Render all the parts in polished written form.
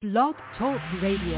Blog Talk Radio.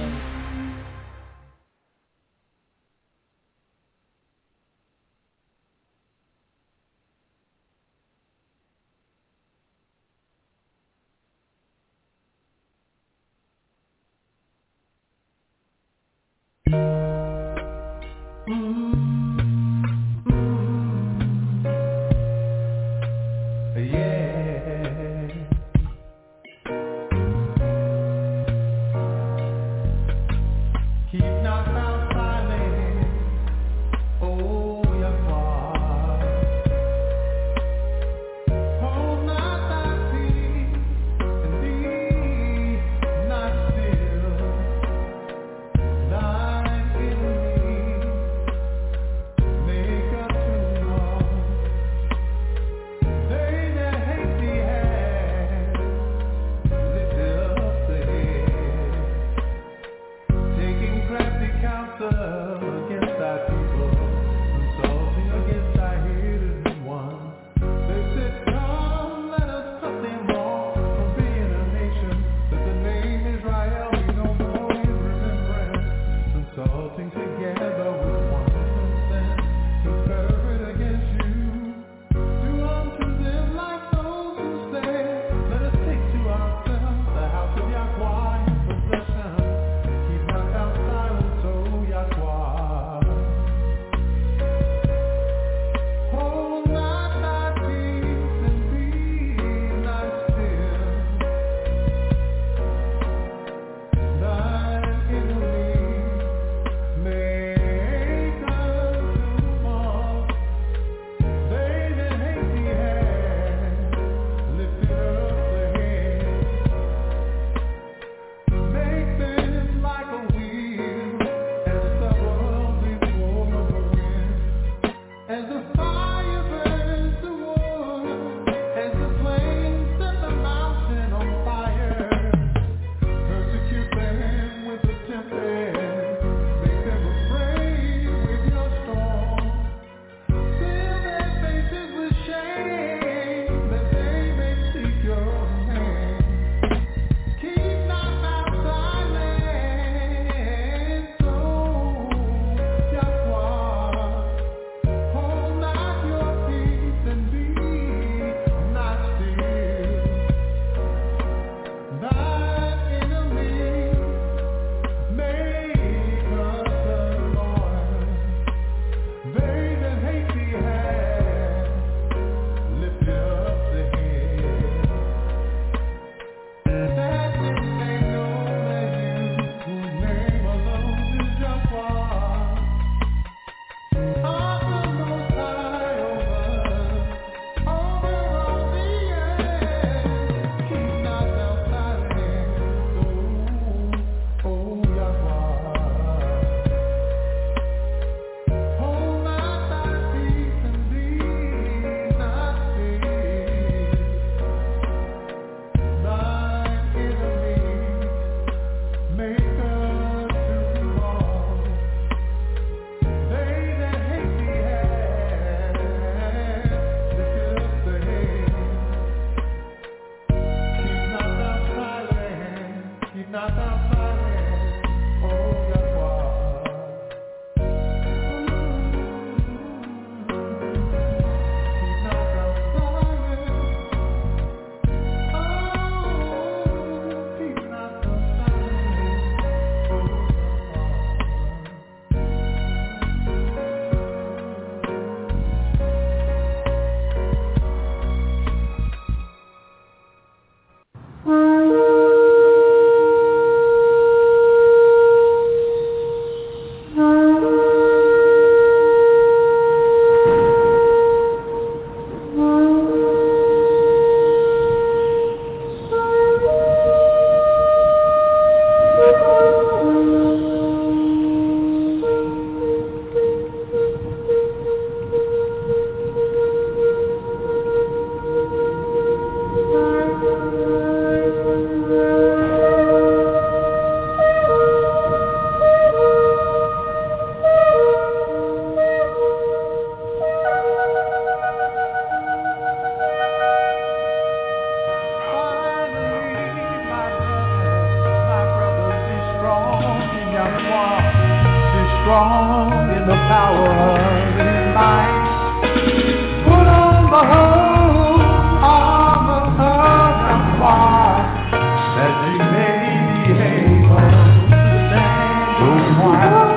power in mind. Put on the whole armor of Yahweh, that you may be able to stand your trial.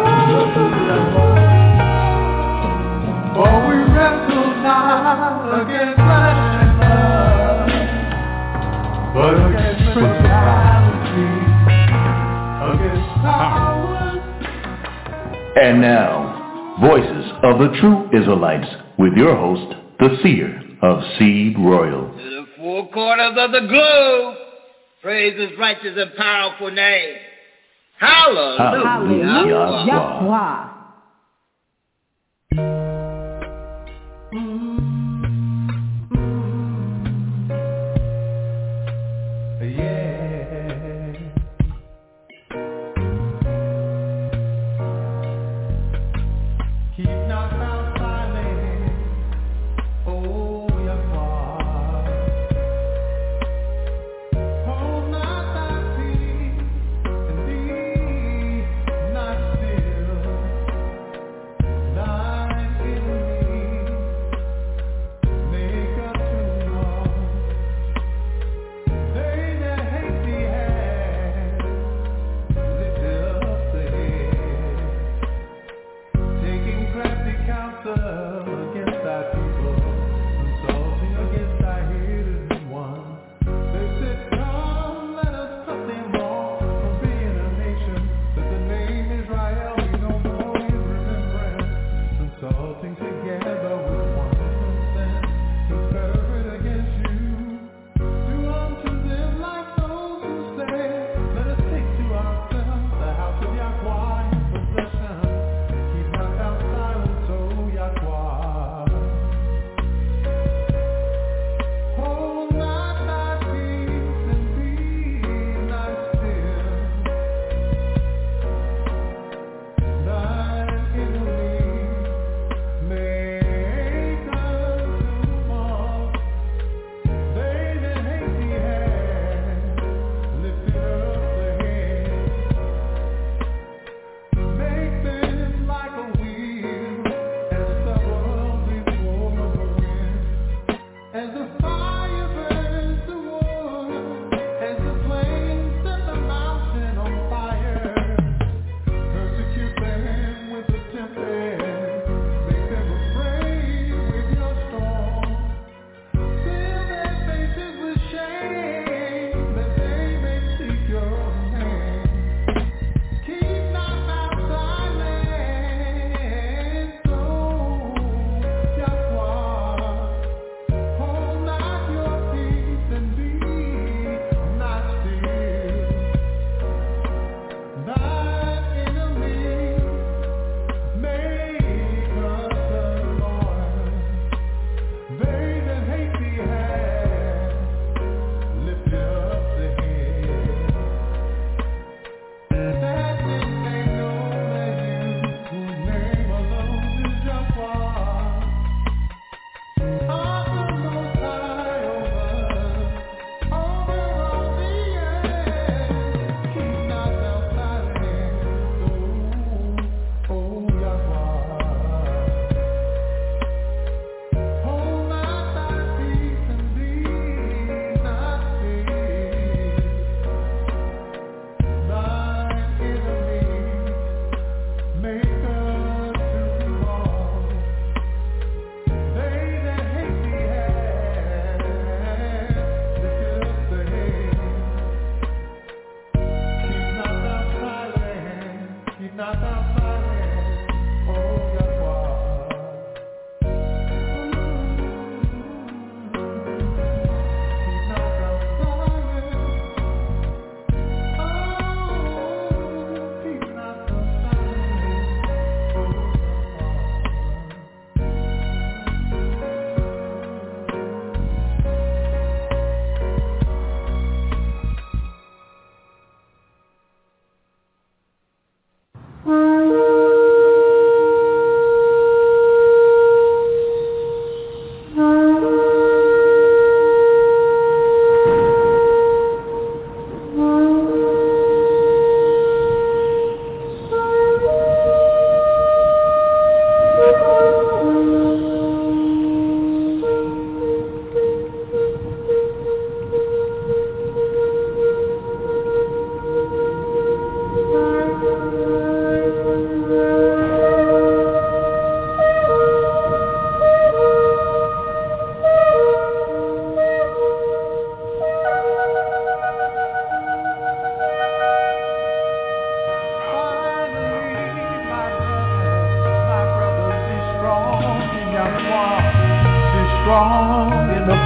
For we wrestle not against flesh and blood, but against principalities, against powers. And now, Voices of the True Israelites, with your host, the seer of Seed Royal. To the four corners of the globe, praise his righteous and powerful name. Hallelujah. Hallelujah. Yahweh.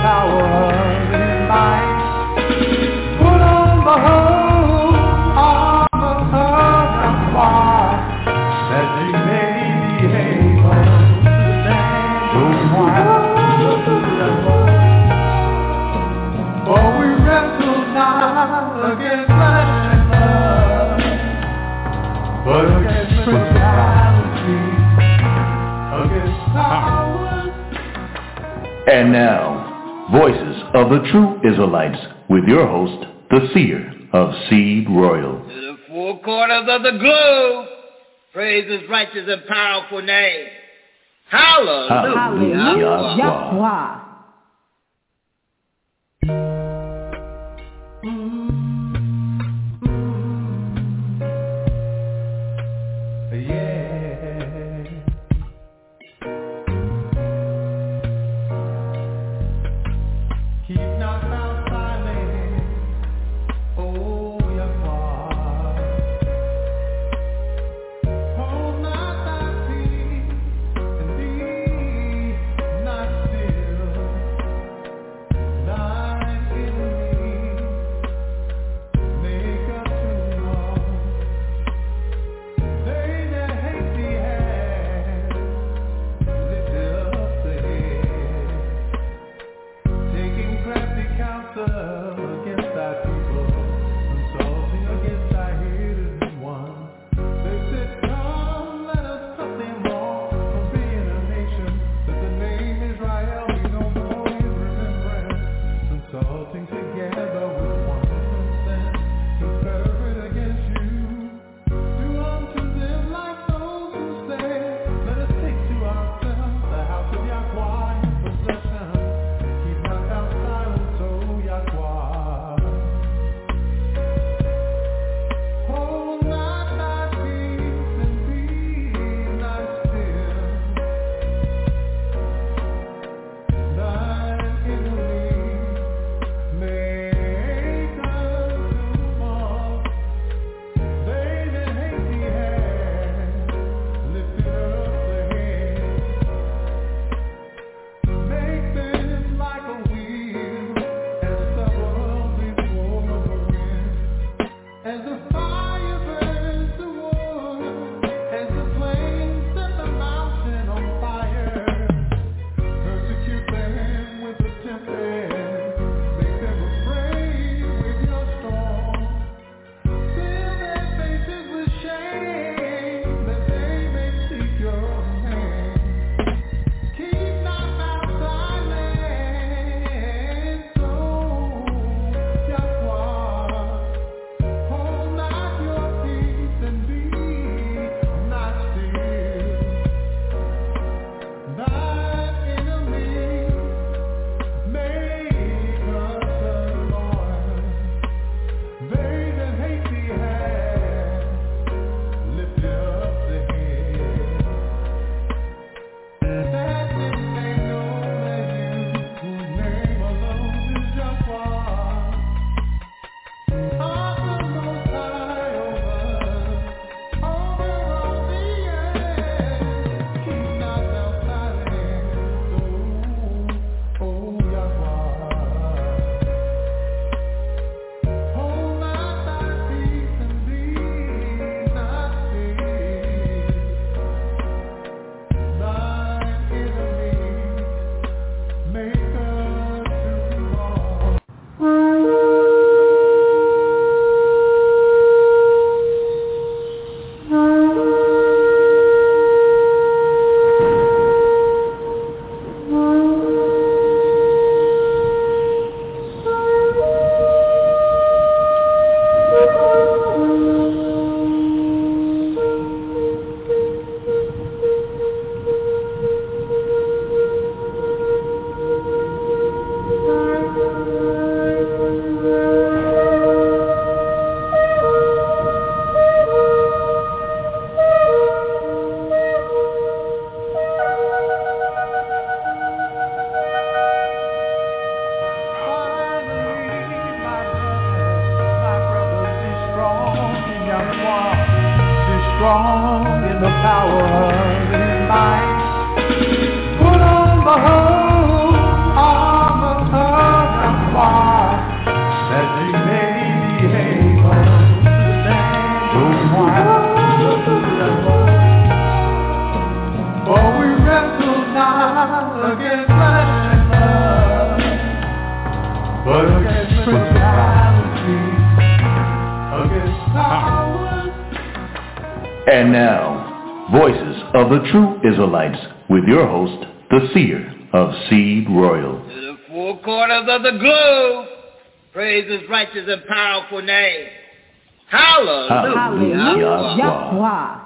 power of his might. Put on the whole armor of God, that you may be able to stand your trial. For we wrestle not against flesh and blood, but against principalities, against powers. And now, Voices of the True Israelites with your host, the Seer of Seed Royal. To the four corners of the globe, praise his righteous and powerful name. Hallelujah. Hallelujah. Yahweh. strong in the power of his might. Put on the whole armor And now, Voices of the True Israelites with your host, the Seer of Seed Royal. To the four corners of the globe, praise his righteous and powerful name. Hallelujah. Hallelujah.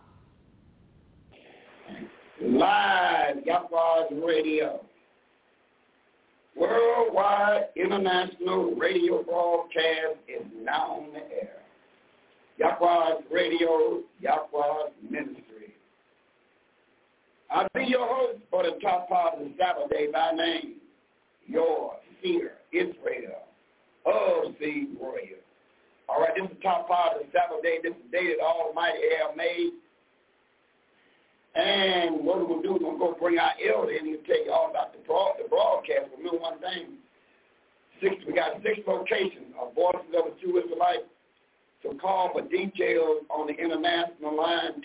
Live Yahweh's Radio. Worldwide international radio broadcast is now on the air. Yahweh's Radio, Yahweh's Ministry. I'll be your host for the top part of the Sabbath day by name, your Seer Israel of Seed Royal. All right, this is the top part of the Sabbath day. This is the day that Almighty have made. And what we're going to do is we're going to bring our elder in and tell you all about the broadcast. Remember one thing, we got 6 locations of Voices of the True Israelites. So call for details on the international line,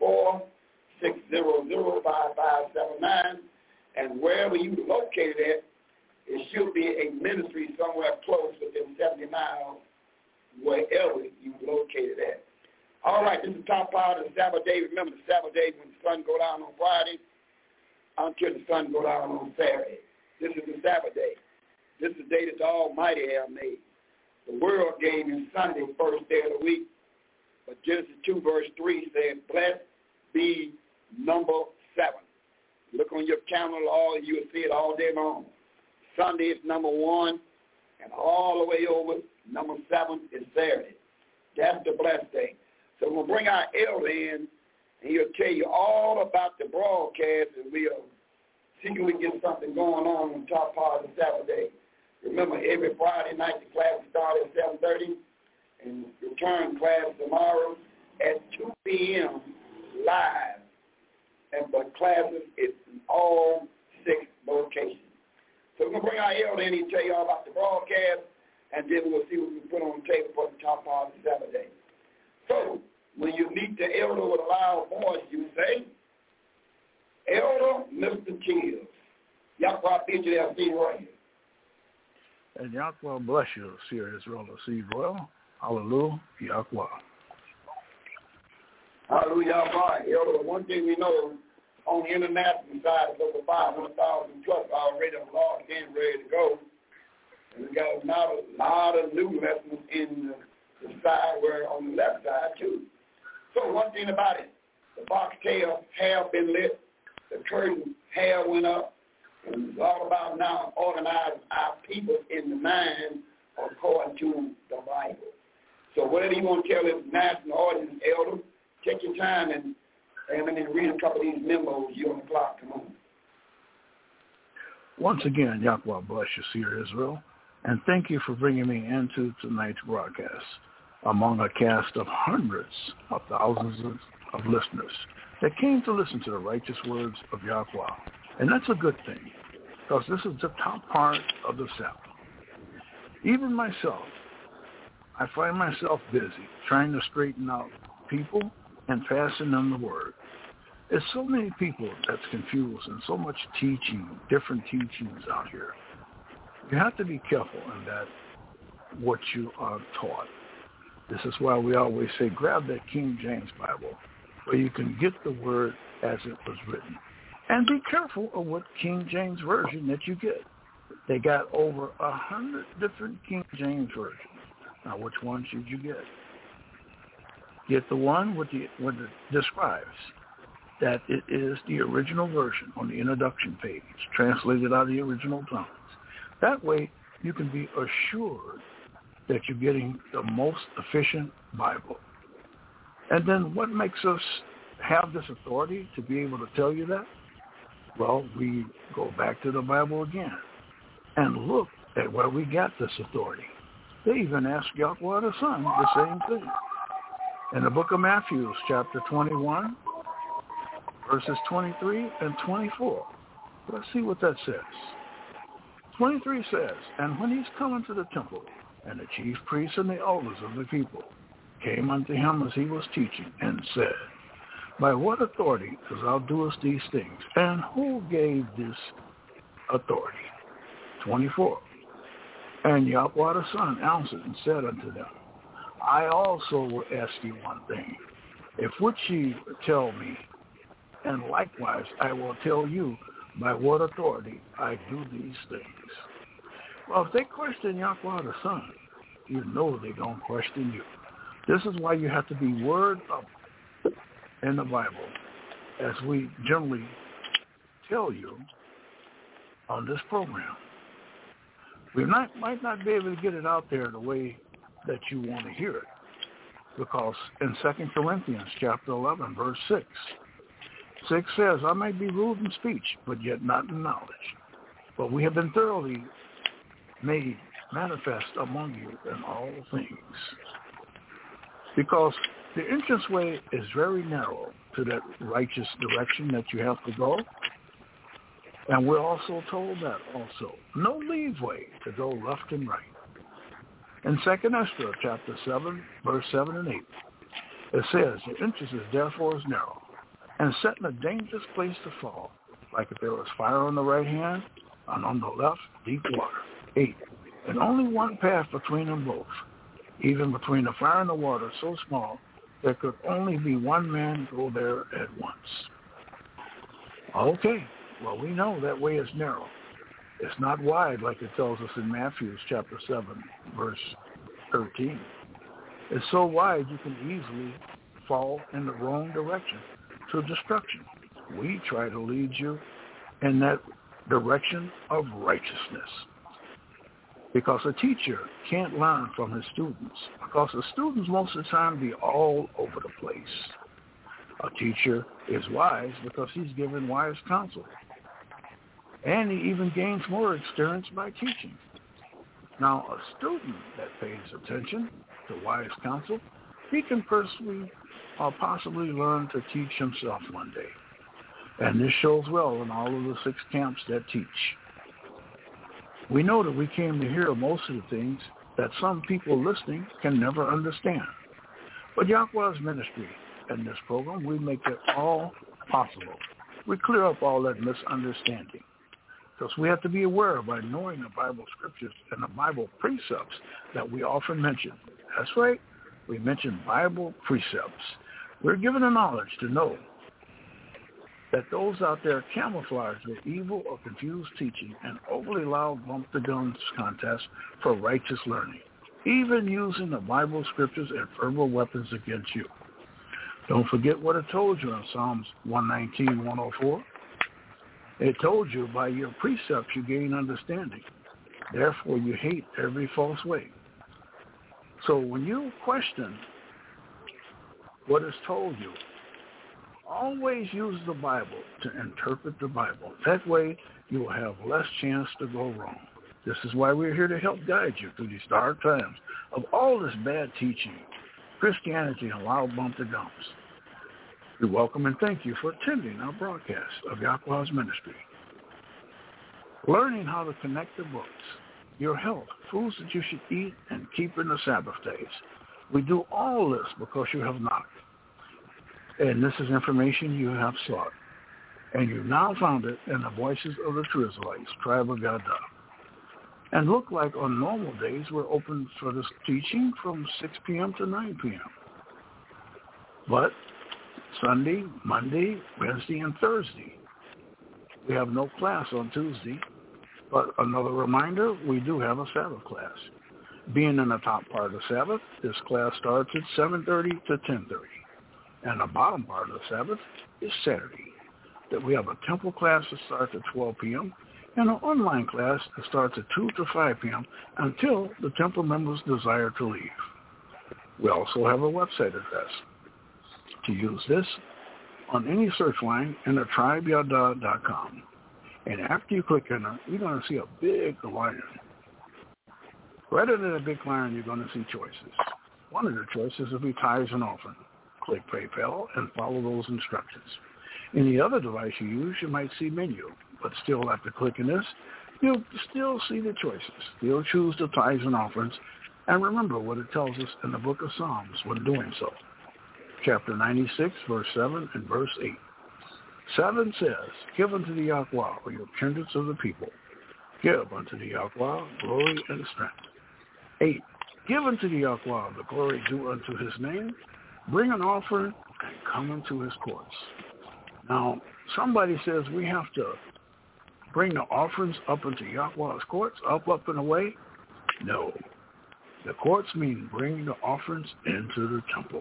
224-600-5579. And wherever you're located at, it should be a ministry somewhere close within 70 miles, wherever you're located at. All right, this is the top part of the Sabbath day. Remember the Sabbath day when the sun go down on Friday until the sun go down on Saturday. This is the Sabbath day. This is the day that the Almighty have made. The world game is Sunday, first day of the week. But Genesis 2, verse 3 says, blessed be number 7. Look on your calendar, you will see it all day long. Sunday is number 1, and all the way over, number 7 is Saturday. That's the blessed day. So we'll bring our elder in, and he'll tell you all about the broadcast, and we'll see if we can get something going on the top part of the Sabbath day. Remember, every Friday night the class starts at 7:30, and return class tomorrow at 2 p.m. live. And for classes, it's in all 6 locations. So we're going to bring our elder in and tell you all about the broadcast, and then we'll see what we can put on the table for the top part of the Sabbath day. So when you meet the elder with a loud voice, you say, Elder Mr. Chills. Yahweh bid you there, Seed Royal. And Yahweh bless you, Seer Israel of Seed Royal. Hallelujah, Yahweh. Hallelujah, Yahweh. Elder, one thing we know on the international side is over 500,000 plus already on Lord getting ready to go. And we got a lot of new lessons in the side where on the left side too. So one thing about it, the box tails have been lit, the curtain have went up, and it's all about now organizing our people in the mind according to the Bible. So whatever you want to tell this national audience, elder, take your time and read a couple of these memos. You're on the clock. Come on. Once again, Yahweh bless you, Seer Israel, and thank you for bringing me into tonight's broadcast among a cast of hundreds of thousands of listeners that came to listen to the righteous words of Yahweh. And that's a good thing, because this is the top part of the Sabbath. Even myself, I find myself busy trying to straighten out people and passing them the word. There's so many people that's confused and so much teaching, different teachings out here. You have to be careful in that what you are taught. This is why we always say grab that King James Bible where you can get the word as it was written. And be careful of what King James Version that you get. They got over 100 different King James versions. Now, which one should you get? Get the one with it describes that it is the original version on the introduction page, translated out of the original tongues. That way, you can be assured that you're getting the most efficient Bible. And then what makes us have this authority to be able to tell you that? Well, we go back to the Bible again and look at where we got this authority. They even asked Yahweh the Son the same thing. In the book of Matthew, chapter 21, verses 23 and 24. Let's see what that says. 23 says, and when he's come into the temple, and the chief priests and the elders of the people came unto him as he was teaching, and said, by what authority dost thou doest these things? And who gave this authority? 24. And Yahweh the Son answered and said unto them, I also will ask you one thing. If what ye tell me, and likewise I will tell you by what authority I do these things. Well, if they question Yahweh the Son, you know they're going to question you. This is why you have to be word up in the Bible, as we generally tell you on this program. We might not be able to get it out there the way that you want to hear it, because in 2 Corinthians chapter 11, verse 6 says, I might be rude in speech, but yet not in knowledge. But we have been thoroughly made manifest among you in all things. Because the entranceway is very narrow to that righteous direction that you have to go. And we're also told that also. No leeway to go left and right. In 2 Esther chapter 7, verse 7 and 8, it says, the entrance is therefore is narrow, and set in a dangerous place to fall, like if there was fire on the right hand, and on the left, deep water. 8, and only one path between them both, even between the fire and the water, so small, there could only be one man go there at once. Okay, well, we know that way is narrow. It's not wide like it tells us in Matthew chapter 7, verse 13. It's so wide you can easily fall in the wrong direction to destruction. We try to lead you in that direction of righteousness. Because a teacher can't learn from his students. Because the students most of the time be all over the place. A teacher is wise because he's given wise counsel. And he even gains more experience by teaching. Now, a student that pays attention to wise counsel, he can personally or possibly learn to teach himself one day. And this shows well in all of the 6 camps that teach. We know that we came to hear most of the things that some people listening can never understand. But Yahweh's ministry in this program, we make it all possible. We clear up all that misunderstanding. Because we have to be aware by knowing the Bible scriptures and the Bible precepts that we often mention. That's right, we mention Bible precepts. We're given the knowledge to know that those out there camouflage their evil or confused teaching and overly loud bump the guns contest for righteous learning, even using the Bible scriptures and verbal weapons against you. Don't forget what it told you in Psalms 119, 104. It told you by your precepts you gain understanding. Therefore you hate every false way. So when you question what is told you, always use the Bible to interpret the Bible. That way you will have less chance to go wrong. This is why we're here to help guide you through these dark times of all this bad teaching, Christianity, and loud bump the gums. We welcome and thank you for attending our broadcast of Yahweh's ministry. Learning how to connect the books, your health, foods that you should eat, and keeping the Sabbath days. We do all this because you have knocked. And this is information you have sought. And you've now found it in the Voices of the True Israelites, Tribe of Gadah. And look like on normal days, we're open for this teaching from 6 p.m. to 9 p.m. But Sunday, Monday, Wednesday, and Thursday, we have no class on Tuesday. But another reminder, we do have a Sabbath class. Being in the top part of the Sabbath, this class starts at 7:30 to 10:30. And the bottom part of the Sabbath is Saturday. That we have a temple class that starts at 12 p.m. and an online class that starts at 2 to 5 p.m. until the temple members desire to leave. We also have a website address. To use this on any search line, enter tribeyadah.com. And after you click enter, you're going to see a big lion. Right under the big lion, you're going to see choices. One of the choices will be tithes and offering. Click PayPal and follow those instructions. Any other device you use, you might see menu, but still after clicking this, you'll still see the choices. You'll choose the tithes and offerings, and remember what it tells us in the book of Psalms when doing so. Chapter 96, verse 7 and verse 8. 7 says, give unto the Yahweh, or your kindreds of the people. Give unto the Yahweh glory and strength. 8. Give unto the Yahweh the glory due unto his name. Bring an offering and come into his courts. Now, somebody says we have to bring the offerings up into Yahweh's courts, up and away. No. The courts mean bring the offerings into the temple.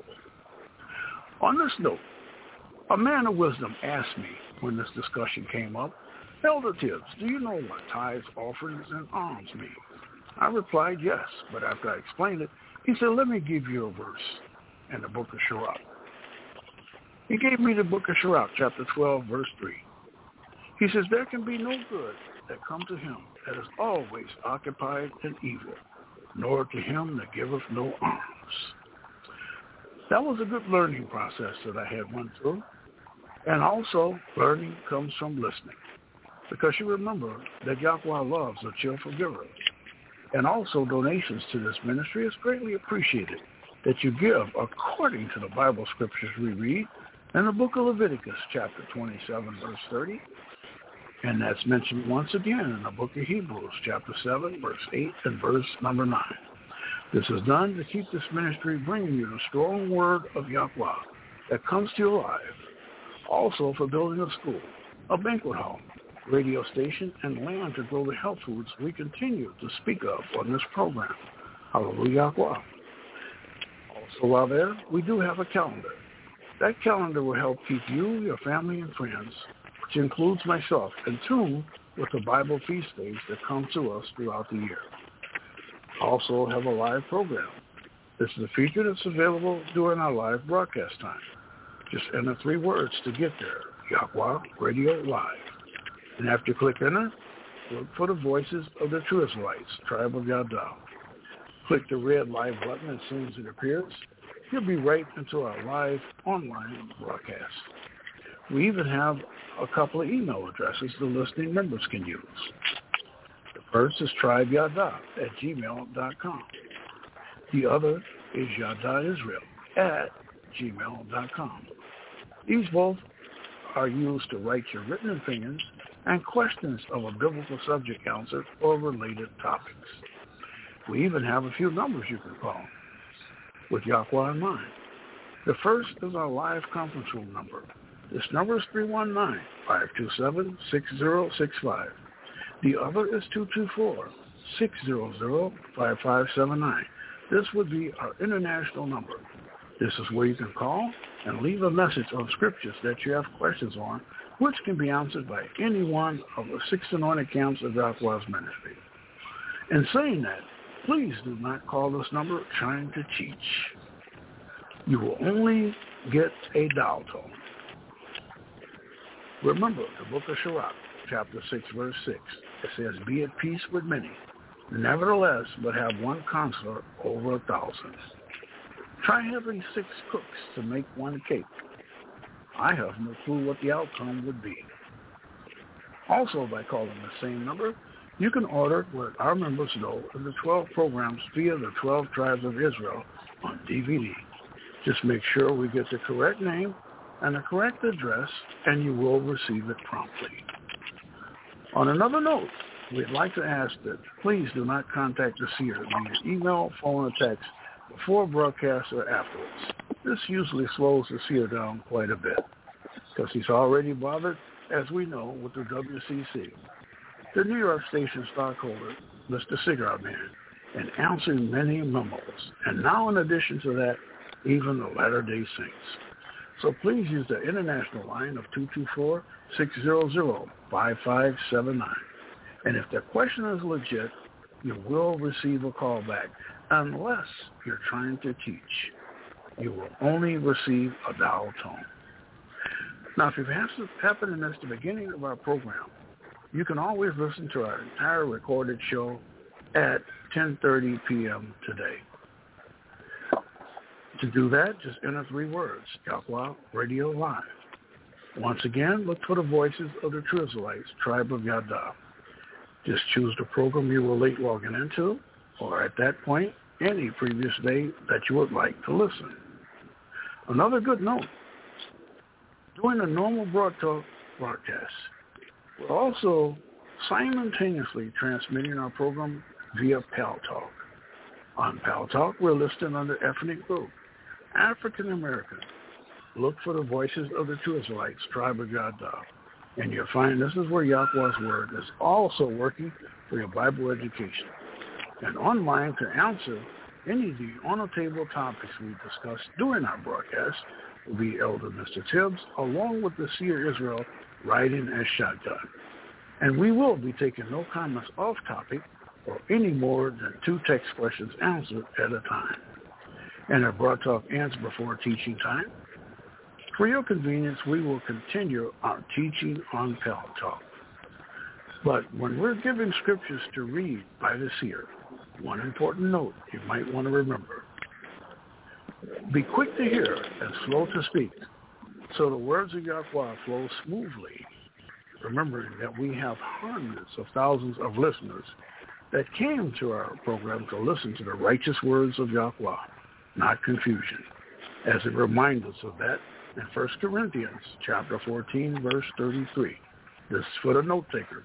On this note, a man of wisdom asked me when this discussion came up, Elder Tibbs, do you know what tithes, offerings, and alms mean? I replied yes, but after I explained it, he said, let me give you a verse in the book of Sirach. He gave me the book of Sirach, chapter 12, verse 3. He says, there can be no good that come to him that is always occupied in evil, nor to him that giveth no alms. That was a good learning process that I had went through. And also, learning comes from listening. Because you remember that Yahweh loves a cheerful giver. And also, donations to this ministry is greatly appreciated that you give according to the Bible scriptures we read in the book of Leviticus, chapter 27, verse 30. And that's mentioned once again in the book of Hebrews, chapter 7, verse 8 and verse number 9. This is done to keep this ministry bringing you the strong word of Yahweh that comes to your life. Also for building a school, a banquet hall, radio station, and land to grow the health foods we continue to speak of on this program. Hallelujah. Also while there, we do have a calendar. That calendar will help keep you, your family, and friends, which includes myself, in tune with the Bible feast days that come to us throughout the year. Also have a live program. This is a feature that's available during our live broadcast time. Just enter 3 words to get there, Yahweh Radio Live. And after you click enter, look for the voices of the True Israelites, tribe of Yada. Click the red live button as soon as it appears. You'll be right into our live online broadcast. We even have a couple of email addresses the listening members can use. The first is tribeyada@gmail.com. The other is yadaisrael@gmail.com. These both are used to write your written opinions and questions of a biblical subject answer or related topics. We even have a few numbers you can call with Yahweh in mind. The first is our live conference room number. This number is 319-527-6065. The other is 224-600-5579. This would be our international number. This is where you can call and leave a message on scriptures that you have questions on, which can be answered by any one of the 6 anointed camps of Yahweh's ministry. In saying that, please do not call this number trying to teach. You will only get a dial tone. Remember the book of Sirach, chapter 6, verse 6. It says, be at peace with many, nevertheless, but have one counselor over 1,000. Try having 6 cooks to make one cake. I have no clue what the outcome would be. Also, by calling the same number, you can order what our members know of the 12 programs via the 12 tribes of Israel on DVD. Just make sure we get the correct name and the correct address, and you will receive it promptly. On another note, we'd like to ask that please do not contact the seer via email, phone, or text before broadcast or afterwards. This usually slows the seer down quite a bit because he's already bothered, as we know, with the WCC, the New York Station stockholder, Mr. Cigar Man, and answering many memos. And now, in addition to that, even the Latter-day Saints. So please use the international line of 224-600-5579. And if the question is legit, you will receive a call back unless you're trying to teach. You will only receive a dial tone. Now, if it happened and that's the beginning of our program, you can always listen to our entire recorded show at 10:30 p.m. today. To do that, just enter 3 words, Yahweh Radio Live. Once again, look for the voices of the True Israelites, tribe of Yada. Just choose the program you were late logging into, or at that point, any previous day that you would like to listen. Another good note, during a normal broadcast, we're also simultaneously transmitting our program via Pal Talk. On Pal Talk, we're listed under ethnic group, African American, look for the Voices of the True Israelites, Tribe of Yada, and you'll find this is where Yahweh's Word is also working for your Bible education. And online to answer any of the on-the-table topics we discussed during our broadcast will be Elder Mr. Tibbs, along with the Seer Israel riding as shotgun. And we will be taking no comments off topic or any more than 2 text questions answered at a time. And our broad talk ends before teaching time. For your convenience, we will continue our teaching on Palette Talk. But when we're given scriptures to read by the seer, one important note you might want to remember. Be quick to hear and slow to speak, so the words of Yahweh flow smoothly, remembering that we have hundreds of thousands of listeners that came to our program to listen to the righteous words of Yahweh, not confusion, as it reminds us of that in 1 Corinthians chapter 14, verse 33. This is for the note takers.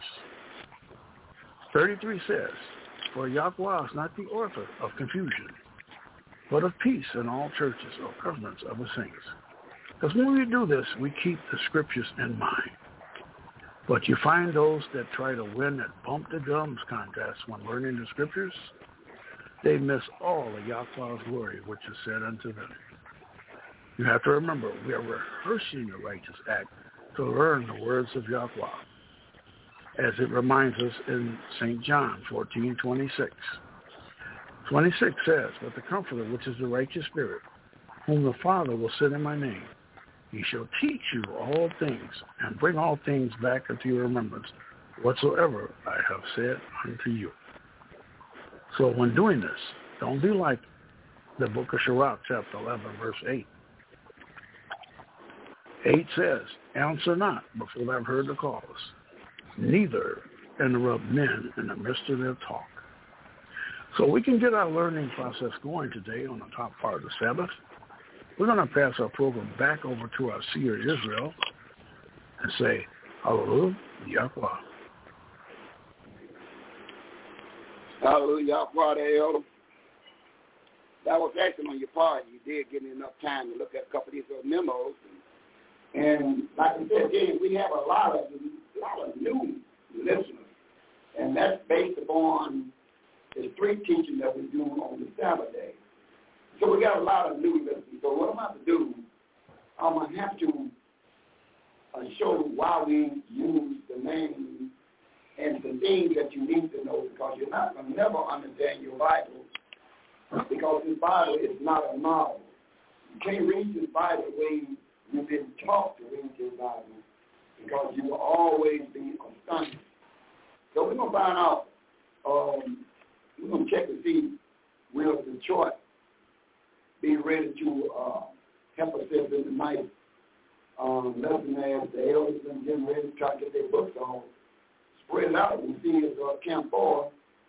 33 says, "For Yahweh is not the author of confusion, but of peace in all churches or governments of the saints." Because when we do this, we keep the scriptures in mind. But you find those that try to win at bump the drums contest when learning the scriptures, they miss all of Yahweh's glory, which is said unto them. You have to remember, we are rehearsing the righteous act to learn the words of Yahweh, as it reminds us in St. John 14:26. 26 says, "But the Comforter, which is the righteous Spirit, whom the Father will send in my name, he shall teach you all things, and bring all things back into your remembrance, whatsoever I have said unto you." So when doing this, don't be like the book of Sirach, chapter 11, verse 8. 8 says, "Answer not before thou have heard the cause, neither interrupt men in the midst of their talk." So we can get our learning process going today on the top part of the Sabbath. We're going to pass our program back over to our seer Israel and say, "Hallelujah, Yahweh." Hallelujah, Yahweh, the elder. That was excellent on your part. You did give me enough time to look at a couple of these other memos. And like I said, James, we have a lot of new listeners. And that's based upon the 3 teaching that we do on the Sabbath day. So we got a lot of new listeners. So what I'm going to do, I'm going to have to show why we use the name and the things that you need to know, because you're not going to never understand your Bible, because this Bible is not a novel. You can't read this Bible the way you've been taught to read this Bible, because you will always be astonished. So we're going to find out, we're going to check to see will Detroit be ready to help us in the night lesson as the elders and getting ready to try to get their books on. Spread it out and see if Camp 4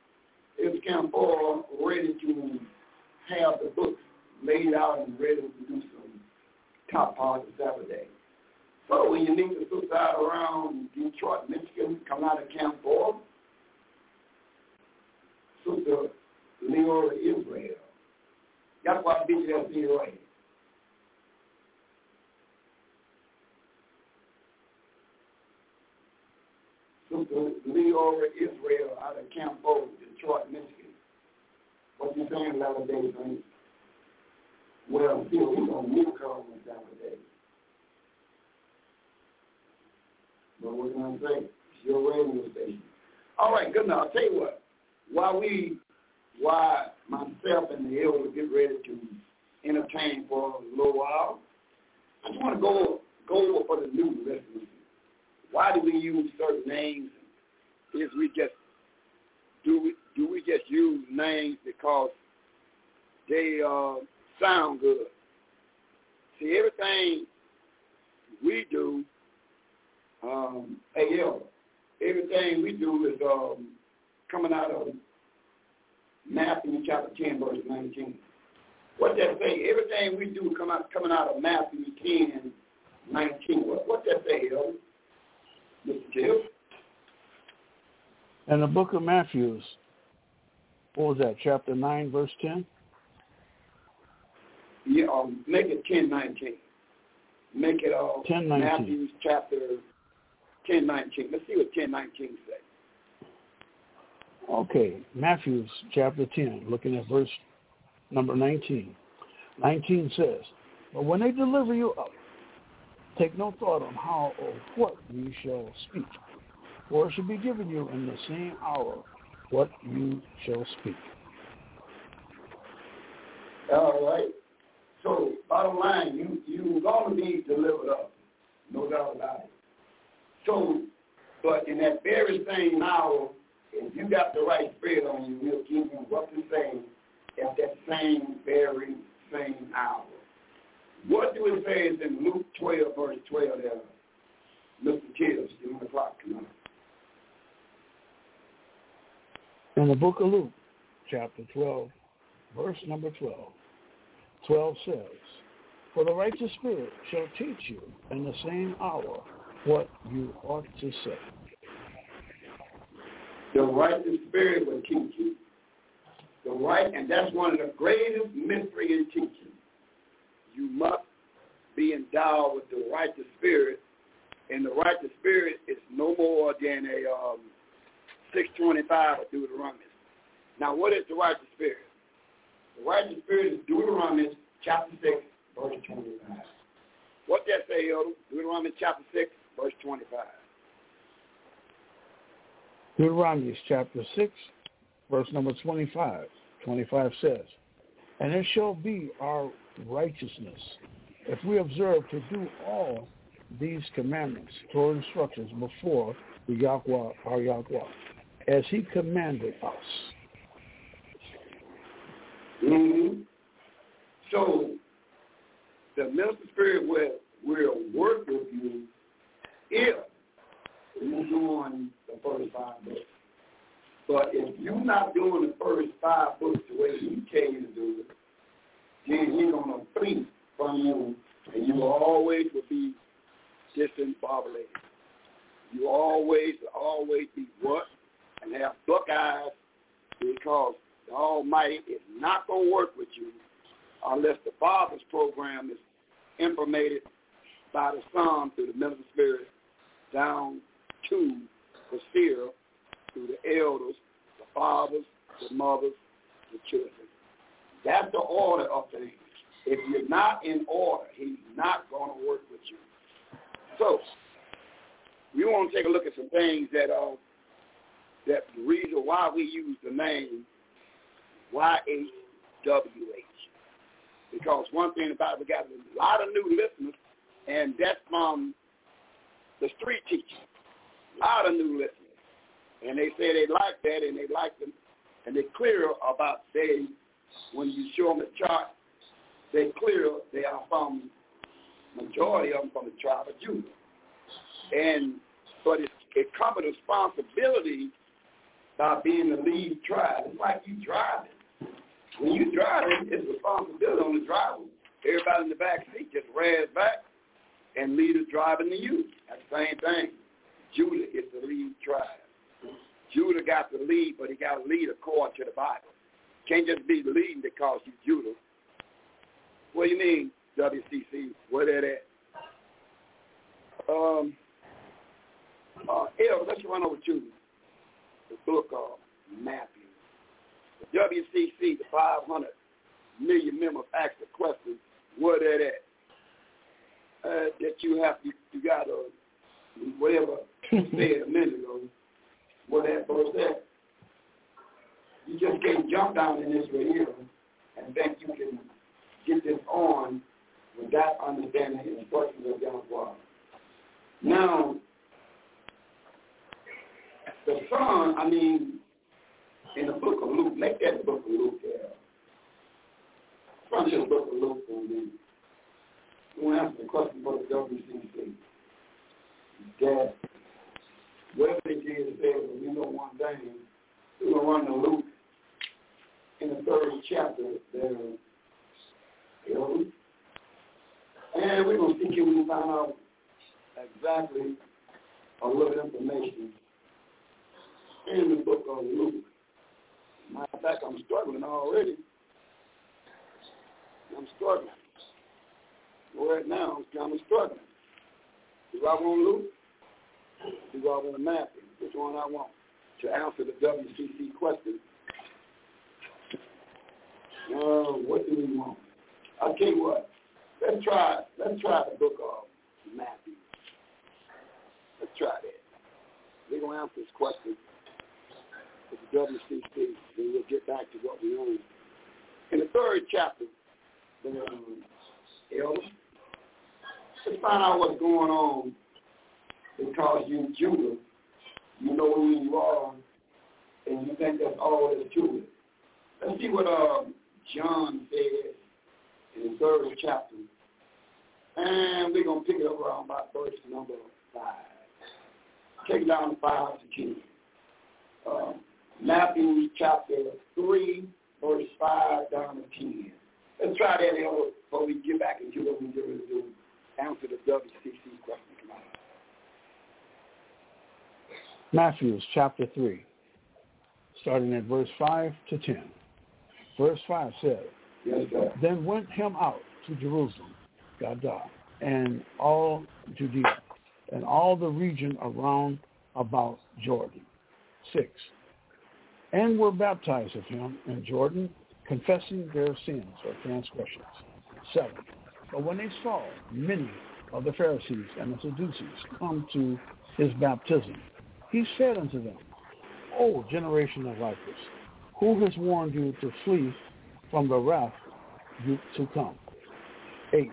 ready to have the books laid out and ready to do some top parts of Saturday. So when you meet the sister out around Detroit, Michigan, come out of Camp 4, Sister Leora Israel. That's why I beat you that COA. Sister Leora Israel out of Camp 4, Detroit, Michigan. What you saying Latter-day Saints? Well, still, we don't need to call on Saturday. But what can I say? It's your radio station. All right, good enough. I'll tell you what. Why myself and the elders get ready to entertain for a little while, I just want to go over for the new listeners. Why do we use certain names? Is we just do we just use names because they sound good? See, everything we do, everything we do is coming out of Matthew chapter 10, verse 19. What that say? Everything we do coming out of Matthew 10, 19. What that say, Mr. Jill? In the book of Matthew, what was that, chapter 9, verse 10? Yeah, make it 10:19. make it 10:19. Matthew chapter 10:19. Let's see what 10:19 says. Okay, Matthew chapter 10, looking at verse number 19. 19 says, but when they deliver you up, take no thought on how or what you shall speak, for it shall be given you in the same hour what you shall speak. All right. So, bottom line, you're going to be delivered up. No doubt about it. So, but in that very same hour, if you got the right spirit on you, we'll give you what to say at that very same hour. What do it say in Luke 12, verse 12 there? Mr. Tibbs, give me the clock. Come on. In the book of Luke, chapter 12, verse number 12, 12 says, for the righteous spirit shall teach you in the same hour what you ought to say. The righteous spirit will teach you. And that's one of the greatest mysteries in teaching. You must be endowed with the righteous spirit, and the righteous spirit is no more than a 625 of Deuteronomy. Now, what is the righteous spirit? The righteous spirit is Deuteronomy chapter 6, verse 25. What that say, Elder? Deuteronomy chapter 6, verse 25. Deuteronomy chapter 6, verse number 25. 25 says, and it shall be our righteousness if we observe to do all these commandments, Torah instructions before the Yahweh, our Yahweh, as he commanded us. Mm-hmm. So the minister spirit will work with you if you're doing the first 5 books. But if you're not doing the first 5 books the way he tell you to do it, then he's going to flee from you, and you always will be disembobulated. You always be what? And have buck eyes, because the Almighty is not going to work with you unless the Father's program is implemented by the Son through the minister spirit down to the seer, through the elders, the fathers, the mothers, the children. That's the order of things. If you're not in order, he's not going to work with you. So, we want to take a look at some things that the reason why we use the name YHWH. Because one thing about it, we got a lot of new listeners, and that's from the street teaching. A lot of new listeners. And they say they like that, and they like them, and they're clear about saying, when you show them the chart, they're clear they are from, majority of them from the tribe of Judah. But it comes with responsibility by being the lead tribe. It's like you driving. When you driving, it's responsibility on the driver. Everybody in the back seat just rears back, and leaders driving the youth. That's the same thing. Judah is the lead tribe. Judah got the lead, but he got to lead according to the Bible. Can't just be leading because you Judah. What do you mean, WCC? Where that at? Let's run over to the book of Matthew. The WCC, the 500 million members, asked the question, where that at? That you got whatever you said a minute ago, where that verse at. You just can't jump down in this right here and think you can get this on without understanding the instructions of Yahweh. Now, the Son, in the book of Luke, make that the book of Luke there. Front of the book of Luke for me. You want to ask the question for the WCC. That whatever they did say, we know one thing. We're going to run to Luke in the 3rd chapter there. And we're going to see if we can find out exactly a little information in the book of Luke. Matter of fact, I'm struggling already. I'm struggling. Right now, I'm kind of struggling. Do I want Luke? Do I want Matthew? Which one I want? To answer the WCC question. What do we want? I'll tell you what. Let's try the book of Matthew. Let's try that. We're going to answer this question with the WCC, then we'll get back to what we own. In the 3rd chapter, elders, let's find out what's going on, because you Judah, you know who you are, and you think that's all that's to it. Let's see what John says in the 3rd chapter. And we're going to pick it up around about verse number 5. Take it down to 5 to 10. Matthew chapter 3, verse 5 down to 10. Let's try that before we get back into what we do to answer the WCC question. Come on. Matthew chapter 3, starting at verse 5 to 10. Verse 5 says, Yes, sir. Then went him out to Jerusalem, Gadah, and all Judea, and all the region around about Jordan. 6. And were baptized of him in Jordan, confessing their sins or transgressions. 7. But when they saw many of the Pharisees and the Sadducees come to his baptism, he said unto them, O generation of vipers, who has warned you to flee from the wrath to come? 8.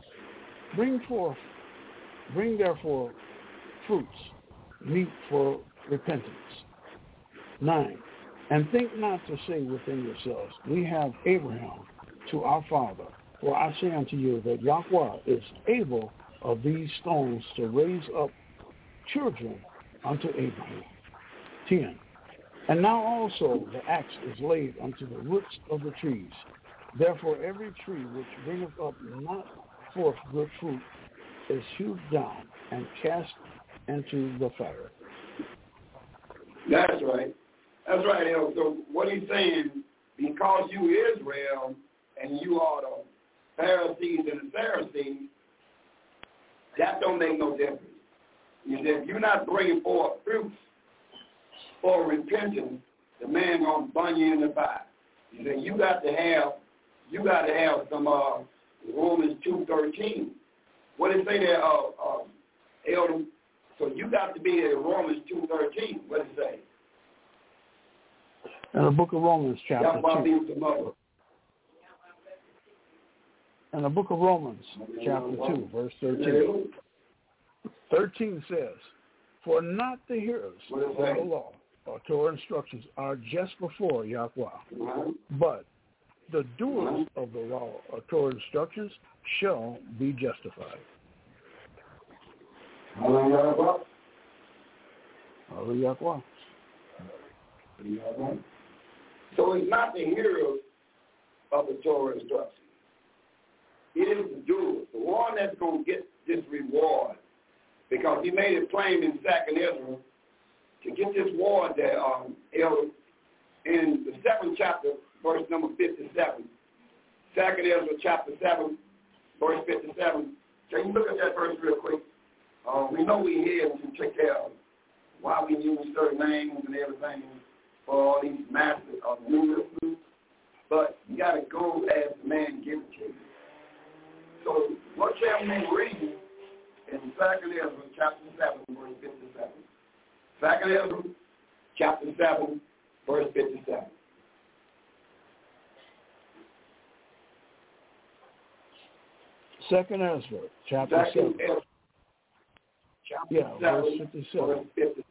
Bring therefore fruits, meet for repentance. 9. And think not to say within yourselves, we have Abraham to our father. For I say unto you that Yahweh is able of these stones to raise up children unto Abraham. 10. And now also the axe is laid unto the roots of the trees. Therefore every tree which bringeth up not forth good fruit is hewed down and cast into the fire. That's right. That's right, El. So what he's saying, because you Israel and you are the Pharisees and the Pharisees, that don't make no difference. He said, if you're not bringing forth fruits for repentance, the man gonna burn you in the fire. He said, you got to have some Romans 2:13. What did it say there, Elder? So you got to be in Romans 2:13. What did it say? In the book of Romans, chapter 2. In the book of Romans, chapter 2, verse 13. 13 says, For not the hearers of the law or Torah instructions are just before Yahweh, but the doers of the law or Torah instructions shall be justified. Hallelujah. So it's not the hearers of the Torah instructions. It is the doers, the one that's going to get this reward. Because he made it plain in 2nd Ezra to get this reward there, in the 7th chapter, verse number 57. 2nd Ezra chapter 7, verse 57. Can you look at that verse real quick? We know we're here to take care of why we use certain names and everything for all these masters of universes, but you got to go as the man gives it to you. So what shall we read in 2nd Ezra chapter 7, verse 57? 2nd Ezra chapter 7, verse 57. Second Ezra, chapter 7. Chapter 7, verse 57. Verse 57.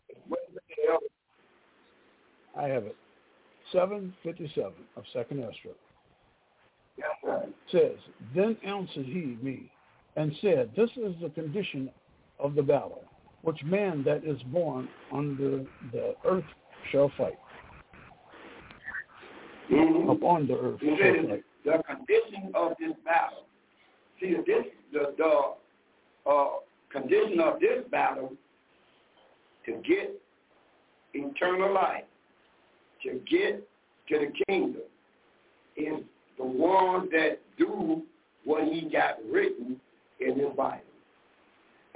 I have it. 7:57 of 2nd Ezra. Yes, sir. Says, Then answered he me, and said, This is the condition of the battle, which man that is born under the earth shall fight. Mm-hmm. Upon the earth shall fight. The condition of this battle. See, the condition of this battle to get eternal life, to get to the kingdom, is the ones that do what he got written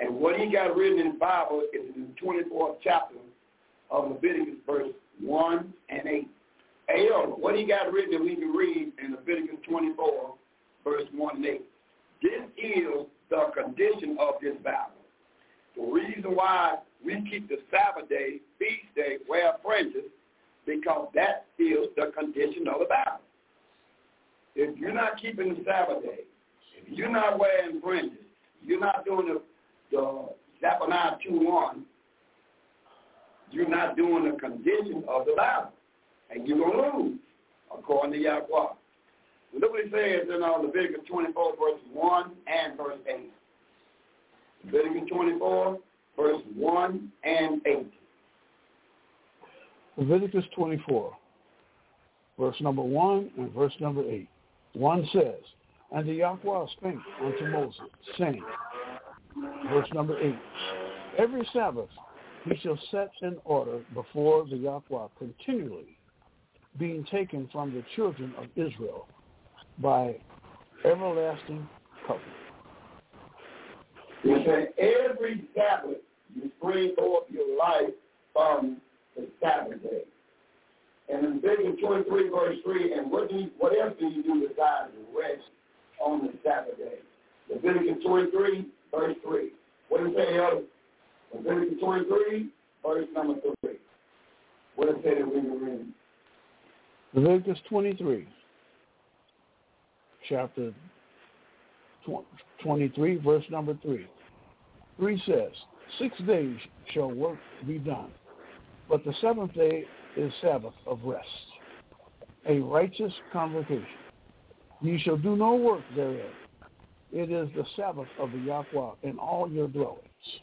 And what he got written in the Bible is in the 24th chapter of Leviticus, verse 1 and 8. Hey, what he got written that we can read in Leviticus 24, verse 1 and 8. This is the condition of this vow. The reason why we keep the Sabbath day, feast day, wear fringes, because that is the condition of the vow. If you're not keeping the Sabbath day, if you're not wearing fringes, you're not doing the Zephaniah 2:1, you're not doing the condition of the vow. And you're going to lose, according to Yahweh. Look what it says in Leviticus 24, verse 1 and verse 8. Leviticus 24, verse 1 and 8. Leviticus 24, verse number 1 and verse number 8. 1 says, And the Yahweh spake unto Moses, saying, verse number 8, Every Sabbath he shall set in order before the Yahweh continually, being taken from the children of Israel by everlasting covenant. You say every Sabbath you bring forth your life from the Sabbath day. And in Leviticus 23, verse 3, and what else do you do besides rest on the Sabbath day? Leviticus 23, verse 3. What does it say, Elder? Leviticus 23, verse number 3. What does it say that we can read? Leviticus 23, chapter 23, verse number 3. 3 says, 6 days shall work be done, but the seventh day is Sabbath of rest, a righteous convocation. Ye shall do no work therein. It is the Sabbath of the Yahweh in all your dwellings.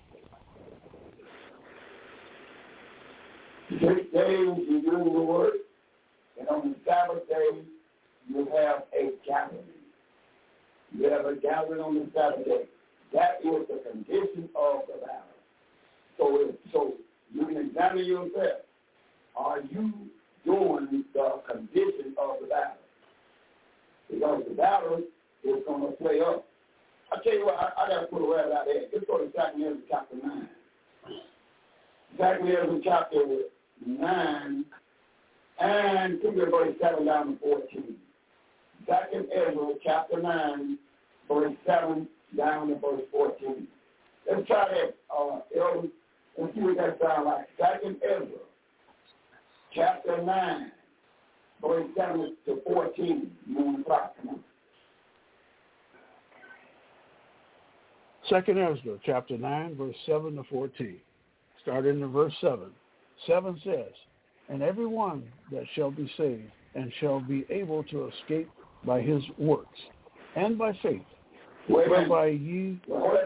6 days you do the work, and on the Sabbath day you have a gathering. You have a gathering on the Sabbath day. That is the condition of the vow. So you can examine yourself. Are you doing the condition of the battle? Because the battle is going to play up. I tell you what, I got to put a word out there. Let's go to 2 Ezra chapter 9. 2 Ezra chapter 9, and to verse 7 down to 14. 2 Ezra chapter 9, verse 7 down to verse 14. Let's try that, Elder. Let's see what that sounds like. 2 Ezra chapter 9, verse 7 to 14. Moon clock, come on. 2 Ezra chapter 9, verse 7 to 14. Starting in verse 7. 7 says, And every one that shall be saved and shall be able to escape by his works and by faith, whereby ye...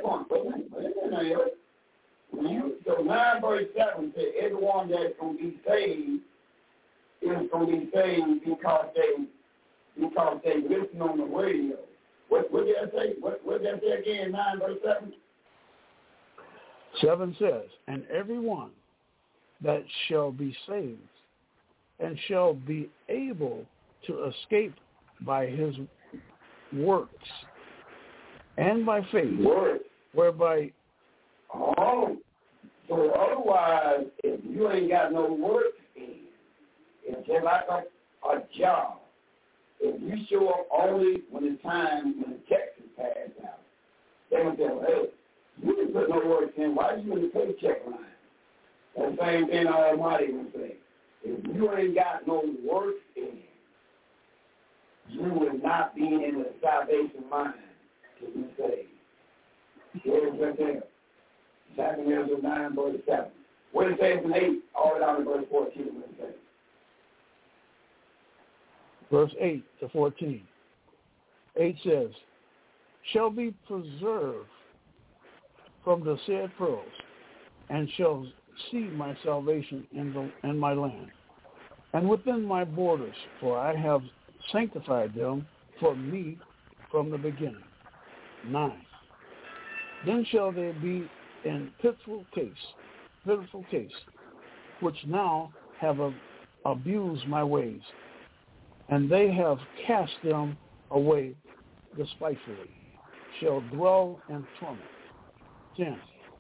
So 9 verse 7 says, everyone that's going to be saved is going to be saved because they listen on the radio. What did I say? What did I say again? 9 verse 7. 7 says, And every one that shall be saved and shall be able to escape by his works and by faith, whereby... Oh, so otherwise, if you ain't got no work in, it's just like a job. If you show up only when the checks is passed out, they will tell, hey, you didn't put no work in. Why are you in the paycheck line? That same thing Almighty would say. If you ain't got no work in, you will not be in the salvation mind to be saved. What is that there? 2 Ezra 9, verse 7. What it says in 8, all the way down to verse 14, what it says. Verse 8 to 14. 8 says, Shall be preserved from the said pearls, and shall see my salvation in my land, and within my borders, for I have sanctified them for me from the beginning. 9. Then shall they be in pitiful case, which now have abused my ways, and they have cast them away despitefully, shall dwell in torment. 10.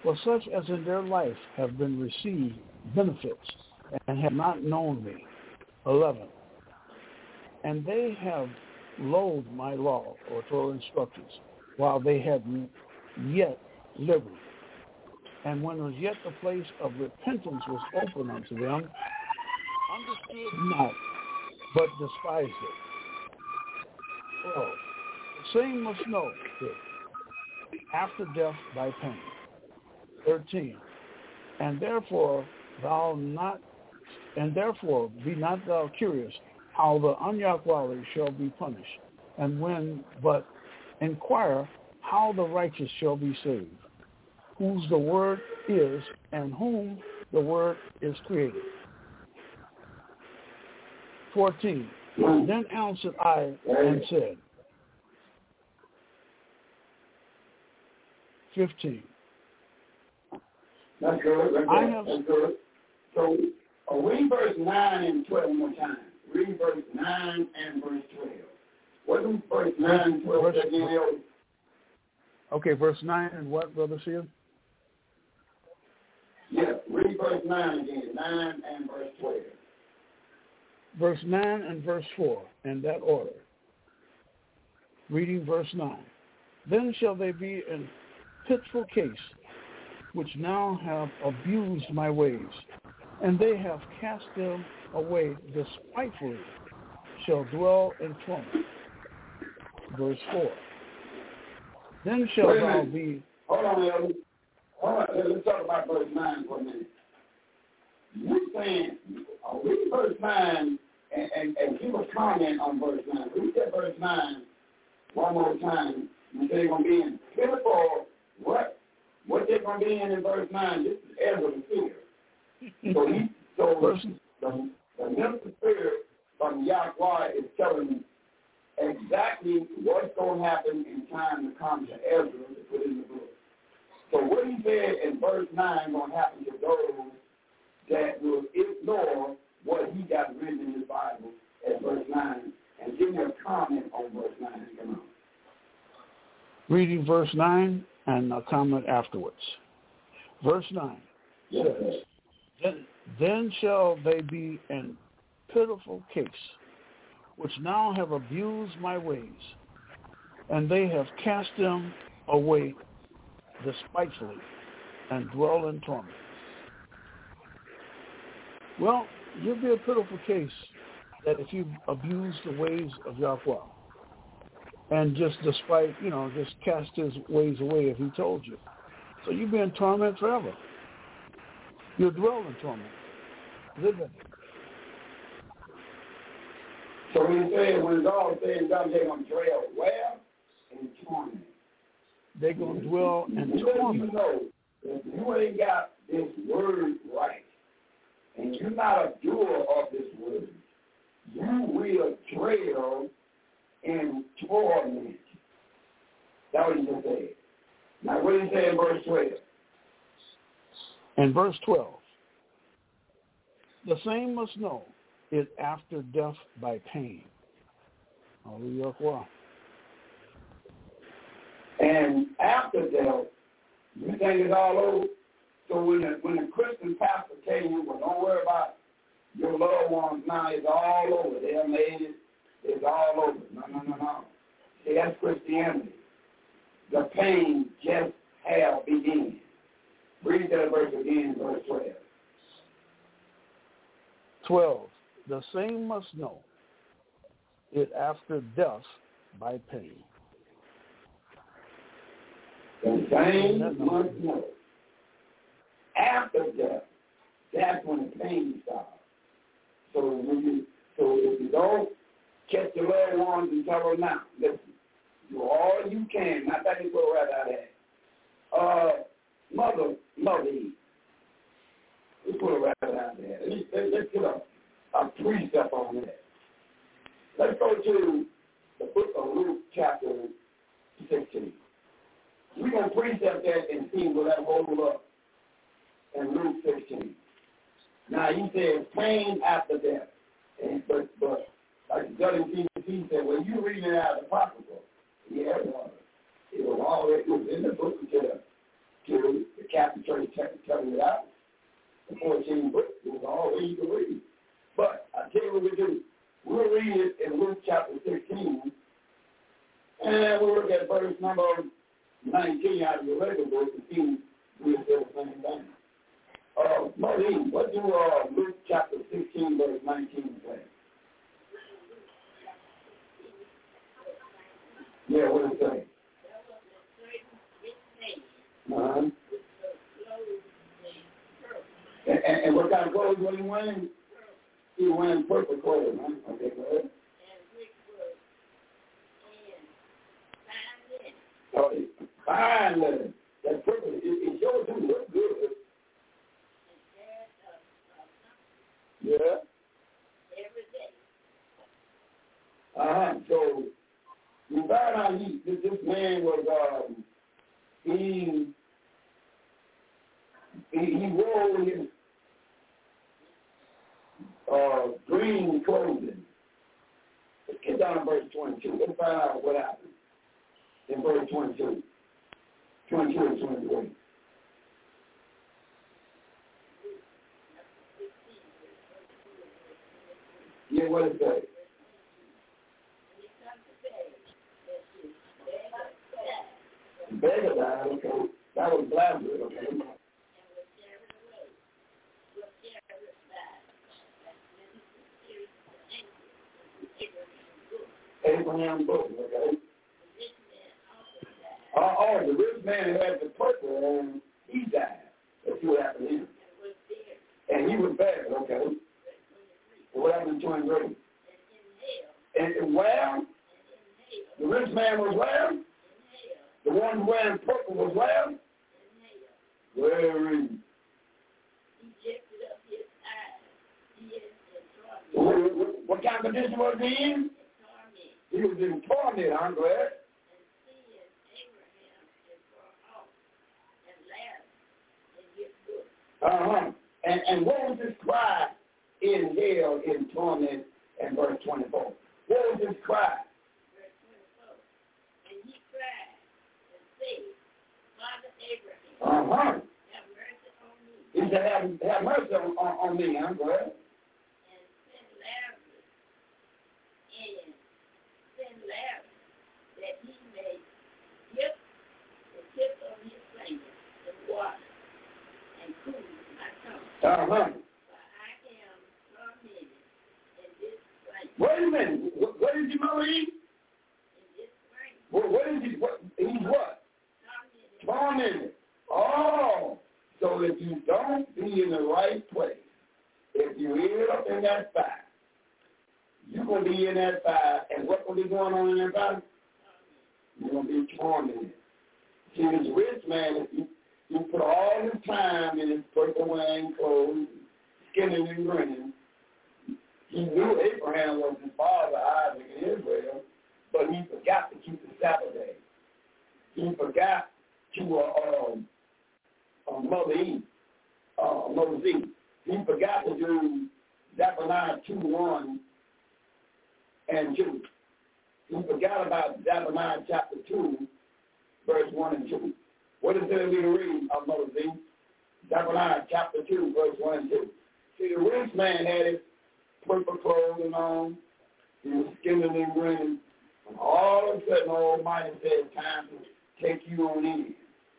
For such as in their life have been received benefits and have not known me. 11. And they have loathed my law or Torah instructions while they had yet liberty. And when was yet the place of repentance was open unto them, understood not, but despised it. 12. The same must know it after death by pain. 13. And therefore be not thou curious how the Anyakwalis shall be punished, and when, but inquire how the righteous shall be saved, whose the word is, and whom the word is created. 14. Then answered I and said, 15. That's good. That's good. So read verse 9 and 12 one more time. Read verse 9 and verse 12. What do verse 9 and 12 say again, Elder? Okay, verse 9 and what, Brother Seal? Yeah, read verse 9 again. 9 and verse 12. Verse 9 and verse 4, in that order. Reading verse 9. Then shall they be in pitiful case, which now have abused my ways, and they have cast them away despitefully, shall dwell in torment. Verse 4. Then shall thou be... Hold on, Elder. Hold on, let's talk about verse 9 for a minute. You're saying, read verse 9 and give a comment on verse 9. Read that verse 9 one more time. You say they're going to be in pitiful, what they're going to be in verse 9, this is Ezra the seer. So the minister spirit from Yahweh is telling exactly what's going to happen in time to come to Ezra to put in the book. So what he said in verse 9 going to happen to those that will ignore what he got written in his Bible at verse 9, and give me a comment on verse 9. Come on. Reading verse 9 and a comment afterwards. Verse 9 says, Then shall they be in pitiful case, which now have abused my ways, and they have cast them away despitefully, and dwell in torment. Well, you'll be a pitiful case that if you abuse the ways of Yahweh, and just despite, just cast his ways away if he told you. So you'll be in torment forever. You'll dwell in torment. Live in it. So when it's all said and done, they're going to dwell where? In torment. They're going to dwell in torment. You know, if you ain't got this word right, and you're not a doer of this word, you will dwell in torment. That's what he just said. Now, what did he say in verse 12? In verse 12, the same must know it after death by pain. Hallelujah. And after death, you think it's all over? So when the Christian pastor tell you, well, don't worry about your loved ones now, it's all over. They're made it. It's all over. No. See, that's Christianity. The pain just have begun. Read that verse again, verse 12. 12. The same must know it after death by pain. The same must know. After death, that's when the pain starts. So if you don't catch your loved ones and tell them now, listen, do all you can. Not that you go right out there. Mother Eve. We put it right out there. Let's get a precept on that. Let's go to the book of Luke, chapter 16. We're going to precept that and see will that hold up in Luke 16. Now, he says pain after death. But like WTC said, when you read it out of the Apocrypha, yeah, it was in the book to the Catholic Church telling it out. The 14 books was all you can read. But I tell you what we do. We'll read it in Luke chapter 16, and we'll look at verse number 19 out of the regular book to see if we still the same thing. Marlene, what do Luke chapter 16, verse 19 say? Yeah, what does it say? Uh-huh. And what kind of clothes was he wearing? He was wearing purple clothes, huh? Okay, go ahead. Oh, fine leather. That's purple. It shows him look good. Yeah. So you find out this man was he wore his green clothing. Let's get down to verse 22. Let's find out what happened in verse 22. 22 and 23. Yeah, what is that? Beggar died, okay. That was Lazarus, okay. Abraham's book, okay. The rich man who had the purple and he died. That's what happened to him. And he was bad, okay. What happened to him, great? And well, the rich man was well. The one wearing purple was well. Where is he? What kind of condition was he in? He was in torment, I'm glad. And what was his cry in hell, in torment, in verse 24? What was his cry? Verse 24. And he cried and said, Father Abraham, have mercy on me. He said, have mercy on me, I'm glad. And send Lazarus, that he may dip the tip of his finger in water and cool my tongue. For I am tormented in this flame. Wait a minute. What is he, Marie? In this flame. What is he? He's what? Tormented. Oh. So if you don't be in the right place, if you end up in that fire, you're going to be in that fire, and what will be going on in that fire? You're going to be tormented. See, this rich man, he put all his time in his purple wearing clothes, skinning and grinning. He knew Abraham was his father, Isaac, and Israel, but he forgot to keep the Sabbath day. He forgot to Mother Eve, Moses Eve. He forgot to do Zephaniah 2:1 and 2. He forgot about Zephaniah chapter 2, verse 1 and 2. What is there to read, Mother Eve? Zephaniah chapter 2, verse 1 and 2. See, the rich man had his purple clothing on. He was skinning and grinning. And all of a sudden, Almighty said, time to take you on in.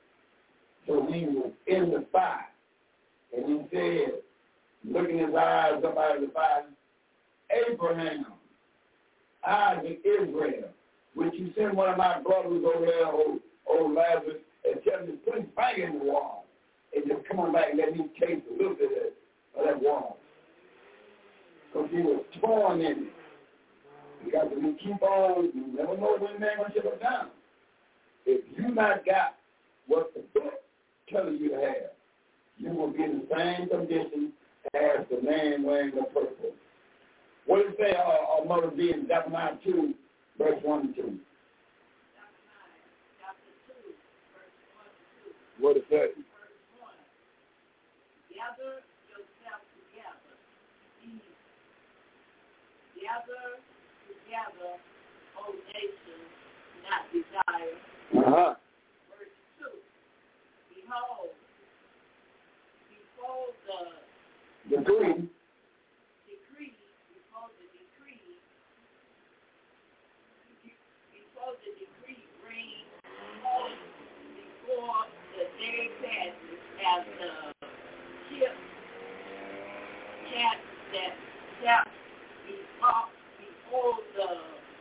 So he was in the fire. And he said, looking his eyes up out of the fire, Abraham, Isaac, Israel, would you send one of my brothers over there, old Lazarus, and tell him to put his finger in the wall and just come on back and let me taste a little bit of that wall. Because he was torn in it. Because if you keep on, you never know when man going to shut us down. If you not got what the book telling you to have, you will be in the same condition as the man wearing the purple. What does it say, Mother B, in Zephaniah 2, verse 1 and 2? Zephaniah chapter 2, verse 1 and 2. What does it say? Verse 1. Gather yourself together. Gather together, O nations, not desire. Uh-huh. Verse 2. Behold, Decree. Before the decree brings before the day passes as the ship that before the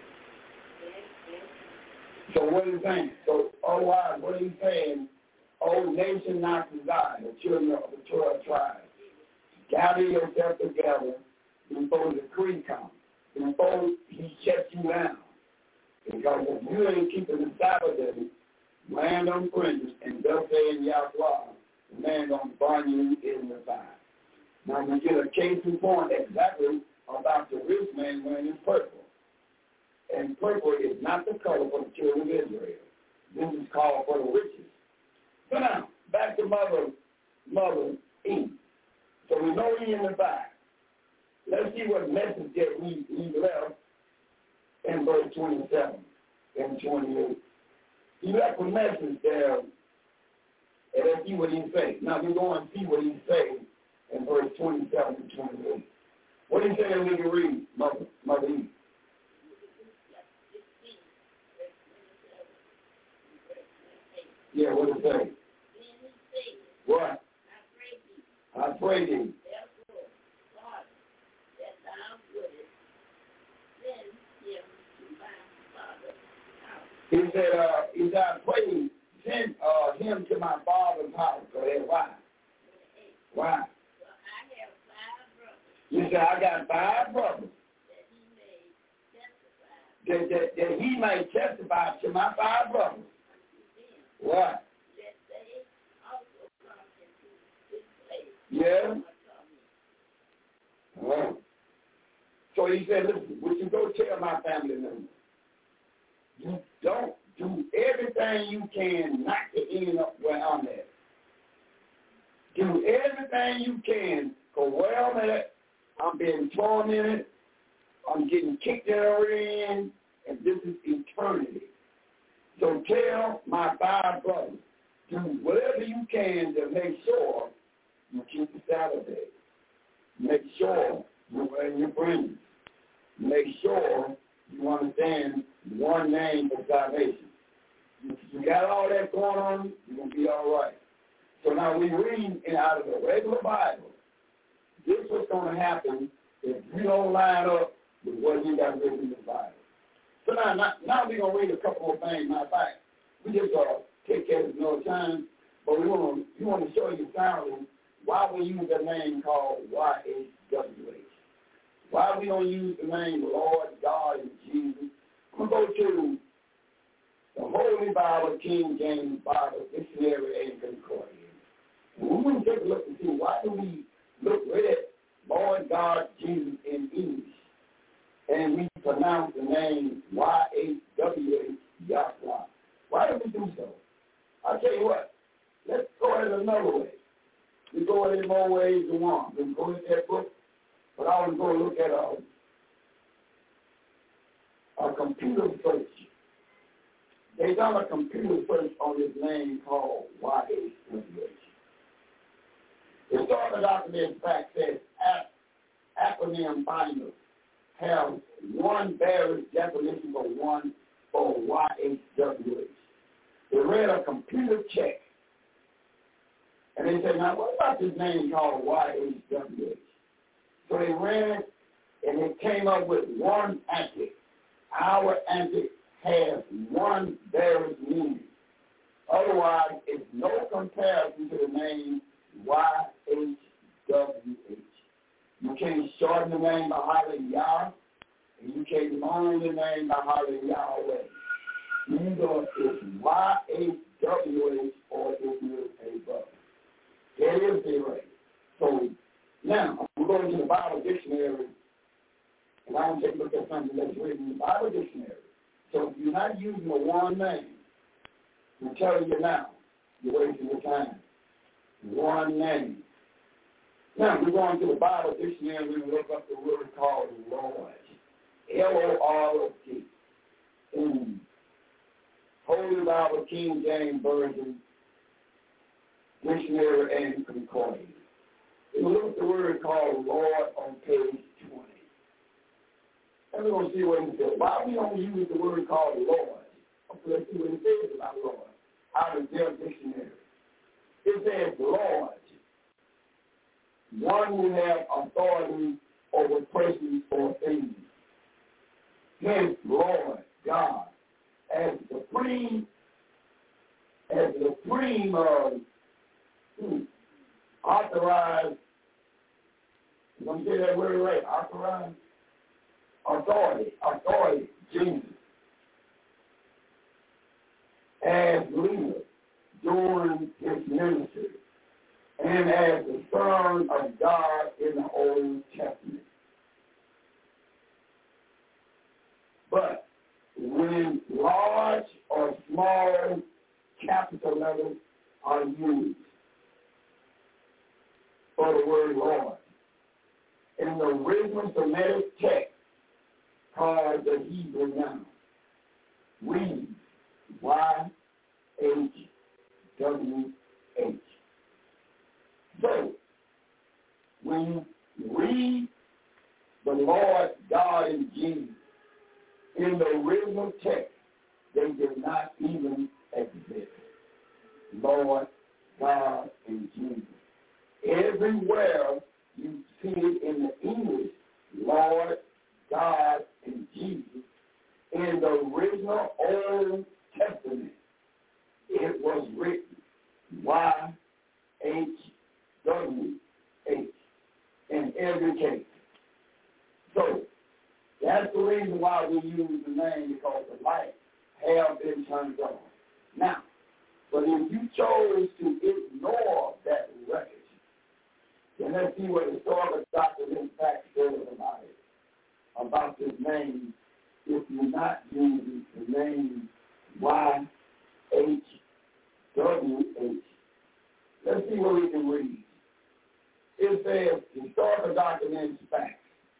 So what is he saying? So, otherwise, what he's saying, O nation not desired, the children of the 12 tribes, gather yourself together before the decree comes, before he shuts you down. Because if you ain't keeping the Sabbath day, land on fringes, and thus say in Yahweh, the man gonna burn you in the fire. Now we get a case in point exactly about the rich man wearing his purple. And purple is not the color for the children of Israel. This is called for the riches. So now, back to Mother Eve. So we know he in the back. Let's see what message that he left in verse 27 and 28. He left a message there, and let's see what he says. Now we're going to see what he says in verse 27 and 28. What he said we can read, Mother Eve. Yeah, what did it say? What? I pray thee. He said, I pray, send him to my father's house. So why? Why? You said, I got 5 brothers. That he may testify to my 5 brothers. What? Yeah. So he said, listen, would you go tell my family members? You don't do everything you can not to end up where I'm at. Do everything you can for where I'm at. I'm being tormented. I'm getting kicked in the rear end, and this is eternity. So tell my 5 brothers, do whatever you can to make sure you keep the Sabbath day. Make sure you're wearing your fringes. Make sure you understand one name for salvation. If you got all that going on, you're going to be all right. So now we read out of the regular Bible, this is what's going to happen if you don't line up with what you got written in the Bible. So now we're going to read a couple of things. Matter of fact, we just take care of it another time, but we want to show you finally why we use a name called YHWH. Why we don't use the name Lord, God, and Jesus. I'm going to go to the Holy Bible, King James Bible, Dictionary, and Concordian. And we want to take a look and see why do we look at Lord, God, Jesus in English, and we pronounce the name YHWH, Yahweh. Why do we do so? I'll tell you what, let's go at it another way. We go at it more ways than one. We can go into that book, but I want to go look at a computer search. They done a computer search on this name called YHWH. The Starter document, in fact, says acronym finders have one various definition for YHWH. They read a computer check, and they said, now what about this name called YHWH? So they ran it, and it came up with one antic. Our antic has one various meaning. Otherwise, it's no comparison to the name YHWH. You can't shorten the name by hollering Yah, and you can't long the name by hollering Yahweh. Either it's YHWH or it is a brother. It is the right. So now, we're going to the Bible dictionary, and I want to take a look at something that's written in the Bible dictionary. So if you're not using the one name, I'm telling you now, you're wasting your time. One name. Now, we're going to the Bible dictionary, we're going to look up the word called Lord. L-O-R-D. In Holy Bible, King James Version, Dictionary, and Concordian. You look at the word called Lord on page 20. And we're going to see what he said. Why we don't use the word called Lord? Let's see what it says about Lord out of their dictionary. It says Lord, one who has authority over persons or things. Hence, Lord God, as supreme authorized, you want to say that word right, authorized? Authority, Jesus. As leader during his ministry and as the Son of God in the Old Testament. But when large or small capital letters are used for the word Lord, in the original Semitic text called the Hebrew noun, read YHWH. So, when you read the Lord God and Jesus in the original text, they did not even exist. Lord God and Jesus. Everywhere you see it in the English, Lord God and Jesus, in the original Old Testament, it was written YHWH in every case. So that's the reason why we use the name, because the light have been turned on. Now, but if you chose to ignore that record, then let's see what historical document fact says about it, about this name, if you're not using the name YHWH. Let's see what we can read. It says historical documents facts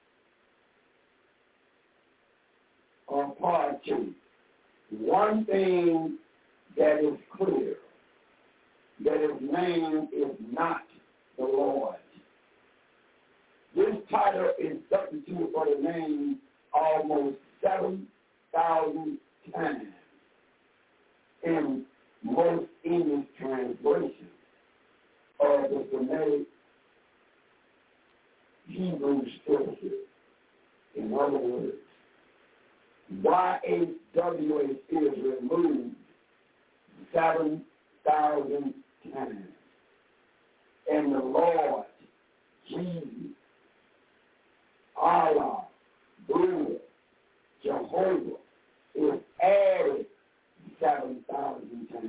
on part 2. One thing that is clear, that his name is not the Lord. This title is substituted for the name almost 7,000 times in most English translations of the Semitic Hebrew scripture. In other words, YHWH is removed 7,000 times. And the Lord, Jesus, Allah, Buddha, Jehovah is added 7,000 times.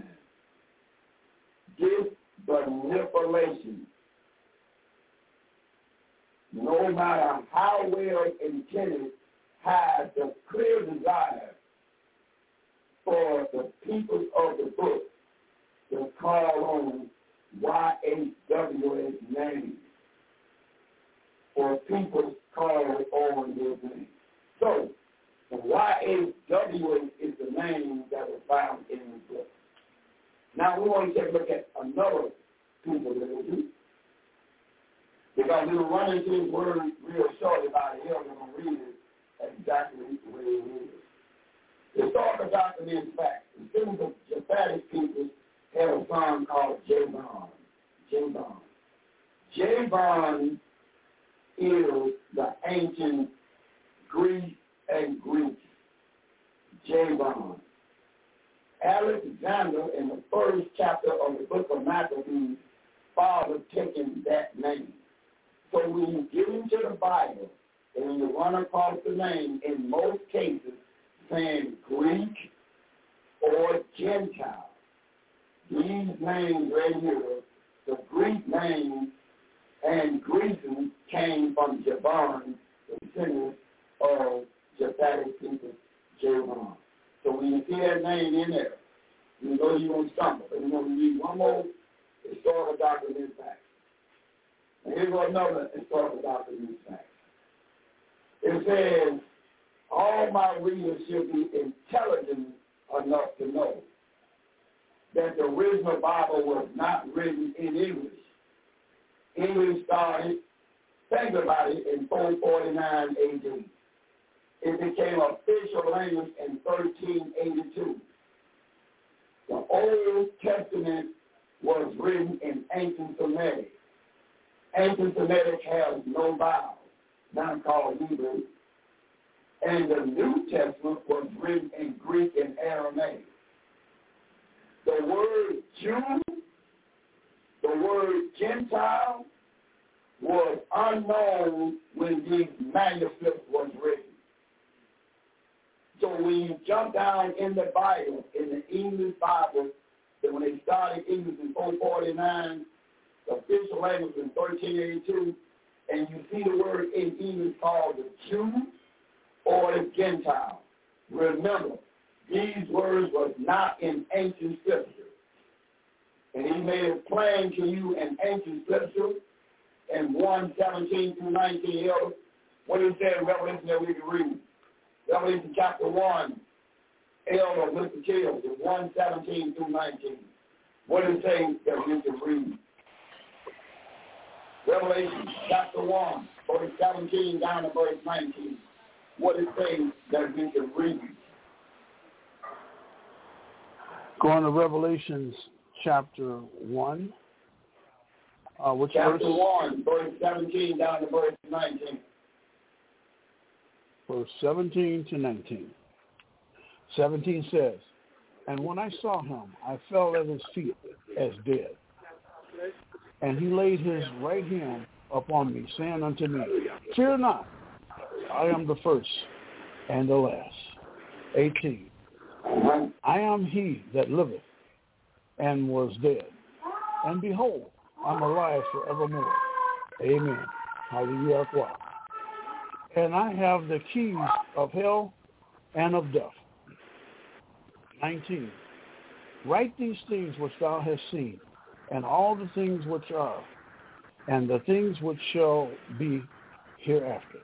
This manipulation, no matter how well intended, has the clear desire for the people of the book to call on YHWH's name, or people call on his name. So, the YHWH is the name that was found in the book. Now, we want to take a look at another people that we do, because we will run into this word real shortly by the elder. I'm going to read it exactly the way it is. Historical document fact. The students of Japhetic people had a song called Javan. Javan is the ancient Greek and Greek. Javan. Alexander, in the first chapter of the book of Maccabees, father taking that name. So when you get into the Bible and you run across the name, in most cases, saying Greek or Gentile, these names right here, the Greek names and Grecian came from Javan, the descendants of Japhetic people, Javan. So when you see that name in there, you know you're going to stumble. But you're going to read one more historical document fact. And here's another historical document fact. It says, all my readers should be intelligent enough to know that the original Bible was not written in English, English started, think about it, in 449 AD. It became official language in 1382. The Old Testament was written in ancient Semitic. Ancient Semitic has no vowels, now called Hebrew. And the New Testament was written in Greek and Aramaic. The word Jew, the word Gentile, was unknown when these manuscripts was written. So when you jump down in the Bible, in the English Bible, that when they started English in 449, the official language in 1382, and you see the word in English called the Jew or the Gentile. Remember, these words was not in ancient scripture. And he made it plain to you in ancient scripture in 1:17 through 19. What is that in Revelation that we can read? Revelation chapter 1, Elder Mr. Kills, 1:17 through 19. What does it say that we can read? Revelation chapter 1, verse 17 down to verse 19. What does it say that we can read? Go on to Revelations chapter 1. Which chapter verse? 1, verse 17 down to verse 19. Verse 17 to 19. 17 says, "And when I saw him, I fell at his feet as dead. And he laid his right hand upon me, saying unto me, Fear not, I am the first and the last." 18. "I am he that liveth and was dead. And behold, I'm alive forevermore." Amen. Hallelujah. "And I have the keys of hell and of death." 19. "Write these things which thou hast seen, and all the things which are, and the things which shall be hereafter."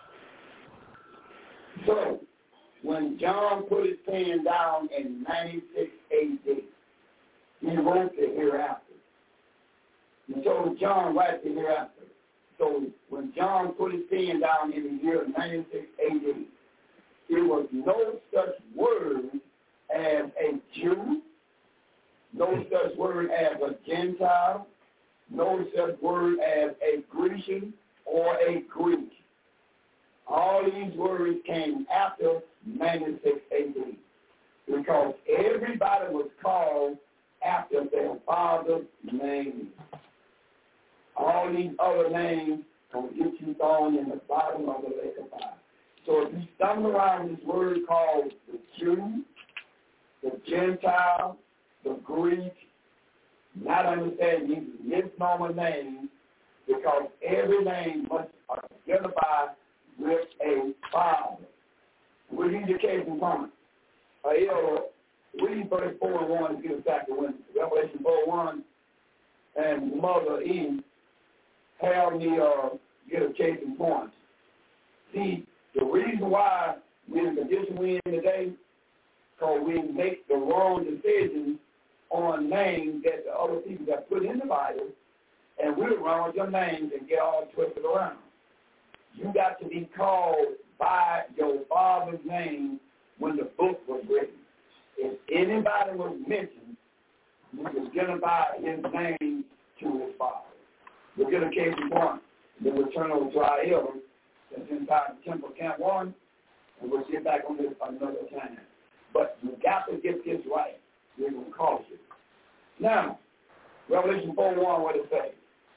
So, when John put his pen down in 96 AD, he wrote the hereafter. He told John, write the hereafter. So when John put his pen down in the year 96 AD, there was no such word as a Jew, no such word as a Gentile, no such word as a Grecian or a Greek. All these words came after 96 AD because everybody was called after their father's name. All these other names will get you thrown in the bottom of the lake of fire. So if you stumble around this word called the Jew, the Gentile, the Greek, not understand these misnomer names because every name must identify with a father. We read the case in point. Read verse 4:1 to get us back to when Revelation 4:1 and Mother Eve have me get a case in point. See, the reason why we're in the condition we're in today, because we make the wrong decisions on names that the other people got put in the Bible, and we're wrong with your names and get all twisted around. You got to be called by your father's name when the book was written. If anybody was mentioned, you can identify his name to his father. We'll get a case in point. Then we'll turn over to our elder that's inside the Temple Camp 1, and we'll get back on this another time. But you got to get this right. We're going to cause you. Now, Revelation 4:1, what it say?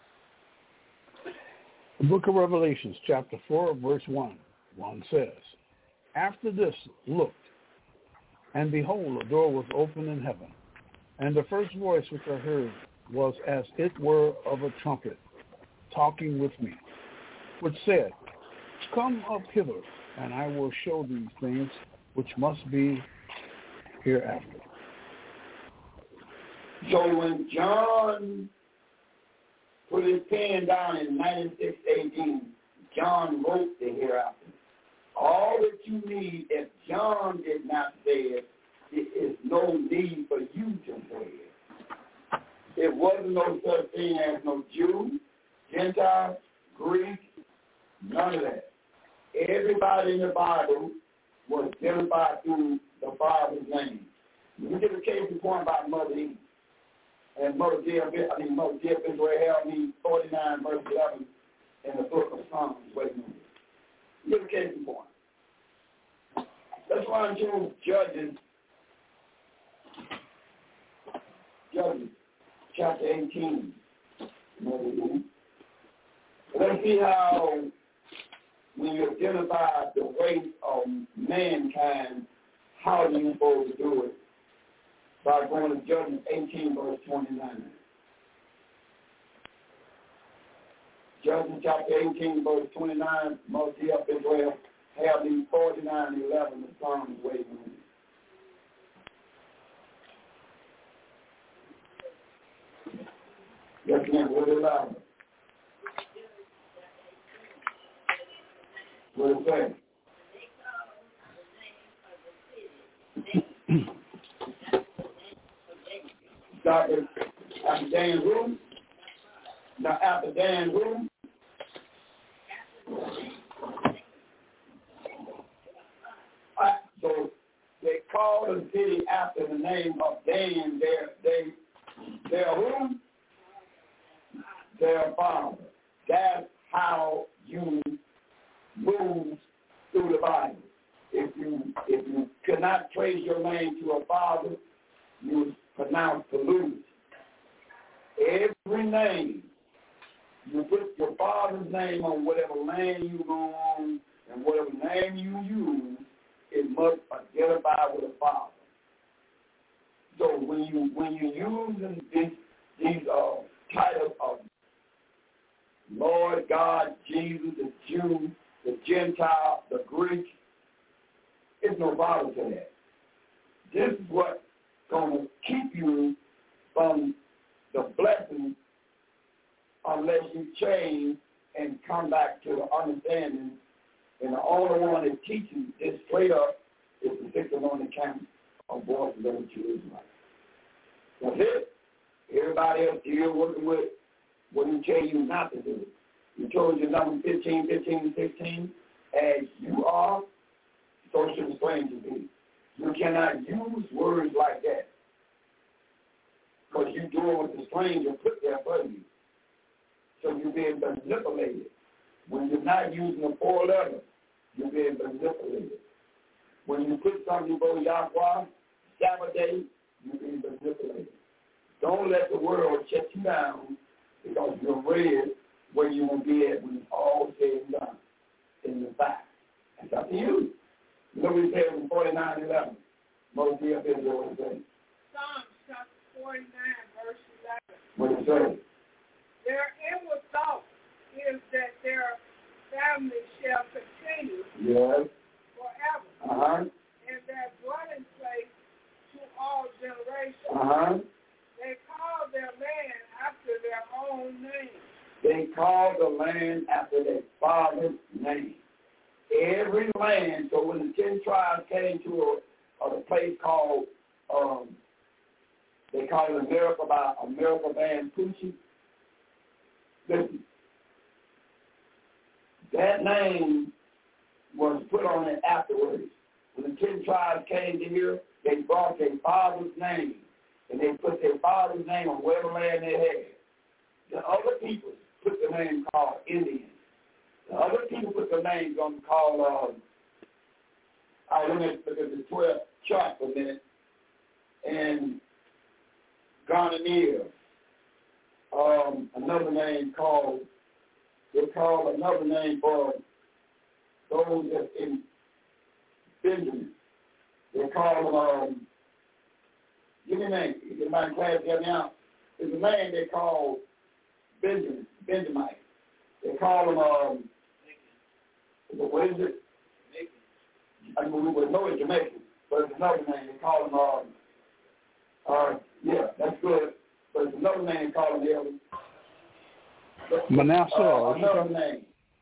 The book of Revelations, chapter 4, verse 1. 1 says, "After this looked, and behold, a door was opened in heaven. And the first voice which I heard was as it were of a trumpet, talking with me, which said, Come up hither, and I will show these things which must be hereafter." So when John put his pen down in 96 AD, John wrote the hereafter. All that you need, if John did not say it, there is no need for you to say it. There wasn't no such thing as no Jew, Gentile, Greek, none of that. Everybody in the Bible was identified through the Father's name. We get a case in point about Mother Eve. And Mother Israel held me 49 verse 11 in the book of Psalms. Wait a minute. We get a case in point. Let's run to Judges chapter 18. Let's see how when you identify the race of mankind, how you're supposed to do it by going to Judges 18, verse 29. Judges chapter 18, verse 29, most of Israel have these 49, 11, the Psalms waiting on you. Yes, ma'am, what is louder? What is that? After Dan's room? Now, after Dan's room? So they called the city after the name of Dan, their who? Their father. That's how you move through the Bible. If you cannot trace your name to a father, you pronounce the lose. Every name, you put your father's name on whatever land you go on, and whatever name you use, it must identify with a father. So when you use these titles of Lord, God, Jesus, the Jew, the Gentile, the Greek, there's no bother to that. This is what's going to keep you from the blessing unless you change and come back to the understanding. And the only one that teaches this straight up is the victim on the camp of Voice of the True Israelites. That's it. Everybody else you're working with what he tell you not to do. He told you number 15, 15, and 16, as you are, so should the stranger be. You cannot use words like that because you're doing what the stranger put there for you. So you're being manipulated. When you're not using the 4 letters, you're being manipulated. When you put something before Yahweh, Sabbath day, you're being manipulated. Don't let the world shut you down because you're read where you will be at when it's all said and done in the fact. It's up to you. Look what he says in 49:11. Most of it is what it says. Psalms chapter 49, verse 11. What it says? Their inward thought is that their family shall continue forever. And their dwelling place to all generations. They call their land after their own name. They call the land after their father's name. Every land, so when the 10 tribes came to a place called, they call it America Band Poochie. Listen, that name was put on it afterwards. When the 10 tribes came to here, they brought their father's name, and they put their father's name on whatever land they had. The other people put the name called Indians. The other people put the names on called, let me look at the 12 chart for a minute, and Ghanaian. Another name called, they call another name for those that's in Benjamin. They call them, give me a name. If my class help me out. There's a name they call Benjamite. They call them, what is it? I mean, we would know it's Jamaican, but it's another name. They call them, yeah, that's good. But it's another name they call them, Manasseh. Another name.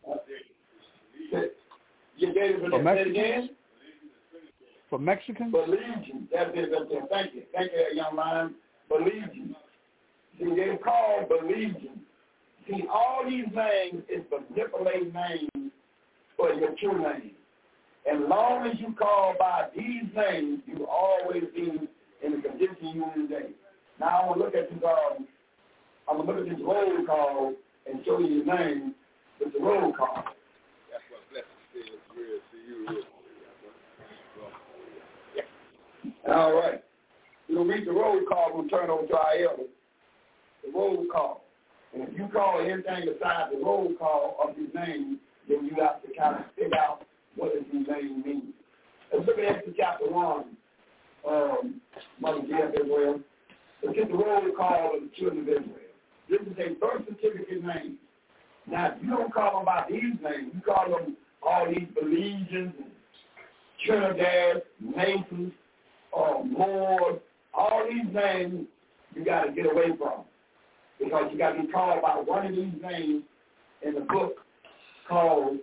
You gave it again? For Mexicans? Believing. That's it. Thank you. Thank you, young man. Believing. See, they're called believing. See, all these names is manipulated names for your true name. As long as you call by these names, you always be in the condition you in today. Now I'm gonna look at this. I'm gonna look at this roll call and show you your name with the roll call. That's what blessing is real to you. All right. We'll read the roll call. We'll turn over to our elder. The roll call. And if you call anything besides the roll call of his name, then you have to kind of figure out what does his name mean. Let's look at Exodus chapter 1. Mother Jeff Israel. Let's get the roll call of the children of Israel. This is a birth certificate name. Now, if you don't call them by these names, you call them all these Belizeans and Trinidad, Masons, Moors, all these names you got to get away from. Because you got to be called by one of these names in the book called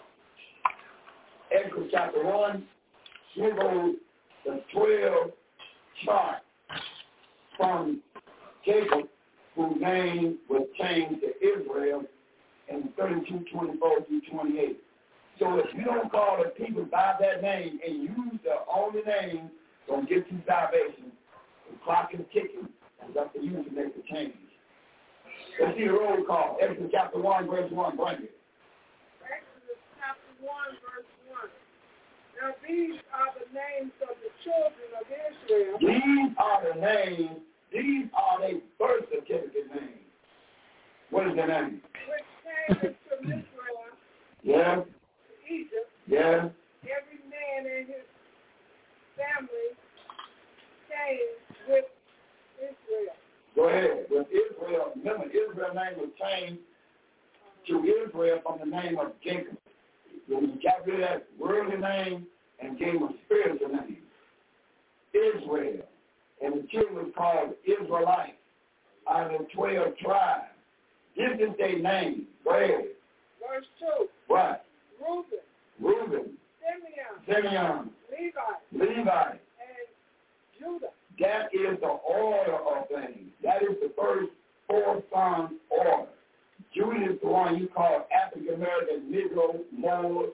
Exodus chapter 1. Here goes the 12 chart from Jacob, whose name was changed to Israel in 32:24-28. So if you don't call the people by that name and use the only name going to get you salvation, the clock is ticking. It's up to you to make the change. Let's see the roll call. Exodus chapter 1, verse 1. Bring it. Exodus chapter 1, verse 1. Now these are the names of the children of Israel. These are the names. These are their birth certificate names. What is their name? Which came into Israel. Yeah. Egypt. Yeah. Every man and his family came with Israel. Go ahead. With Israel, remember, Israel's name was changed to Israel from the name of Jacob. When you got rid of that worldly name and gave him a spiritual name. Israel. And the children was called Israelites out of the 12 tribes. This is their name. Go ahead. Verse 2. What? Reuben. Simeon. Levi. And Judah. That is the order of things. That is the first 4 sons order. Judah is the one you call African American, Negro, Moors,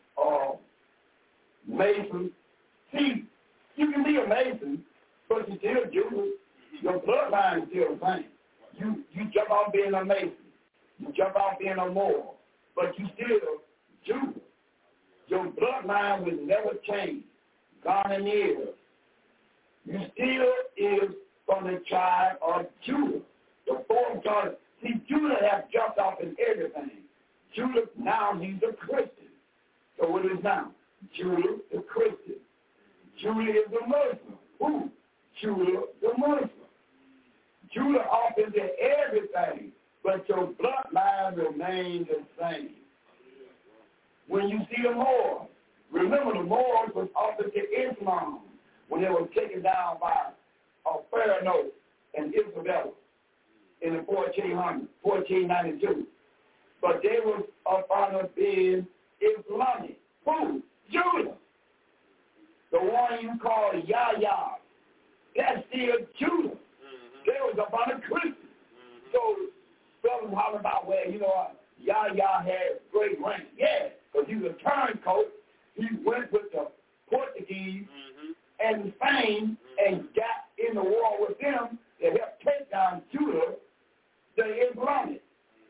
Mason. See, you can be a Mason, but you're still Judah. Your bloodline is still the same. You jump out being a Mason. You jump out being a Moor. But you still Judah. Your bloodline will never change. Ghanaian. You still is from the tribe of Judah. The 4 sons. See, Judah has jumped off in everything. Judah, now he's a Christian. So what is now? Judah, the Christian. Judah is the Muslim. Who? Judah, the Muslim. Judah off into everything, but your bloodline remains the same. When you see the Moors, remember the Moors was offered to Islam when they were taken down by Pharaoh and Isabella in the 1492. But they was up under being Islamic. Who? Judah. The one you call Yahya. That's still Judah. They was up under Christians. So brothers holler about, well, Yahya had great rank. Yeah, because he was a turncoat. He went with the Portuguese and Spain and got in the war with them to help take down Judah, the Islamic.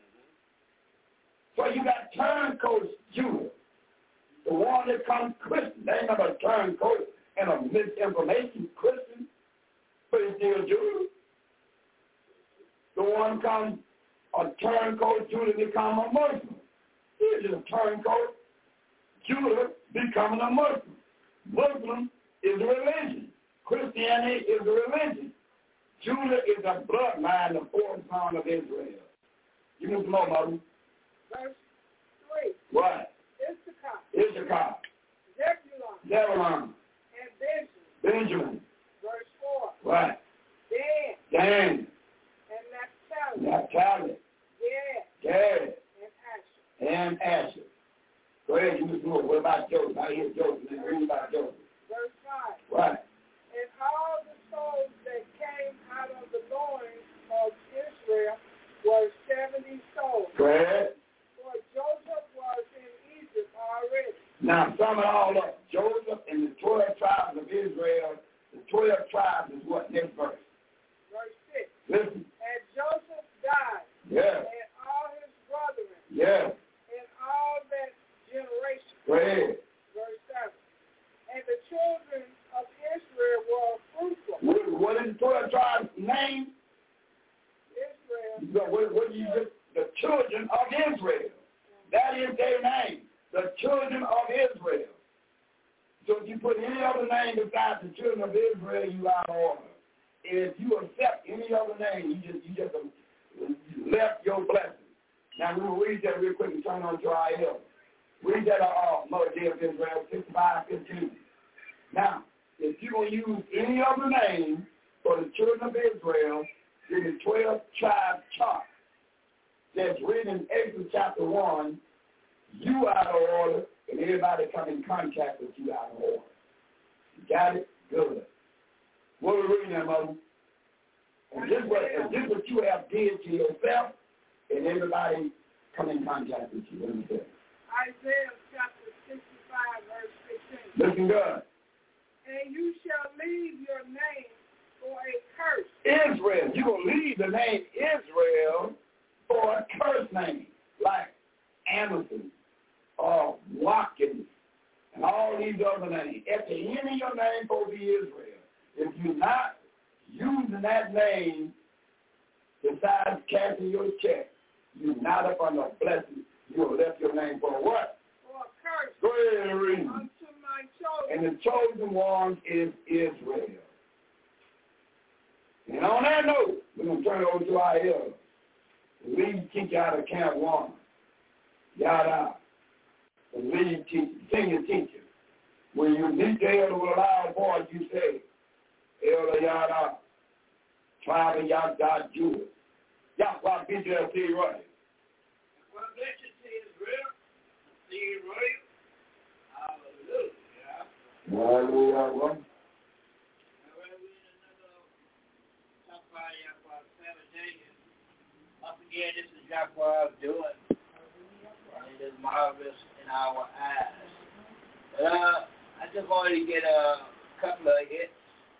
So you got turncoats Judah, the one that comes Christian. They ain't not a turncoat and a misinformation Christian, but it's still Judah. The one comes a turncoat Judah become a Muslim. He's just a turncoat Judah becoming a Muslim. Muslim is a religion. Christianity is a religion. Judah is a bloodline, the 4th son of Israel. You need to know, Mother. Verse 3. What? Issachar. Zebulun. And Benjamin. Verse 4. What? Dan. And Naphtali. Gad. And Asher. Go ahead, you just move. What about Joseph? I hear Joseph. Then read about Joseph. Verse 5. What? And all the souls that came out of the loins of Israel were 70,000 70 souls. Go ahead. For Joseph was in Egypt already. Now, sum it all up. Joseph and the 12 tribes of Israel, the 12 tribes is what? Next verse. Verse 6. Listen. And Joseph died. Yeah. And all his brethren. Yeah. And all that generation. Go ahead. Verse 7. And the children of Israel were fruitful. What is the 12 tribes' name? Israel. What do you just? The children of Israel. That is their name. The children of Israel. So if you put any other name besides the children of Israel, you are out of order. If you accept any other name, you just left your blessing. Now we will read that real quick and turn on to our elders. Read that Mother Day of Israel 65:15. Now, if you're going to use any other name for the children of Israel, in the 12 tribe chart that's written in Exodus chapter 1, you out of order, and everybody come in contact with you out of order. You got it? Good. What are we reading there, Mother? And this what you have did to yourself, and everybody come in contact with you. Let me tell you. Isaiah chapter 65, verse 16. Listen good. And you shall leave your name for a curse. Israel. You're going to leave the name Israel for a curse name, like Amazon or Watkins and all these other names. At the end of your name supposed to be Israel. If you're not using that name besides cashing your check, you're not up on the blessing. You have left your name for what? For a curse. Go ahead and read. Unto my chosen. And the chosen one is Israel. And on that note, we're going to turn it over to our elders. The lead teacher out of Camp 1. Yada. The lead teacher, senior teacher. When you meet the elder with a loud voice, you say, Elder Yada, tribe of Yada, Judah. Yahweh, be there, see you right. Well, bless you, see Israel. See you right. Hallelujah. Hallelujah. Once again, this is Yahweh doing. It is marvelous in our eyes. I just wanted to get a couple of hits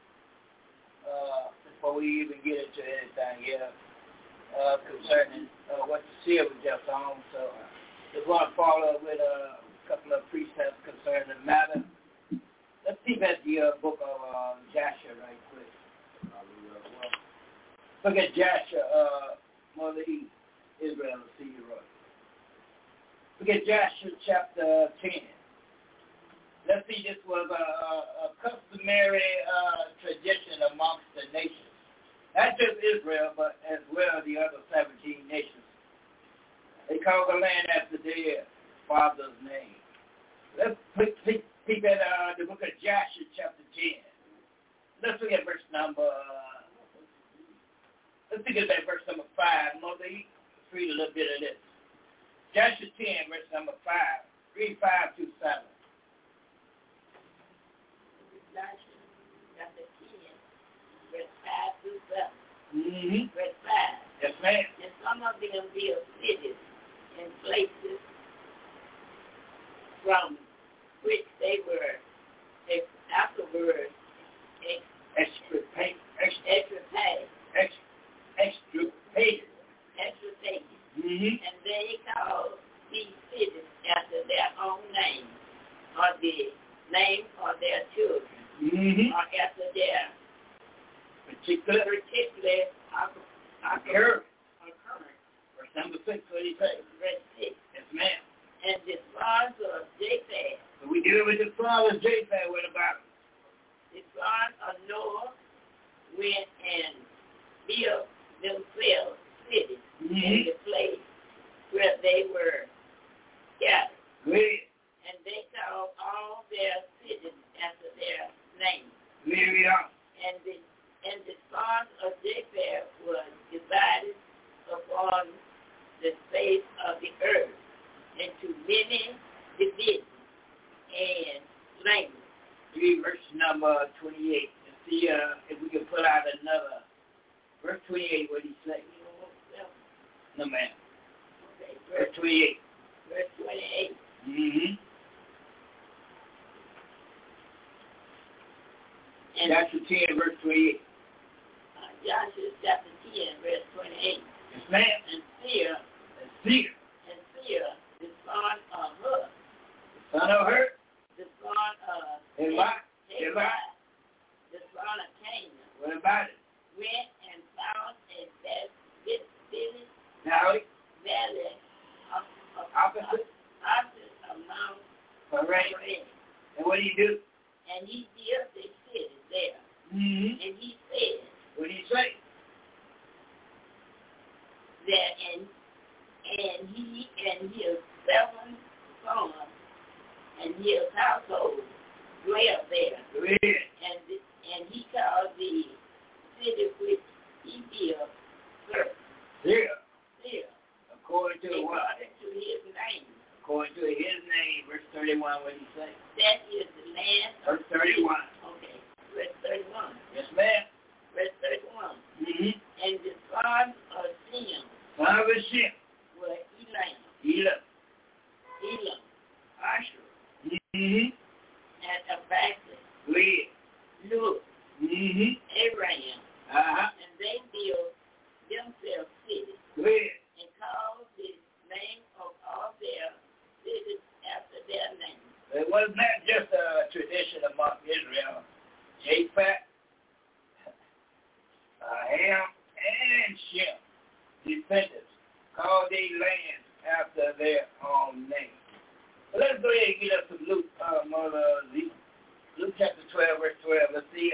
before we even get into anything concerning what the seer was just on. So just want to follow up with a couple of precepts concerning the matter. Let's see at the book of Joshua right quick. Look at Joshua, Mother E, Israel, see you right. Look at Joshua chapter 10. Let's see, this was a customary tradition amongst the nations. Not just Israel, but as well the other 17 nations. They call the land after their father's name. Let's peek at the book of Joshua chapter 10. Let's look at verse number... Let's look at verse number 5. Mother, let's read a little bit of this. Joshua 10, verse number 5. Read 5 through 7. Joshua chapter 10, verse 5 through 7. Mm-hmm. Verse 5. Yes, ma'am. And some of them built cities and places from which they were afterwards extirpated. Mm-hmm. And they called these cities after their own name, or the name of their children, Mm-hmm. or after their particular occurrence. Verse number 6, what do you say? Verse 6. Yes, ma'am. And the sons of Japheth. So we deal with the sons of Japheth. What about it? The sons of Noah went and built themselves cities in the place where they were scattered. Good. And they called all their cities after their names. Very on. And the sons of Japheth were divided upon the face of the earth into many divisions and languages. Read verse number 28 and see if we can put out another. Verse 28, what do you say? No, ma'am. Verse 28. Verse 28. Mm-hmm. And Joshua 10, verse 28. Joshua chapter 10, verse 28. Yes, ma'am. And Seir, the son of Hur, the son of Hur, the son of Levi, the son of Canaan, what about it? went and found a village Now, valley opposite of Mount Paran. Paran. And what do you do? And he built a city there. Mm-hmm. And he said What do you say? that and he and his 7 sons and his household dwelt there. Go ahead. And he called the city which he built Here. Seir, According to what? according to his name. According to his name, verse 31, what do you say? That is the land of Verse 31. Okay, verse 31. Yes, ma'am. Verse 31. Mm-hmm. And the sons of Shem Son of a ship. were Elam, Elam. Asher, Mm-hmm. and Abacus, Go ahead. Lut, Mm-hmm. Abraham, Uh-huh. and they built themselves cities Go ahead. and called the name of all their cities after their name. It was not just a tradition among Israel. Japheth, Ham, and Shem, descendants, called their lands after their own name. So let's go ahead and get up to Luke, Mother Z. Luke chapter 12, verse 12. Let's see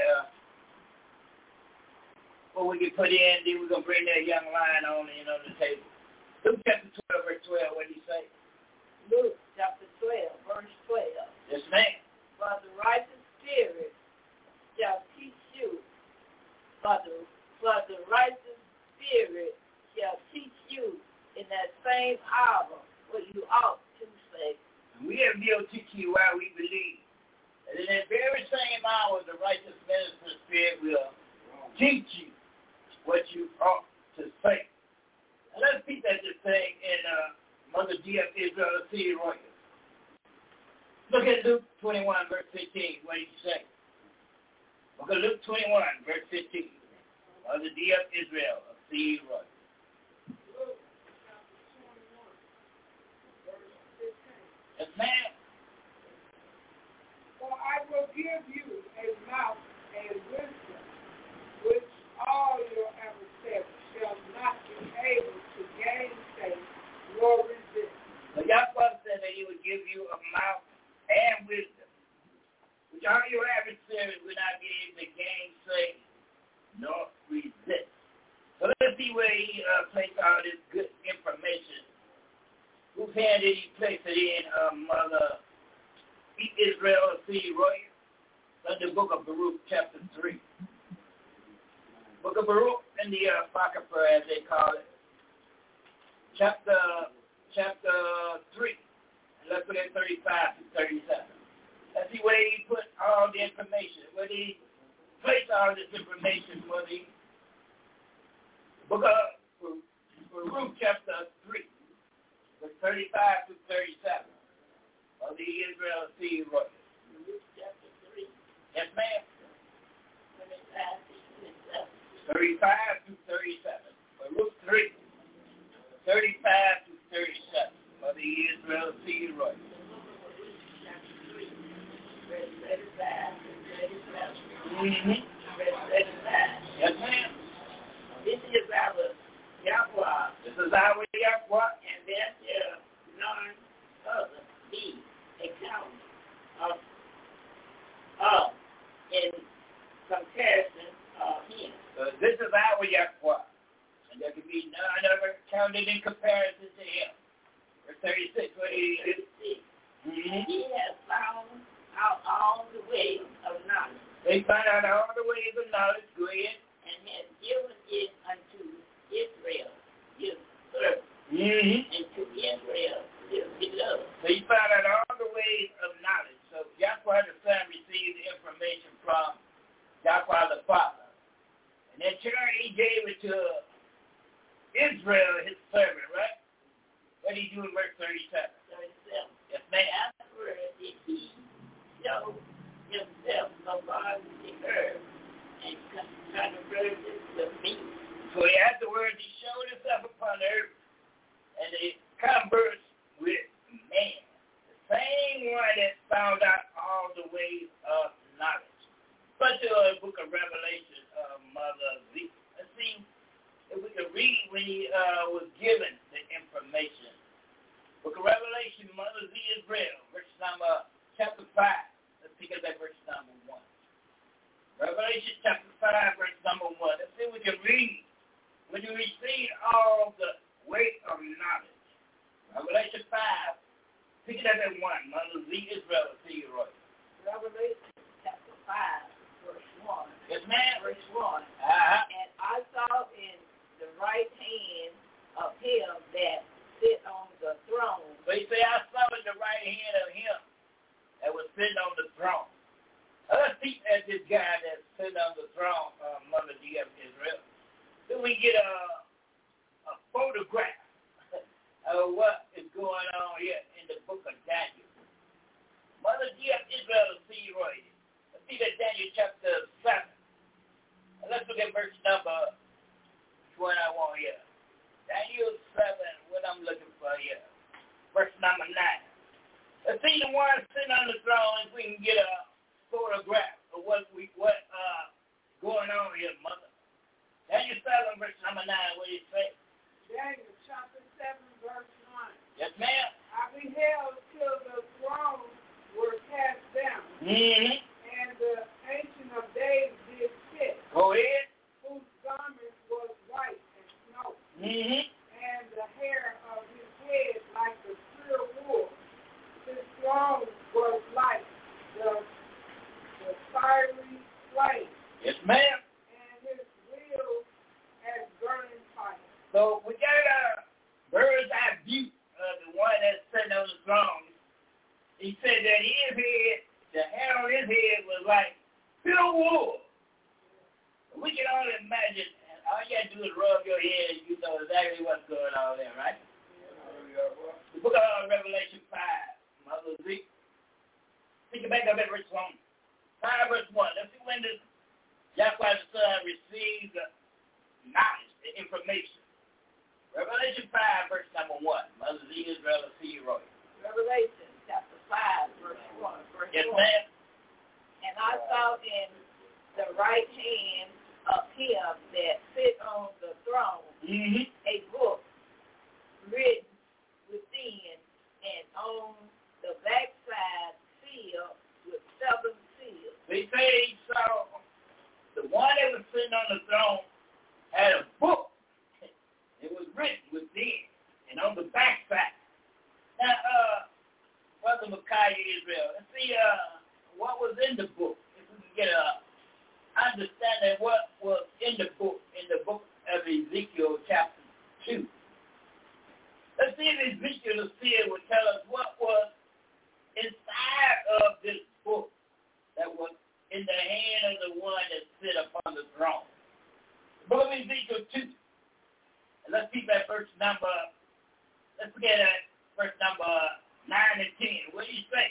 what we can put in. Then we're going to bring that young lion on in on the table. Luke chapter 12, verse 12. What do you say? Luke chapter 12, verse 12. Yes, ma'am. For the righteous spirit shall teach you. For the righteous spirit shall teach you in that same hour what you ought to say. And we have been able to teach you why we believe. And in that very same hour, the righteous minister spirit will teach you what you ought to say. And let's repeat that this thing in Mother D.F. Israel, C. Royal. Look at Luke 21, verse 15. What did he say? Look at Luke 21, verse 15. Mother D.F. Israel, C. Royal. Yes, ma'am. For I will give you a mouth and wisdom, which all your adversaries shall not be able to gainsay nor resist. So Yahweh said that he would give you a mouth and wisdom, which all your adversaries would not be able to gainsay nor resist. So let's see where he placed all this good information. Whose hand did he place it in, Mother Israel C. Roy? That's the book of Baruch, chapter 3. Book of Baruch in the Apocrypha, as they call it. Chapter 3. And let's put it 35 to 37. Let's see where he put all the information. Where he placed all this information for the book of Baruch, chapter 3. 35 to 37 of the Israel C. Royal. Luke chapter 3. Yes, ma'am. 25 to 35 to 37. Baruch 3. 35 to 37 of the Israel C. Royal. chapter 3, verse 35 to 37. Mm-hmm. Verse 35. Yes, ma'am. This is our Yahweh, This is our Yahweh. and there shall none other be account of in comparison of him. This is our Yahweh. And there can be none other counted in comparison to him. Verse 36, what do you do? Mm-hmm. He has found out all the ways of knowledge. They find out all the ways of knowledge. Go ahead. And has given it unto Israel, his servant, Mm-hmm. and to Israel, his beloved. So he found out all the ways of knowledge. So Yahweh the Son received the information from Yahweh the Father. And in turn, he gave it to Israel, his servant, right? What did he do in verse 37? 37. Yes, ma'am. Afterward did he show himself above the earth and converted the meat. So afterwards he showed himself upon the earth and he conversed with man. The same one that found out all the ways of knowledge. But the book of Revelation, Mother Z. Let's see if we can read when he was given the information. Book of Revelation, Mother Z Israel, verse number chapter 5. Let's pick up that verse number 1. Revelation chapter 5, verse number 1. Let's see if we can read when you receive all the weight of knowledge. Revelation 5, pick it up at 1. Mother Z Israel, see you, Roy. Revelation chapter 5, verse 1. Yes, ma'am. Verse 1. And I saw in the right hand of him that sit on the throne. So he said, I saw in the right hand of him that was sitting on the throne. Let's see at this guy that's sitting on the throne, Mother D of Israel. Then we get a photograph of what is going on here in the book of Daniel. Mother D of Israel, see you right. Let's see that Daniel chapter 7. And let's look at verse number 1 I want here. Daniel 7, what I'm looking for here. Verse number 9. Let's see the one sitting on the throne if we can get a photograph of what going on here, Mother. Daniel 7, verse number 9, what do you say? Daniel chapter 7, verse 1. Yes, ma'am. I beheld till the thrones were cast down, Mm-hmm. and the Ancient of Days did sit, Go ahead. whose garment was white as snow, Mm-hmm. and the hair of his head like the pure wool. His throne was like the fiery flame, Yes, ma'am. and his wheels as burning fire. So we got a bird's eye view of the one that's sitting on the throne. He said that his head, the hair on his head was like pure wool. We can only imagine, and all you got to do is rub your head, you know exactly what's going on there, right? The book of Revelation 5, Mother Z. Pick it back up at verse 1. 5 verse 1. Let's see when this Yahweh the Son receives the knowledge, the information. Revelation 5, verse number 1. Mother Z Israel, see you, Roy. Revelation chapter 5, verse 1. Verse Yes, 1. ma'am. And I saw in the right hand of him that sit on the throne Mm-hmm. a book written within and on the backside sealed with 7 seals. They say he saw the one that was sitting on the throne had a book. It was written within and on the backside. Now, Brother Micaiah Israel, let's see what was in the book. If we can get a understanding what was in the book of Ezekiel chapter 2. Let's see if Ezekiel will tell us what was inside of this book that was in the hand of the one that sit upon the throne. The book of Ezekiel 2. And let's keep that verse number, let's get at verse number 9 and 10. What do you say?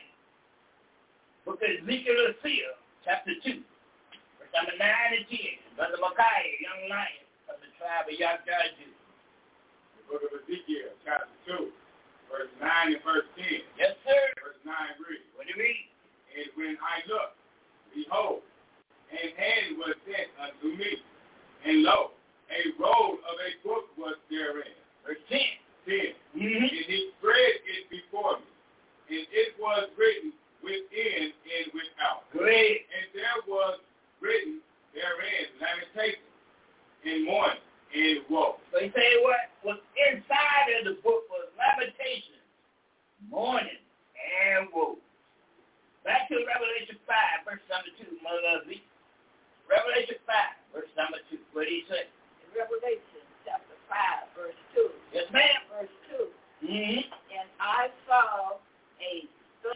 Book of Ezekiel chapter 2. Verse number 9 and 10. Brother Micaiah, young lion of the tribe of Yahweh. The book of Ezekiel, chapter 2, verse 9 and verse 10. Yes, sir. Verse 9 reads, What do you read? And when I looked, behold, an hand was sent unto me, and lo, a roll of a book was therein. Verse 10. 10. Mm-hmm. And he spread it before me, and it was written within and without. Great. And there was written therein lamentation, and mourning, and woe. So he said what was inside of the book was lamentation, mourning, and woe. Back to Revelation 5, verse number 2, Mother Z. Revelation 5, verse number 2. What did he say? In Revelation chapter 5, verse 2. Yes, ma'am. Verse 2. Mm-hmm. And I saw a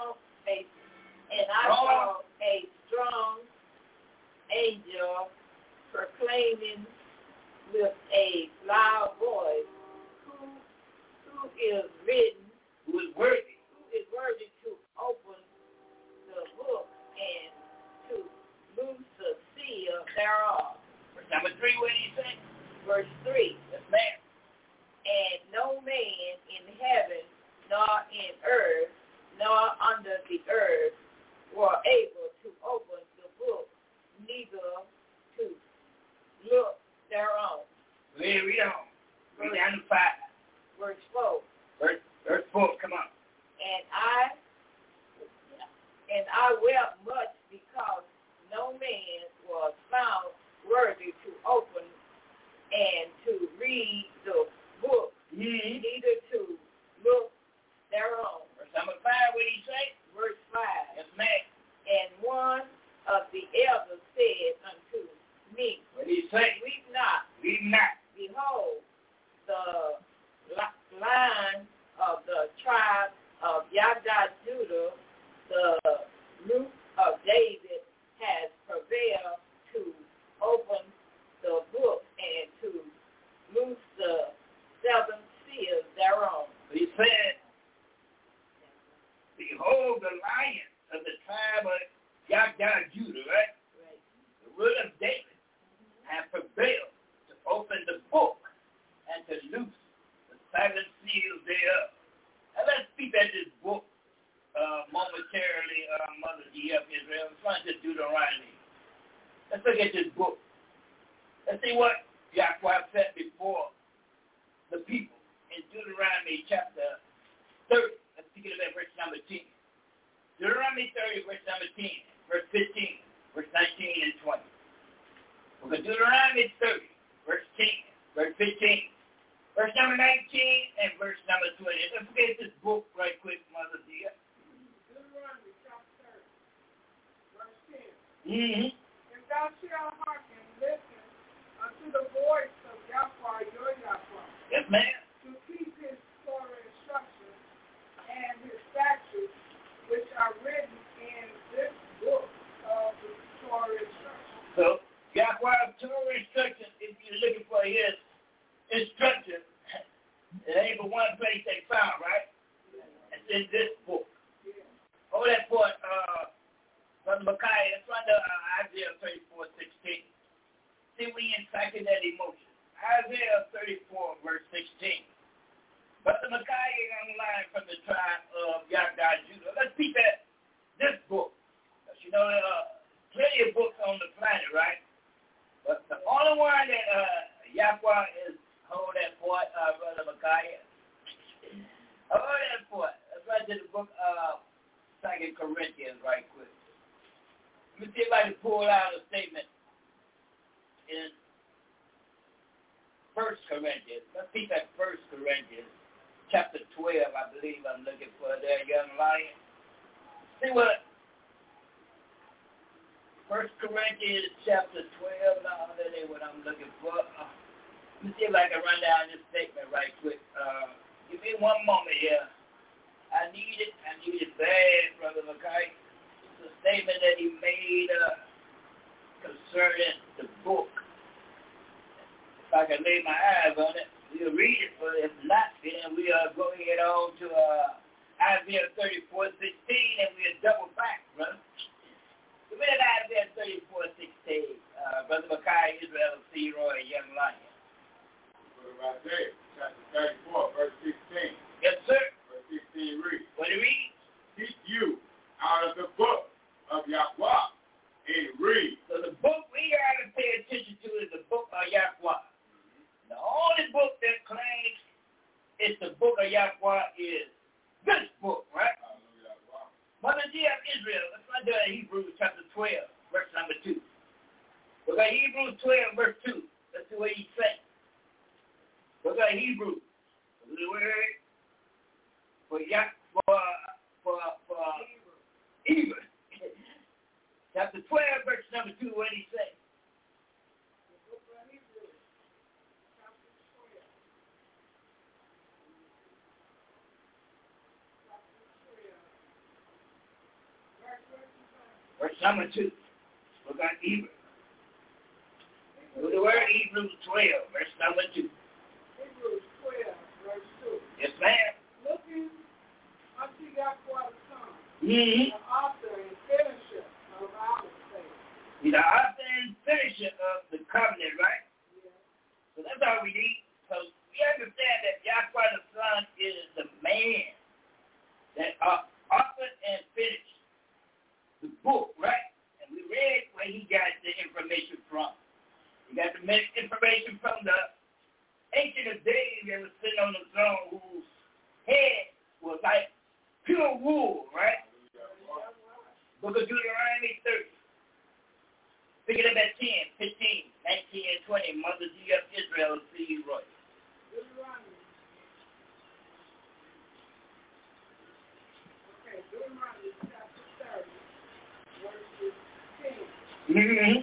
strong angel proclaiming with a loud voice, who is written, who is worthy to open the book and to loose the seal thereof. Verse number 3, what did he say? Verse 3. Yes, ma'am. And no man in heaven, nor in earth, nor under the earth were able to open the book, neither to look thereon. Read on. Read down to 5. Verse 4. Verse 4, come on. And I wept much because no man was found worthy to open and to read the book, neither to look thereon. Verse number 5, what did he say? Verse 5. Yes, ma'am. And one of the elders said unto me, What did he say? Weep not. Weep not. Behold, the line of the tribe of Yada Judah, the root of David, has prevailed to open the book and to loose the 7 seals thereon. He said, behold, the lion of the tribe of Yada Judah, right? The root of David has prevailed to open the book and to loose the 7 seals thereof. Now let's speak at this book momentarily, Mother D.F. Israel. Let's run to Deuteronomy. Let's look at this book. Let's see what Yahweh said before the people in Deuteronomy chapter 30. Let's pick it up at verse number 10. Deuteronomy 30, verse number 10, verse 15, verse 19 and 20. Look at Deuteronomy 30, verse 10, verse 15, verse number 19, and verse number 20. Let's look at this book right quick, Mother dear. Deuteronomy chapter 30, verse 10. Mm-hmm. If thou shalt hearken, listen unto the voice of Yahweh your Yahweh, Yes, ma'am. to keep his Torah instructions and his statutes, which are written in this book of the Torah instructions. So, Yahweh's Torah instructions, if you're looking for his instructions, it ain't but one place they found, right? It's in this book. Yeah. Hold that point, Brother Micaiah. It's under Isaiah 34:16. See, we incited that emotion. Isaiah 34, verse 16. Brother Micaiah is on the line from the tribe of Yada Judah. Let's peep at this book. You know, plenty of books on the planet, right? But the only one that Yahweh is, hold that point, Brother Micaiah. Hold that point. Let's run to the book of 2 Corinthians right quick. Let me see if I can pull out a statement in 1 Corinthians. Let's peep at 1 Corinthians. Chapter 12, I believe I'm looking for there, young lion. See what 1 Corinthians chapter 12, now that ain't what I'm looking for. Let me see if I can run down this statement right quick. Give me one moment here. I need it bad, Brother Micaiah. It's a statement that he made concerning the book. If I can lay my eyes on it, we'll read it, but if not, then we'll go ahead on to Isaiah 34:16, and we'll double back, brother. Give me that Isaiah 34:16, Brother Micaiah, Israel, Leroy, Young Lion. Right there, chapter 34, verse 16. Yes, sir. Verse 16 reads, What it reads? Teach you out of the book of Yahweh and read. So the book we got to pay attention to is the book of Yahweh. The only book that claims it's the book of Yahweh is this book, right? Mother of Israel, let's run to Hebrews chapter 12, verse number 2. Look at Hebrews 12, verse 2. Let's see what he says. Look at Hebrews. The word for Hebrews. Chapter 12, verse number 2, what did he say? Verse number 2. Look at Hebrews. Look at the word Hebrews 12, verse number 2. Hebrews 12, verse 2. Yes, ma'am. The author and finisher of our faith. He's the author and finisher of the covenant, right? Yeah. So that's all we need. So we understand that Yahweh the Son is the man that authored and finished the book, right? And we read where he got the information from. He got the information from the Ancient of Days that was sitting on the throne, whose head was like pure wool, right? Book of Deuteronomy 30. Pick it up at 10, 15, 19, and 20. Mother G of Israel, C. Roy. Deuteronomy. Okay, Deuteronomy chapter 30, verses 10, 15, 19,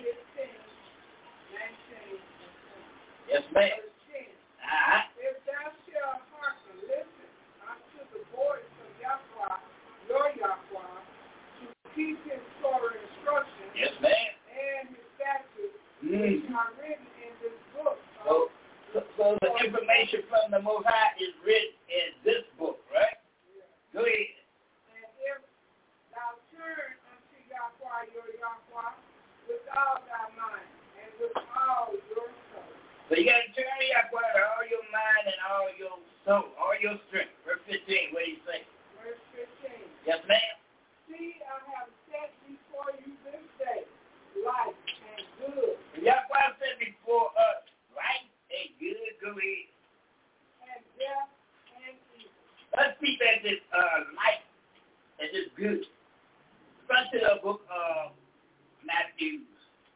and 20. Yes, ma'am. Verse 10. Uh-huh. If thou shalt hearken, listen unto the voice of Yahweh, your Yahweh, to keep his Torah instructions Yes, ma'am. and his statutes, which are written in this book. So the information from the Most High is written in this book, right? Go ahead. And if thou turn unto Yahweh, your Yahweh, with all thy mind and with all your soul. So you got to turn to Yahweh with all your mind and all your soul, all your strength. Verse 15, what do you say? Verse 15. Yes, ma'am. See, I have set before you this day life and good, Yahweh said before us, right and good, go ahead. and death and evil. Let's keep at this life and this good. Front to the book of Matthew.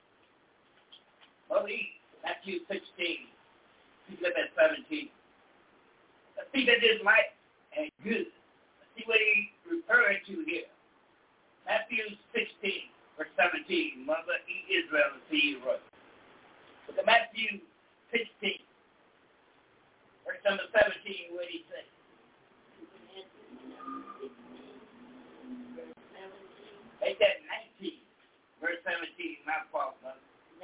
Matthew 16. Keep up at 17. Let's keep at this life and good. Let's see what he's referring to here. Matthew 16, verse 17. Mother E. Israel, see you right. Look at Matthew 16, verse number 17. What did he say? Make that 19, verse 17. My fault, mother.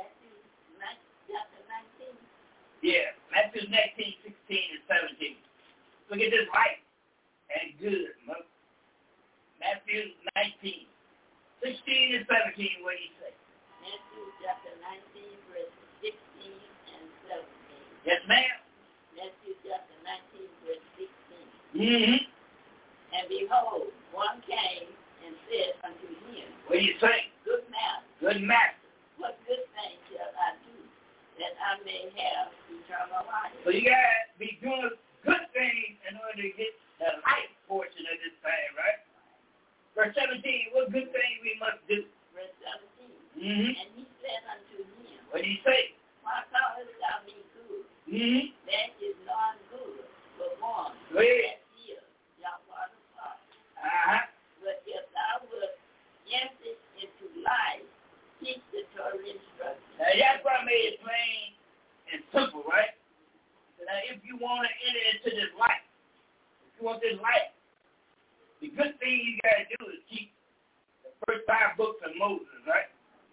Yeah, Matthew 19, 16, and 17. Look at this life and good, mother. Matthew 19, 16 and 17, what do you say? Matthew chapter 19, verse 16 and 17. Yes, ma'am. Matthew chapter 19, verse 16. Mm-hmm. And behold, one came and said unto him, What do you say? Good master, Good master. what good thing shall I do, that I may have eternal life? So you got to be doing good things in order to get the life portion of this thing, right? Verse 17, what good thing we must do? Verse 17. Mm-hmm. And he said unto him, What do you say? Why callest thou me good? Mm-hmm. There is none good, but one, Go ahead. that is Yahweh the Father. Uh-huh. But if thou wilt enter into life, keep the Torah instructions. Now, Yahweh made it plain and simple, right? So now, if you want to enter into this life, if you want this life, the good thing you got to do is keep the first 5 books of Moses, right?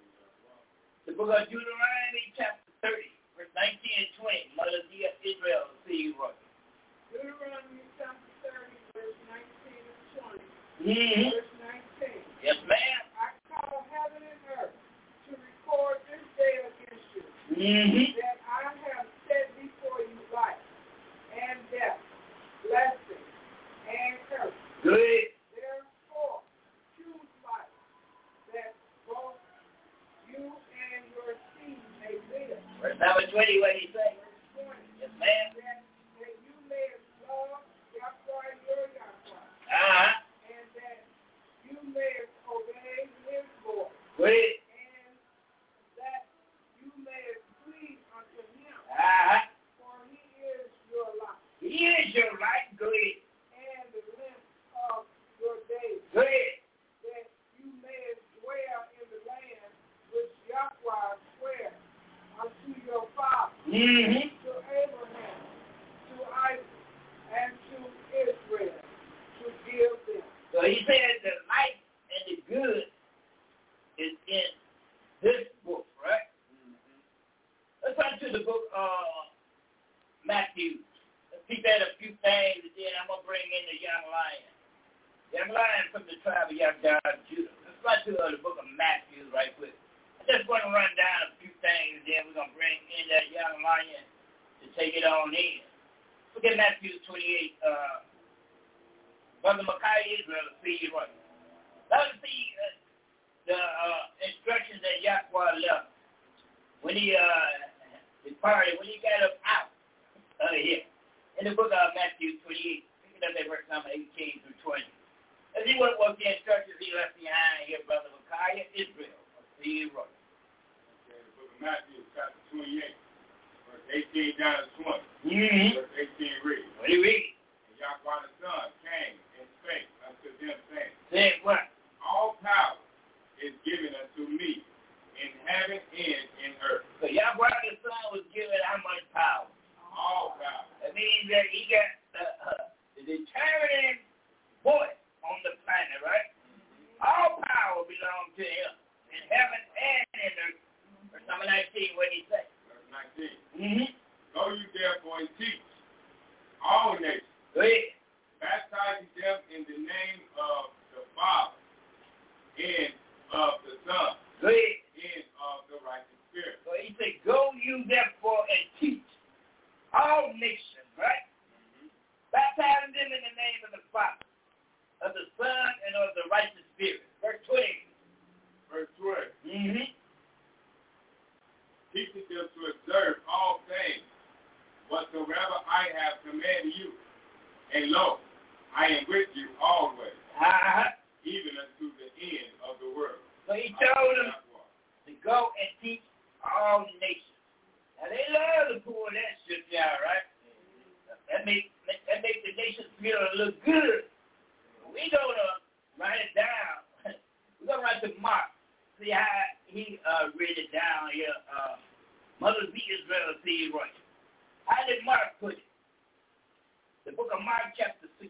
The book of Deuteronomy, chapter 30, verse 19 and 20. Mother of Israel, see you right. Deuteronomy chapter 30, verse 19 and 20. Mm-hmm. Verse 19. Yes, ma'am. I call heaven and earth to record this day against you, Mm-hmm. that I have set before you life and death, blessing and curse. Good. Therefore, choose life, that both you and your seed may live. Verse number 20, what do you say? Verse 20. Yes, ma'am. That you may love Yahweh your Yahweh, Uh-huh. and that you may obey his voice, Good. and that you may cleave unto him, Uh-huh. for he is your life, He is your right. Good. and the length of your days, Good. that you may dwell in the land which Yahweh sware unto your father, Mm-hmm. to Abraham, to Isaac, and to Israel, to give them. So he said the life and the good is in this book, right? Mm-hmm. Let's turn to the book of Matthew. Let's keep at a few things, and then I'm going to bring in the young lion. I'm lying from the tribe of Judah. Let's go to the book of Matthew right quick. I just want to run down a few things, and then we're going to bring in that young lion to take it on in. Look at Matthew 28. Brother Micaiah Israel, see you right. Let's see the instructions that Yahweh left when he departed, when he got up out of here. In the book of Matthew 28, pick it up at verse number 18 through 20. Let's see what the instructions he left behind here, Brother Micaiah Israel. See you right. Okay, the book of Matthew, chapter 28, verse 18 down to 20. Mm-hmm. Verse 18 reads. What do you read? And Yahweh the Son came and spake unto them, saying, Say what? all power is given unto me in heaven and in earth. So Yahweh the Son was given how much power? All power. That means that he got the determining voice on the planet, right? All power belongs to him in heaven and in earth. Verse number 19, what did he say? Verse 19. Mm-hmm. Go you therefore and teach all nations, Go ahead. baptizing them in the name of the Father, and of the Son, Go ahead. and of the righteous Spirit. So he said, go you therefore and teach all nations, right? Mm-hmm. Baptizing them in the name of the Father, of the Son, and of the righteous Spirit. Verse 20. Verse 12. Mm-hmm. Teaching them to observe all things whatsoever I have commanded you. And lo, I am with you always, even unto the end of the world. So he told them to go and teach all nations. Now they love to pull that shit down, right? That make the nation feel a little good. We gonna write it down. We're gonna write the Mark. See how he read it down here. Mother B. Israel, see it right. How did Mark put it? The book of Mark, chapter 16,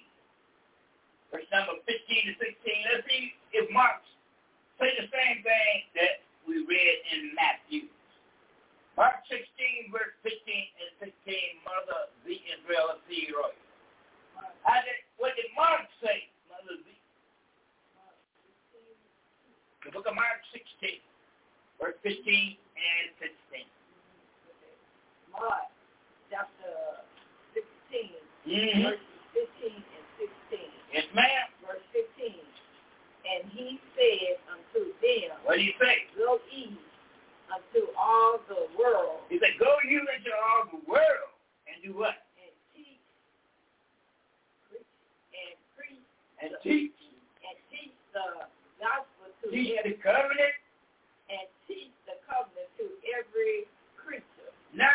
verse number 15 to 16. Let's see if Mark say the same thing that we read in Matthew. Mark 16, verse 15 and 16, Mother B. Israel, see it right. What did Mark say, Mother B? The book of Mark 16, verse 15 and 16. Mark chapter 16, Mm-hmm. verses 15 and 16. Yes, ma'am. Verse 15. And he said unto them, What do you say? go ye unto all the world, He said, go you into all the world and do what? and teach, and preach, And teach. and teach the gospel to Teach every, the covenant. and teach the covenant to every creature. Now,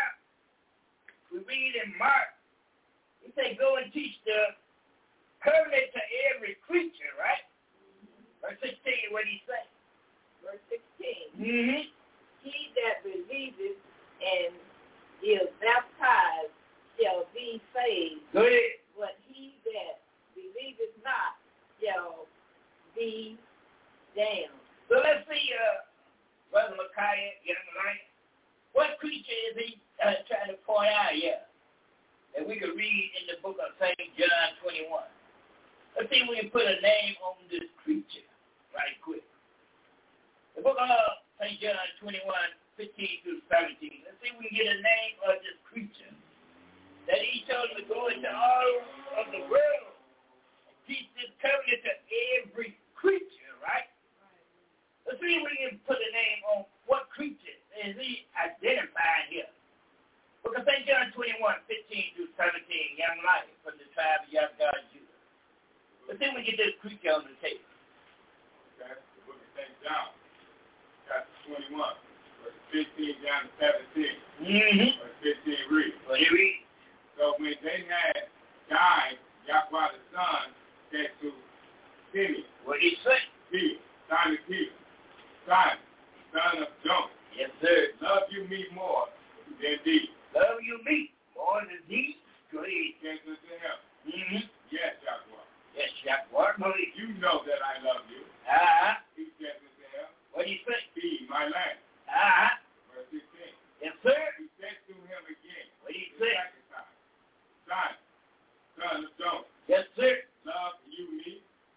we read in Mark, he said, go and teach the covenant to every creature, right? Verse 16, what did he say? Verse 16. Mm-hmm. He that believeth and is baptized shall be saved, Go ahead. but he that believeth not shall be damned. So let's see, Brother Micaiah, young lion. What creature is he trying to point out here that we could read in the book of St. John 21? Let's see if we can put a name on this creature right quick. The book of St. John 21, 15 through 17. Let's see if we can get a name of this creature that he told us to go into all of the world and teach this covenant to every creature, right? Let's see if we can put a name on what creature is he identifying here. Book of St. John 21, 15 through 17, young lion from the tribe of Yahweh Judah. Let's see if we get this creature on the table. Okay, the book of St. John, chapter 21, verse 15 down to 17. Mm-hmm. Verse 15 reads. What do you read? So when they had died, Yahweh the Son said to Simeon, What did he say? Peter, Simon Peter, Simon, son of Jonah, Yes, sir. love you me more than thee. Love you me more than thee? Go ahead. He said unto him, Mm-hmm. yes, Yahweh. Yes, Yahweh. Go ahead. You know that I love you. Uh-huh. He said unto him, What do you say? feed my lamb. Uh-huh. Verse 16. Yes, sir. He said to him again, What do you the say? second time, Simon, son of Jonah, Yes, sir. love you me?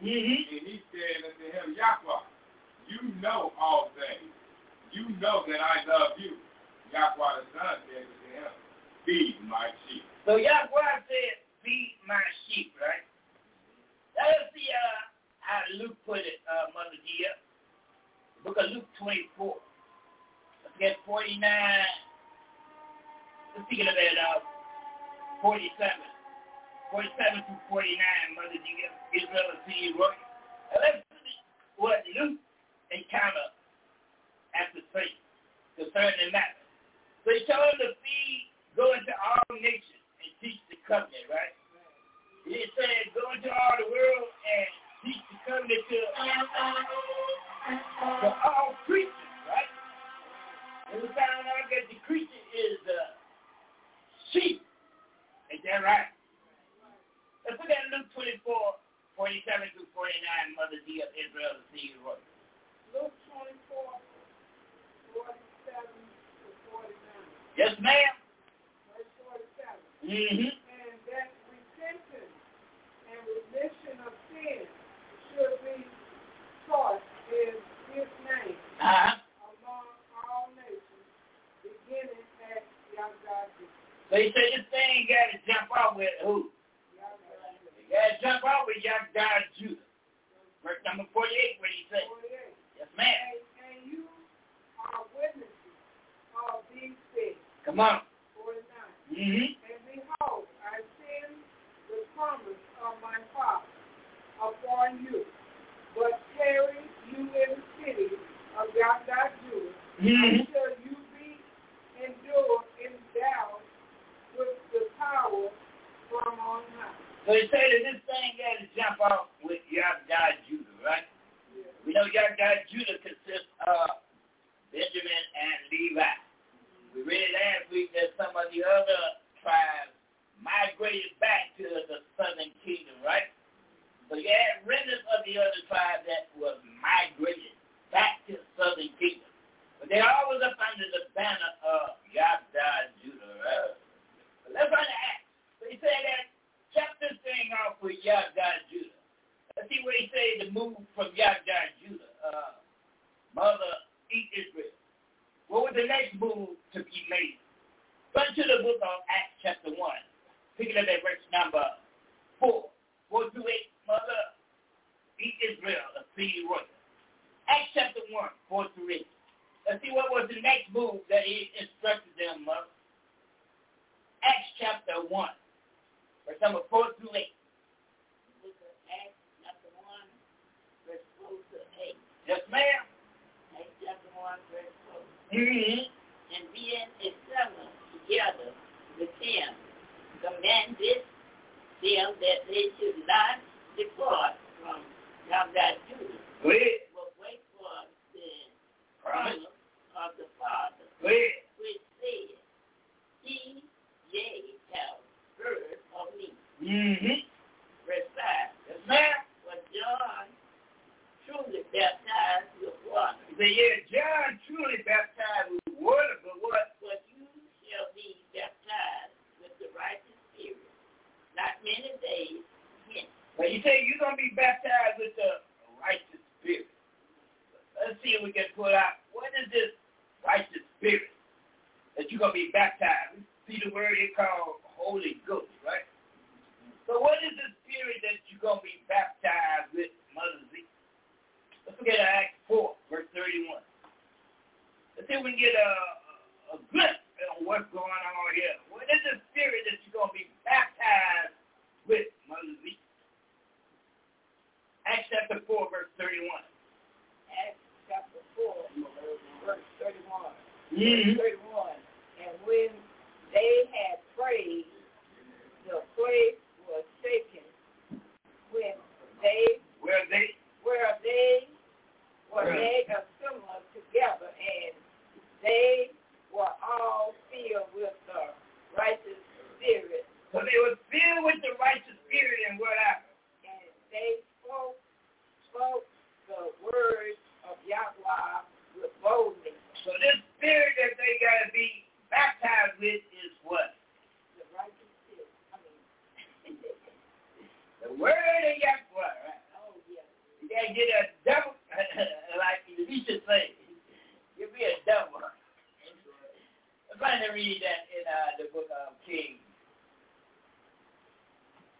And he said unto him, Yahweh, you know all things. You know that I love you. Yahweh the Son said unto him, feed my sheep. So Yahweh said, feed my sheep, right? Let's see how Luke put it, Mother Dia. Book of Luke 24. Let's get 49. Let's speak of that 47. 47 through 49, Mother Dia. Israel and see right. Now let's see what Luke encountered after faith concerning the matter. So he told him to go into all nations and teach the covenant, right? He said, go into all the world and teach the covenant to all creatures, right? And we found out that the creature is sheep. Is that right? Let's look at Luke 24, 47 through 49, Mother D of Israel, the seed of Roy. Luke 24, 47 to 49. Yes, ma'am. Verse 47. Mm-hmm. And that repentance and remission of sin should be taught in his name among all nations, beginning at Yahweh. So he said this thing got to jump out with who? You got to jump out with Yahweh Judah. Verse number 48, what did he say? 48. Yes, ma'am. And you are witnesses of these things. Come on. 49. Mm-hmm. And behold, I send the promise of my Father upon you, but tarry you in the city of Yahweh Judah until you be endowed with the power from on high. So he said that this thing got to jump out with Yahweh Judah, right? Yeah. We know Yahweh Judah consists of Benjamin and Levi. We read last week that some of the other tribes migrated back to the southern kingdom, right? So you had remnants of the other tribes that was migrated back to the southern kingdom. But they all was up under the banner of Yahweh Judah, right? But let's run the Acts. So he said that chapter thing off with Yahweh Judah. Let's see what he said to move from Yahweh Judah. Mother, eat Israel. What was the next move to be made? Turn to the book of Acts chapter 1. Picking up at verse number 4. 4 through 8. Mother, eat Israel, a seed royal. Acts chapter 1, 4 through 8. Let's see what was the next move that he instructed them, Mother. Acts chapter 1. Verse number 4 through 8. Book of Acts chapter 1, verse 4 to 8. Yes, ma'am. Acts chapter 1, verse 4. Mm-hmm. And being assembled together with him, commanded them that they should not depart from Yahweh Judah, but wait for the promise of the Father, which said, He, yea, have heard of me. Mm-hmm. Verse 5. Yes, ma'am. But John truly baptized with water. He said, yeah, John truly baptized with water, but what? But you shall be baptized with the righteous spirit, not many days hence. But you say you're going to be baptized with the righteous spirit. Let's see if we can put out, what is this righteous spirit that you're going to be baptized? See the word it called Holy Ghost, right? So what is the spirit that you're going to be baptized with, Mother Z? Let's look at Acts 4, verse 31. Let's see if we can get a glimpse of what's going on here. What is the spirit that you're going to be baptized with, Mother Z? Acts chapter 4, verse 31. Acts chapter 4, verse 31. Mm-hmm. Verse 31. And when they had prayed, the place was shaken. When they were assembled together, and they were all filled with the righteous spirit. So they were filled with the righteous spirit, and what happened? And they spoke the word of Yahweh with boldness. So this spirit that they got to be baptized with is what? The righteous spirit. The word of Yahweh, right? Oh, yes.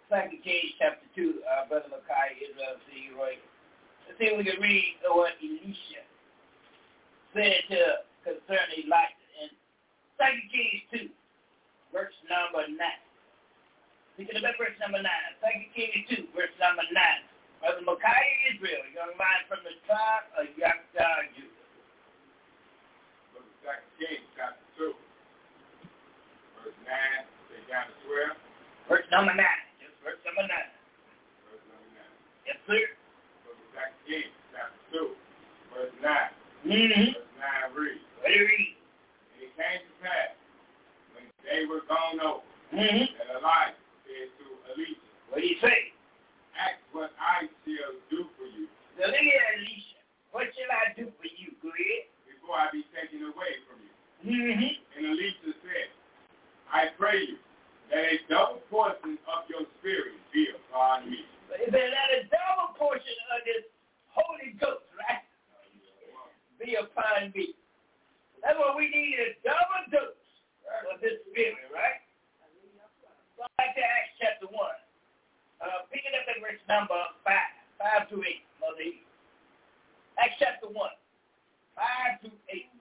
2 Kings chapter 2, Brother Micaiah, Israel, see you right. Let's see if we can read what Elisha said concerning Elijah in 2 Kings 2, verse number 9. Speaking about verse number 9, 2 Kings 2, verse number 9. Brother Micaiah, Israel, young man from the tribe of Yaakov, Judah. Brother 2 Kings chapter 2, verse 9, say down to 12. Verse number 9. Just verse number 9. Verse number 9. Yes, sir. Brother 2 Kings chapter 2, verse 9. Mm-hmm. Verse 9 reads. What do you read? And it came to pass, when they were gone over, Mm-hmm. that Elijah said to Elisha, What do you say? ask what I shall do for you. So look at Elisha. What shall I do for you? Go ahead. Before I be taken away from you. Mm-hmm. And Elisha said, I pray you, that a double portion of your spirit be upon me. But it said that a double portion of this Holy Ghost, right, be upon me. That's what we need, a double dose of this spirit, right? Go back to Acts chapter 1. Pick it up at verse number 5 to 8, Mother E. Acts chapter 1, 5 to 8.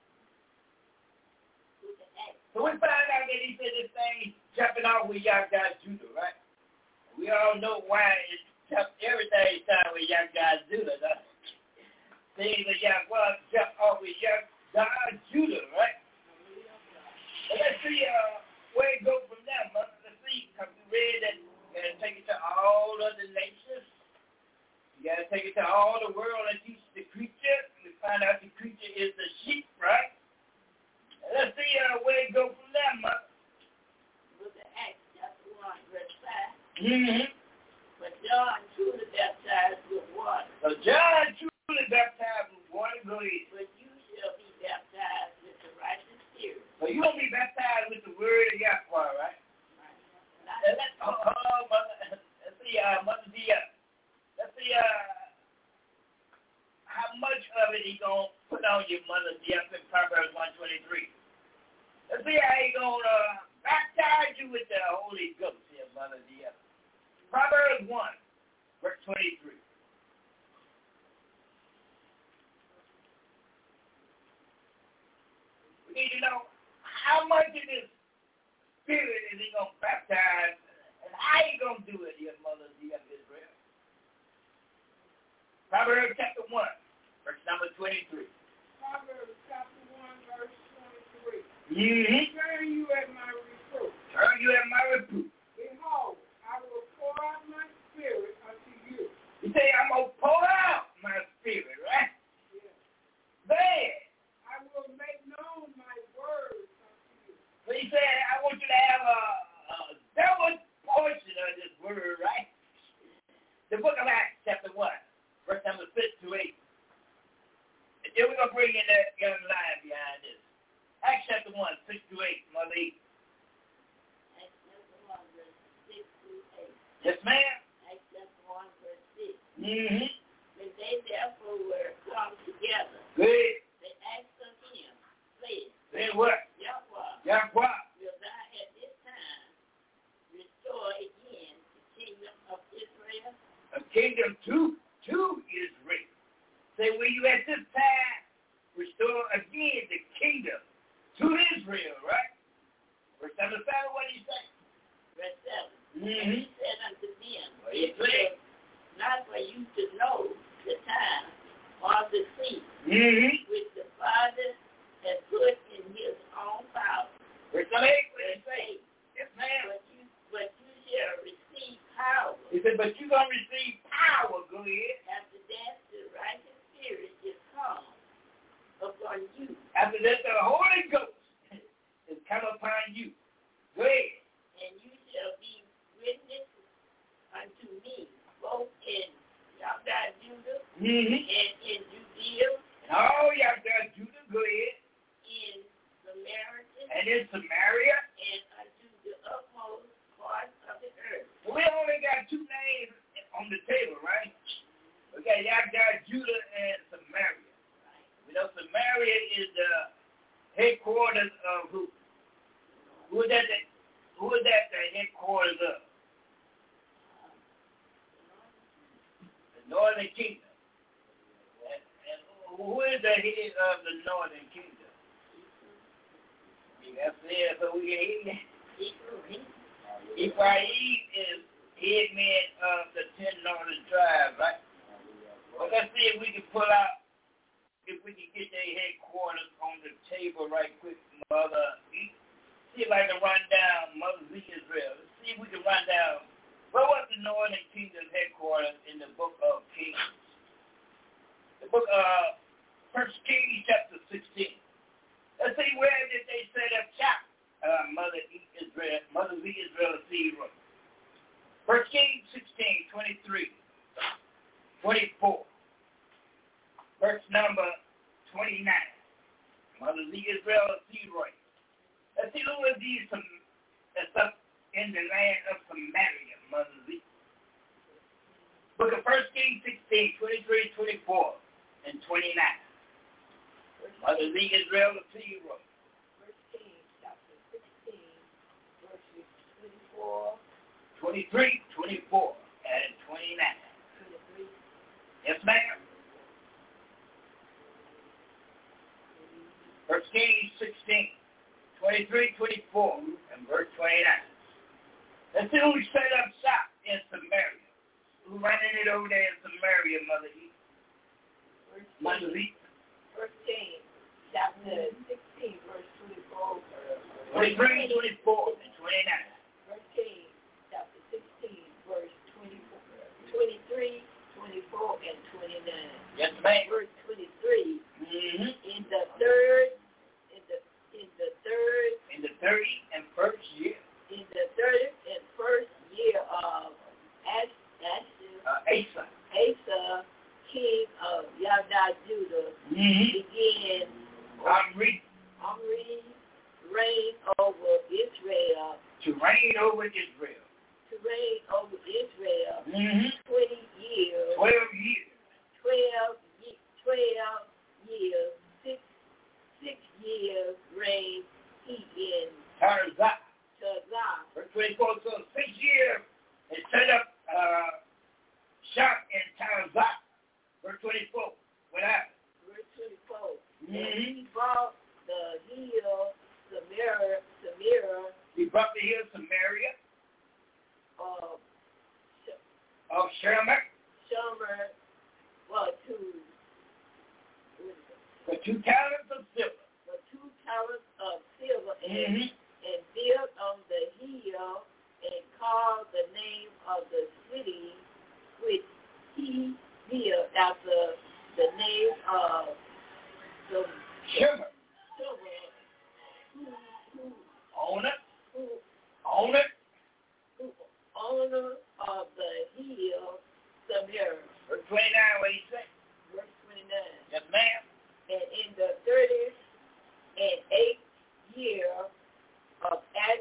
So we find out that he said this thing jumping off with Yaakov, Judah, right? We all know why it jumped everything started with Yaakov, Judah. Things that Yaakov jumped off with Yaakov, Judah, right? But let's see where it goes from there, Mother. Let's see, because we read that you got to take it to all other nations. You got to take it to all the world and teach the creature. We find out the creature is the sheep, right? Let's see where it goes from there, Mother. Look at Acts chapter 1, verse 5. Mm-hmm. But John truly baptized with water. So John truly baptized with water. Go ahead. But you shall be baptized with the righteous spirit. So you're going to be baptized with the word of Yahweh, right? Mother. Let's see, Mother Dia. Let's see how much of it he going to put on you, Mother Dia, in Proverbs 1:23. Let's see how he going to baptize you with the Holy Ghost here, Mother Dia. Proverbs 1, verse 23. We need to know how much of this spirit is he going to baptize and how he going to do it here, Mother Dia of Israel. Proverbs chapter 1, verse number 23. Proverbs chapter 1, verse 23. Mm-hmm. Turn you at my reproof. Turn you at my reproof. Behold, I will pour out my spirit unto you. He say, I'm going to pour out my spirit, right? Yes. Then, I will make known my words unto you. so he said, I want you to have a double portion of this word, right? The book of Acts, chapter 1, verse number 6 to 8. And then we're going to bring in that young line behind this. Acts chapter 1, 6 to 8, Mother E. Acts chapter 1, verse 6 through 8. Yes, ma'am. Acts chapter 1, verse 6. Mm-hmm. When they therefore were come together, Good. they asked of him, saying, Then what? Yahweh, Yahweh. will thou at this time restore again the kingdom of Israel? A kingdom to Israel. Say, will you at this time restore again the kingdom to Israel, right? Verse number 7, what did he say? Verse 7. Mm-hmm. And he said unto them, What did he it say? was not for you to know the time or the season Mm-hmm. which the Father has put in his own power. Verse number 8, what did he say? Yes, ma'am. But you shall receive power. He said, but you're going to receive power, go ahead. After that, the righteous spirit is come upon you. After that, the Holy Ghost is come upon you. Go ahead. And you shall be witnesses unto me, both in Yaakov, Judah, Mm-hmm. and in Judea, And all y'all got Judah, go ahead. in Samaria, And in Samaria. and unto the utmost parts of the earth. So we only got two names on the table, right? We got Yaakov, Judah, and Samaria. We know Samaria is the headquarters of who? Who is that the headquarters of? Northern Kingdom. And who is the head of the Northern Kingdom? That's it. So we can Ephraim is head man of the 10 northern tribes, right? Well, let's see if we can pull out, if we can get their headquarters on the table right quick, Mother. See if I can run down Mother Z Israel. Let's see if we can run down. What was the Northern Kingdom's headquarters in the book of Kings? The book of 1 Kings chapter 16. Let's see, where did they set up shop? Mother Z Israel of Zero. 1 Kings 16, 23, 24. Verse number 29. Mother Z Israel of Zero. Let's see who is these that's up in the land of Samaria, Mother Z. Book of 1 Kings 16, 23, 24, and 29. Mother Z Israel of Zero. 1 Kings chapter 16, verses 24, 23, 24, and 29. 23. Yes, ma'am. 1 Kings 16, 23, 24, and verse 29. Let's see who set up shop in Samaria. Who running it over there in Samaria, Mother E? Mother E? 1 Kings chapter 16, verse 24. 23, 24, and 29. 1 Kings chapter 16, verse 23, 24, and 29. Yes, ma'am. Verse 23. Mm-hmm. In the third and first year. In the 31st year of Asa, king of Yada Judah, began Omri reign over Israel. To reign over Israel. 20 years. 12 years. 12 years. 6 years reigned he in Tarzah. Tarzah. Verse 24, so 6 years they set up shop in Tarzah. Verse 24, what happened? Verse 24. And he bought the hill Samaria. He bought the hill Samaria of Shermer. For 2 talents of silver. And built on the hill and called the name of the city which he built after the name of the Shermer. Owner of the hill Samaria. Verse 29, what he say? Verse 29. Yes, ma'am. And in the 38th year of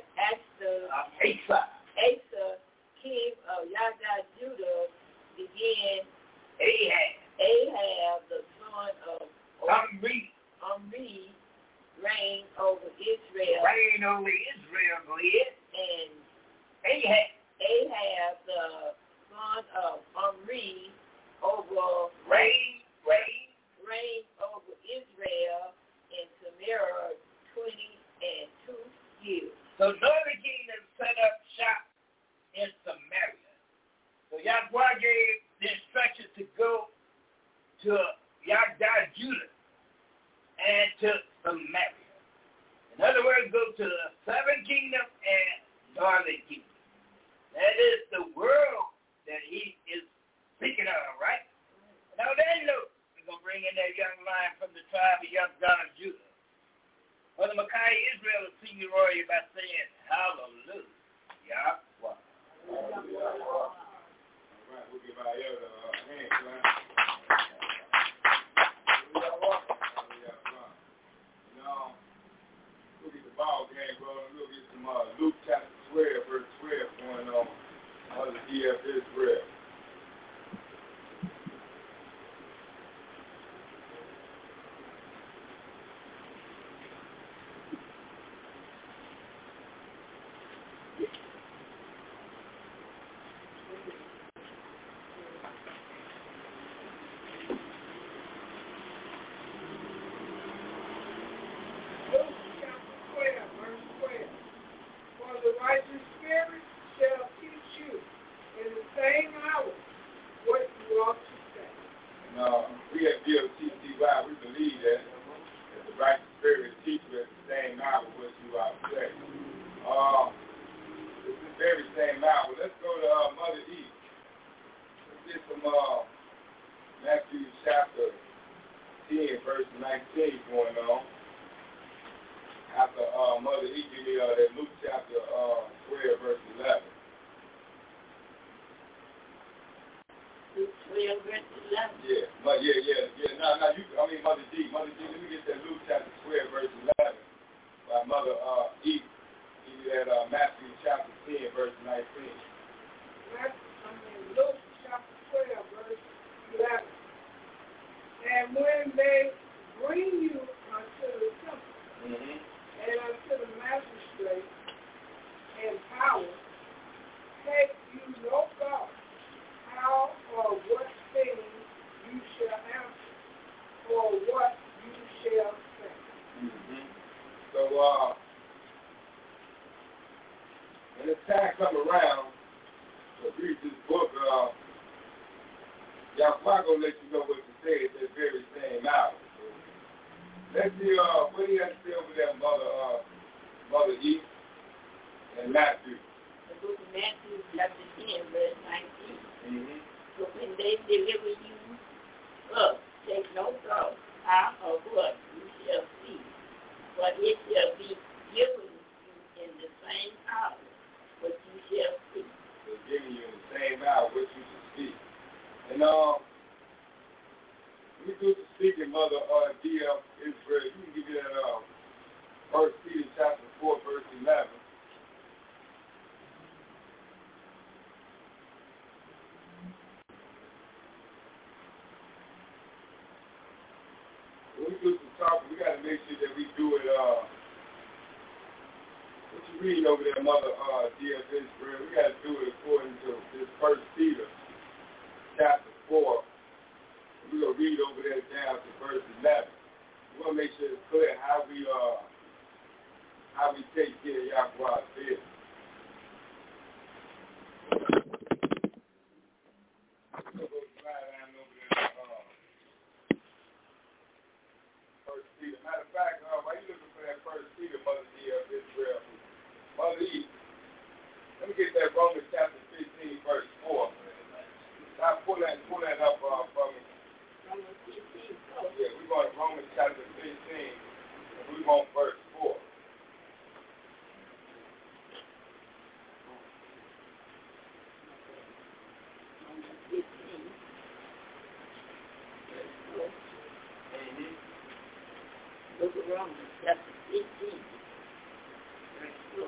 Asa, king of Yada Judah, began Ahab, the son of Omri, reigned over Israel. Go ahead. And Ahab, the son of Omri, reigned over Israel in Samaria 22 years. So Northern Kingdom set up shop in Samaria. So Yahweh gave the instruction to go to Yada Judah and to Samaria. In other words, go to the Southern Kingdom and Northern Kingdom. That is the world that he is speaking of, right? Now then, look, we're going to bring in that young lion from the tribe of Yada Judah. Brother Micaiah Israel will see you royal by saying, hallelujah. Yahweh. All right, we'll give our elder a hand clap. Now, look at the ball game, brother. Look at some Luke chapter 12, verse 12 going on. Mother D.F. Israel. same hour. Let's go to Mother E. Let's get some Matthew chapter 10, verse 19 going on. After Mother E give me that Luke chapter 12, verse 11. Luke 12, verse 11. Yeah. No, Mother D. Mother D, let me get that Luke chapter 12, verse 11. By Mother E. Give me that Matthew chapter 10, verse 19. Luke chapter 12, verse 11. And when they bring you unto the temple and unto the magistrate in power, take you no thought how or what thing you shall answer, or what you shall say. So, when it's time come around to read this book, Yahweh gonna let you know what to say at that very same hour. So, let's see, what do you have to say over there, Mother E. and Matthew? The book of Matthew, chapter 10, verse 19. So when they deliver you up, take no thought how or what you shall see, but it shall be given you in the same hour what you shall see. So giving you in the same hour what you shall see. And we do the speaking, Mother D.L. Israel. You can give me that 1 Peter chapter 4, verse 11. When we do some talking, we got to make sure that we do it, what you reading over there, Mother D.L. Israel, we got to do it according to this 1 Peter chapter 4. We're going to read over there down to verse 11. We want to make sure it's clear how we take care of Yahweh's business. We'll go slide down over there. First Peter. Matter of fact, while you looking for that First Peter, Mother D of Israel, Mother E, let me get that Romans chapter 15, verse 4. Now pull that up for me. Romans 15, yeah, we're going to Romans chapter 15, and we're going verse 4. Romans 15, verse 4. Book of Romans, chapter 15, verse 4.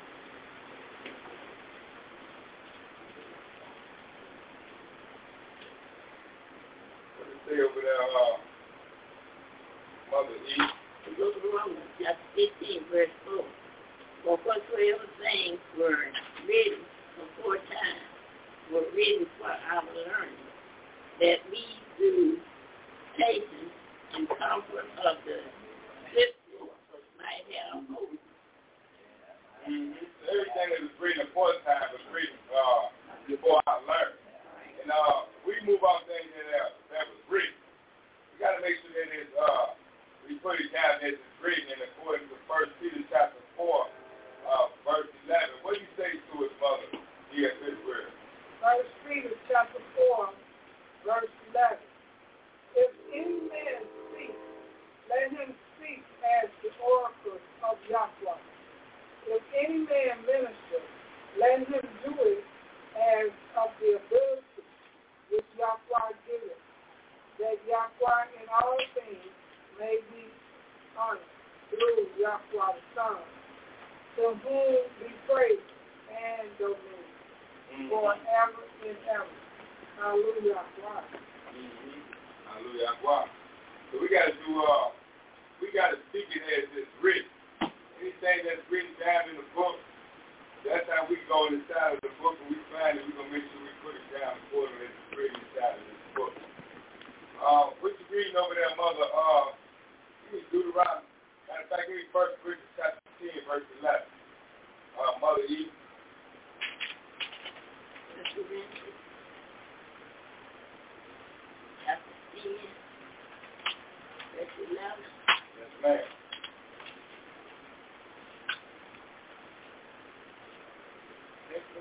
Say over there, Mother E. The book of Romans, chapter 15, verse 4. For whatsoever things were written aforetime were written for our learning, that we through patience and comfort of the Scripture might have hope. Everything that was written aforetime was written before our learning. And we move on things that was written. We got to make sure that it's, we put it down that it's written in accordance to 1 Peter chapter 4, verse 11. What do you say to us, Mother? Yes, this word. 1 Peter chapter 4, verse 11. If any man speak, let him speak as the oracles of Yahweh. If any man minister, let him do it as of the ability which Yahweh giveth, that Yahweh in all things may be honored through Yahweh the Son, to whom be praise and dominion forever and ever. Hallelujah. Hallelujah. So we got to do, we got to speak it as it's written. Anything that's written down in the book, that's how we go inside of the book, and we find it. We're going to make sure we put it down according to the written inside of this book. What you reading over there, Mother? Give me Deuteronomy. Matter of fact, give me 1 Corinthians chapter 10, verse 11. Mother E. Chapter 10, verse 11. Yes, ma'am.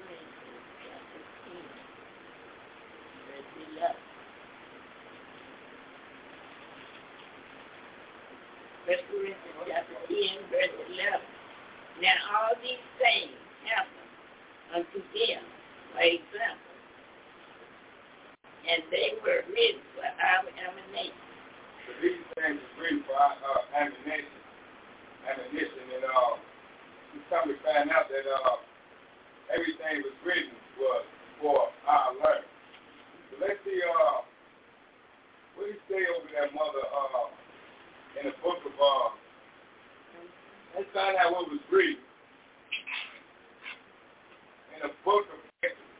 First Corinthians chapter 10, verse 11. Now all these things happen unto them by example, and they were written for our admonition. So these things are written for our admonition, and we come to find out that everything was written was for our learning. So let's see, what do you say over there, Mother, in the book of, let's find out what was written in the book of Exodus,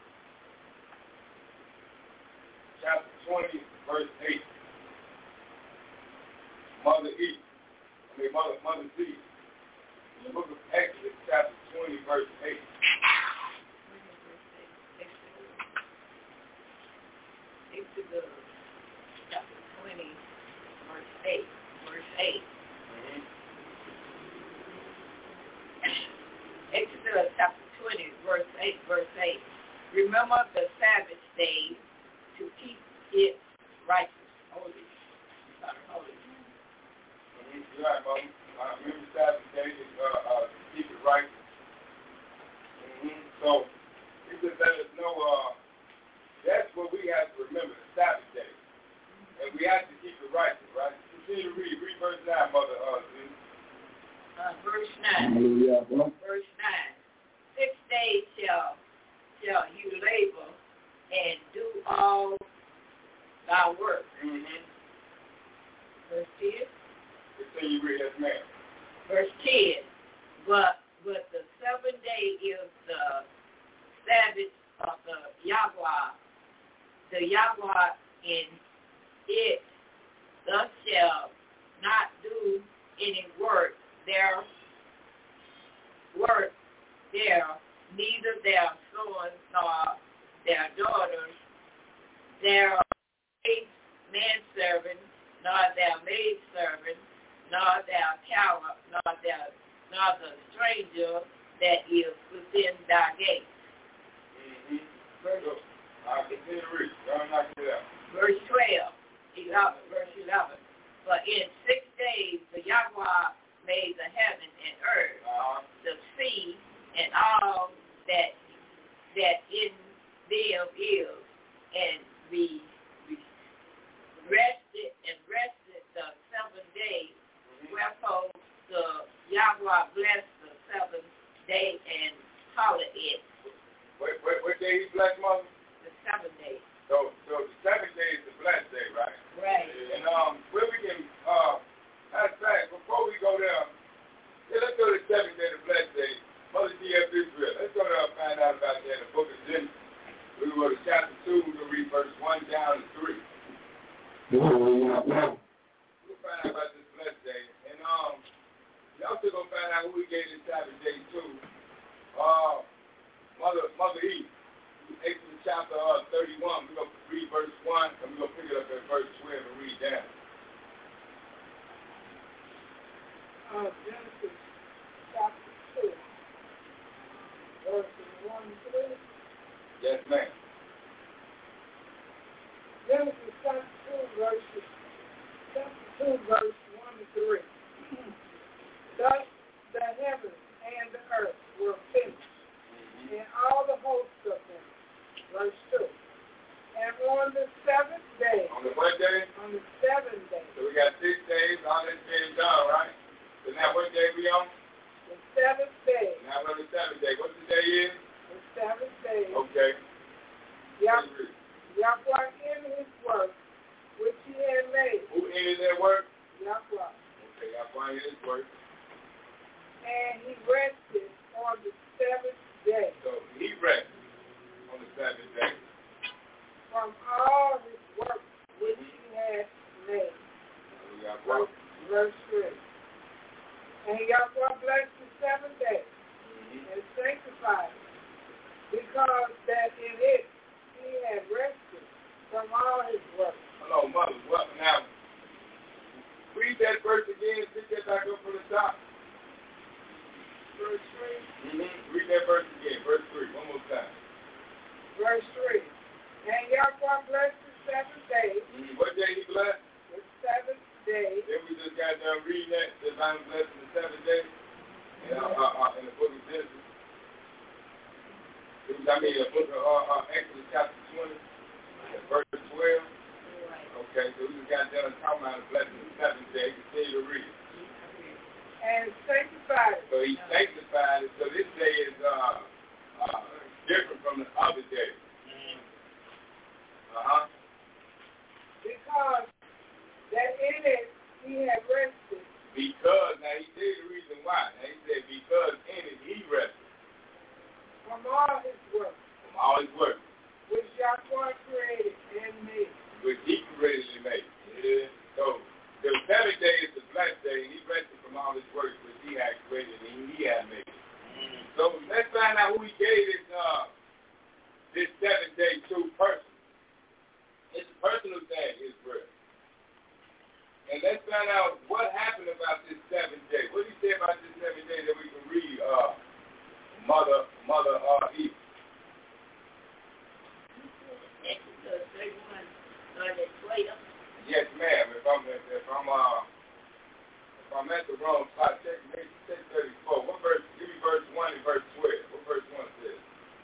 chapter 20, verse 8. Mother C. In the book of Exodus, chapter 20, verse 8. Exodus, chapter 20, verse 8. Verse 8. Mm-hmm. Exodus, chapter 20, verse 8, verse 8. Remember the Sabbath day to keep it righteous, holy. Holy. You're right, Mom. Remember Sabbath day to keep it right. So, it just let us know that's what we have to remember, the Sabbath day. And we have to keep it righteous, right? Continue to read. Read verse 9, Mother. Verse 9. Verse 9. 6 days shall you labor and do all thy work. Mm-hmm. Verse 10. Continue to read, yes, ma'am. Verse 10. But the 7th day is the Sabbath of the Yahweh. The Yahweh in it thus shall not do any work there, neither their sons nor their daughters, their manservant, nor their maidservant, nor their cow, nor the stranger that is within thy gates. Mm-hmm. Continue to read. Don't knock it out. Verse 11. But in 6 days the Yahweh made the heaven and earth, the sea, and all that in them is, and we rested the 7th day. Wherefore the Yahweh blessed the 7th day and called it. What day he blessed, Mother? The 7th day. So the 7th day is the blessed day, right? Right. And where we can, matter of fact, before we go there, let's go to the 7th day, the blessed day. Mother D.F. Israel. Let's go there and find out about that in the book of Genesis. We go to chapter 2, we'll read verse 1 down to 3. We'll find out about this blessed day. And we also going to find out who we gave this Sabbath day to. Mother Eve. Exodus chapter 31, we're going to read verse 1, and we're going to pick it up at verse 12 and read down. Genesis chapter 2, verses 1 and 3. Yes, ma'am. Genesis chapter 2, verse 1 and 3. Thus the heavens and the earth were finished, and all the hosts of them. Verse 2. And on the 7th day. On the what day? On the 7th day. So we got 6 days, all that's being done, right? So now what day we on? The 7th day. Now we're on the 7th day. What the day is? The 7th day. Okay. Yahweh ended his work, which he had made. Who ended that work? Yahweh. Okay, Yahweh ended his work. And he rested on the 7th day. So he rested on the 7th day. From all his work which he had made. Verse 3. And Yahweh blessed the 7th day and sanctified it, because that in it he had rested from all his work. Hello, Mother. Well, now, read that verse again. Pick that back up from the top. Verse 3. Read that verse again. Verse 3. One more time. time blessed in the seventh day in the book of Genesis. The book of Exodus chapter 20, verse 12. Okay, so we just got done talking about the blessing of the seventh day. Continue to read. And sanctified it. So he sanctified it. So this day is different from the other day. Because that in it he had rested. Because, now he said the reason why. Now he said because in it he rested. From all his work. From all his work. Which Yahweh created and made. Which he created and made. Yeah. So the seventh day is the blessed day, and he rested from all his work which he had created and he had made. So let's find out who he gave this seventh day to person. It's a personal thing, Israel. And let's find out what happened about this seventh day. What did he say about this seventh day that we can read, Mother Eve? Exodus 31, started at 12. Yes, ma'am. If I'm at the wrong spot, check 34. What verse? Give me verse 1 and verse 12. What verse 1 says?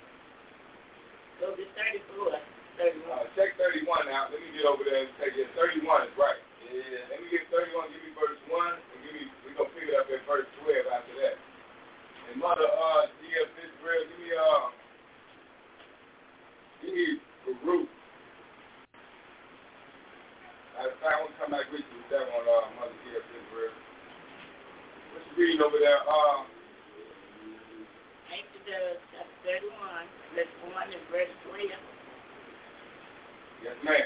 Go to 34. 31. Check 31 out. Let me get over there and take it. 31 is right. Yeah. Let me get 31. Give me verse 1, and we're gonna pick it up at verse 12 after that. And Mother D.F. Israel, give me Baruch. I want to come back with you with that one, Mother D.F. Israel. What you reading over there? Exodus chapter 31, verse 1 and verse 12. Yes, ma'am.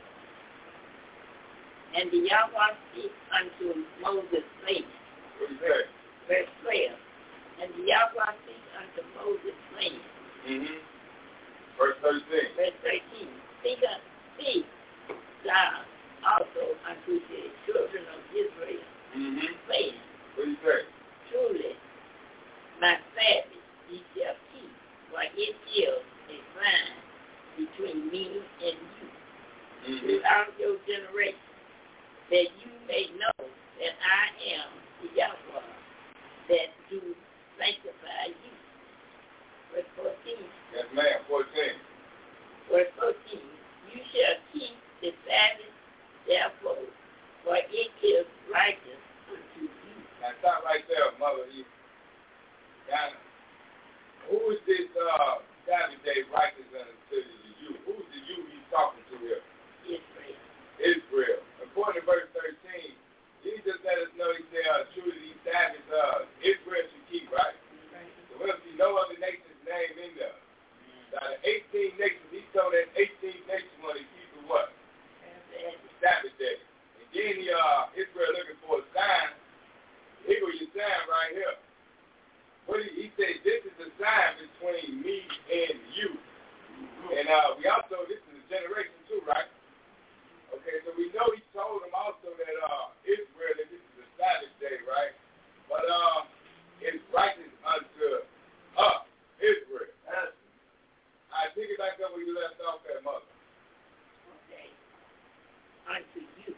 And the Yahweh speak unto Moses, saying, What do you say? Verse 12. And the Yahweh speak unto Moses, saying, Verse 13. Verse 13. Speak thou also unto the children of Israel, saying, What do you say? Truly, my Sabbath ye shall keep, for it is a sign between me and you throughout your generation, that you may know that I am the Yahweh that do sanctify you. Verse 14. Yes, ma'am. 14. Verse 14. You shall keep the Sabbath, therefore, for it is righteous unto you. Now stop right there, Mother Eve. Now, who is this Sabbath day righteous unto you? Who's the you he's talking to here? Israel. According to verse 13, he just let us know, he said, truly these Sabbaths, Israel should keep, right? So we'll see no other nation's name in there. Now the 18 nations, he told that 18 nations want to keep the what? The Sabbath day. And then Israel looking for a sign. Here goes your sign right here. He said, this is the sign between me and you. And we also, this is a generation too, right? Okay, so we know he told them also that Israel, that this is the Sabbath day, right? But it's righteous unto us, Israel. I pick it back up where you left off at, Mother. Okay. Unto you.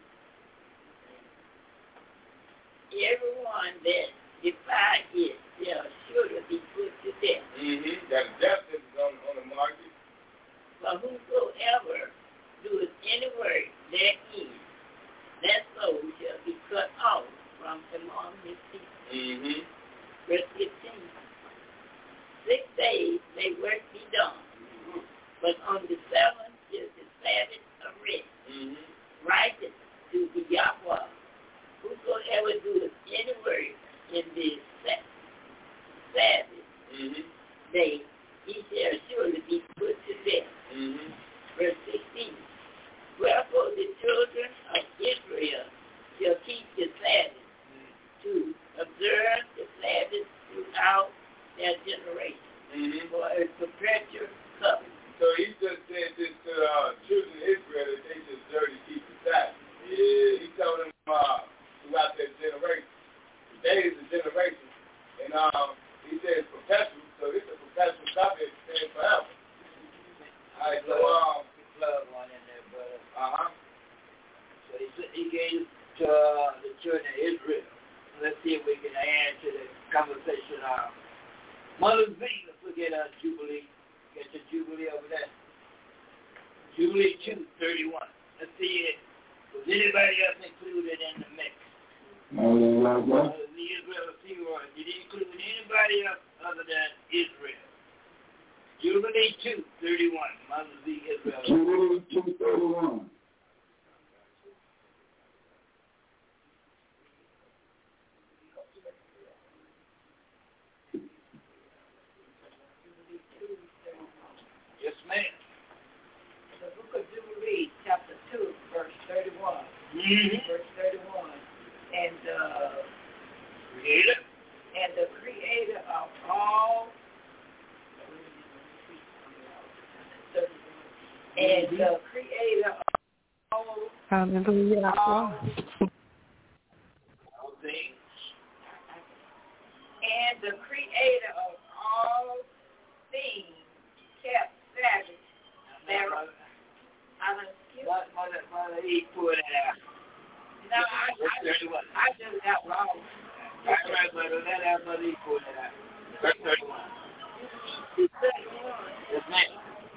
Everyone that defies it shall surely be put to death. That death is on the market. For whosoever doeth any work therein, that soul shall be cut off from among his people. Verse 15. 6 days may work be done, but on the seventh is the Sabbath of rest, righteous to the Yahweh. Whosoever doeth any work in this Sabbath day, he shall surely be put to death. Verse 16. Wherefore the children of Israel shall keep the Sabbath, to observe the Sabbath throughout their generation, for a perpetual covenant. So he just said this to children of Israel that they should observe to keep the Sabbath. He told them throughout their generation. Today is a generation. And he said it's perpetual, so this is a perpetual covenant staying forever. All right, so plug one in there, brother. So he gave to the children of Israel. Let's see if we can add to the conversation. Mother Z, let's look at Jubilee. Get your Jubilee over there. Jubilee 2:31. Let's see it. Was anybody else included in the mix? The Israel of Searoy. Did he include anybody else other than Israel? Jubilee 2:31. Mother Z, Israel. Jubilee 2:31. Yes, ma'am. The book of Jubilee, chapter 2, verse 31. Verse 31. And the creator of all Hallelujah. all things. And the creator of all things kept Sabbath. Mother E put it out. No, I just got wrong. That's right, brother. Let our Mother E put it out. Verse 31. Yes, ma'am.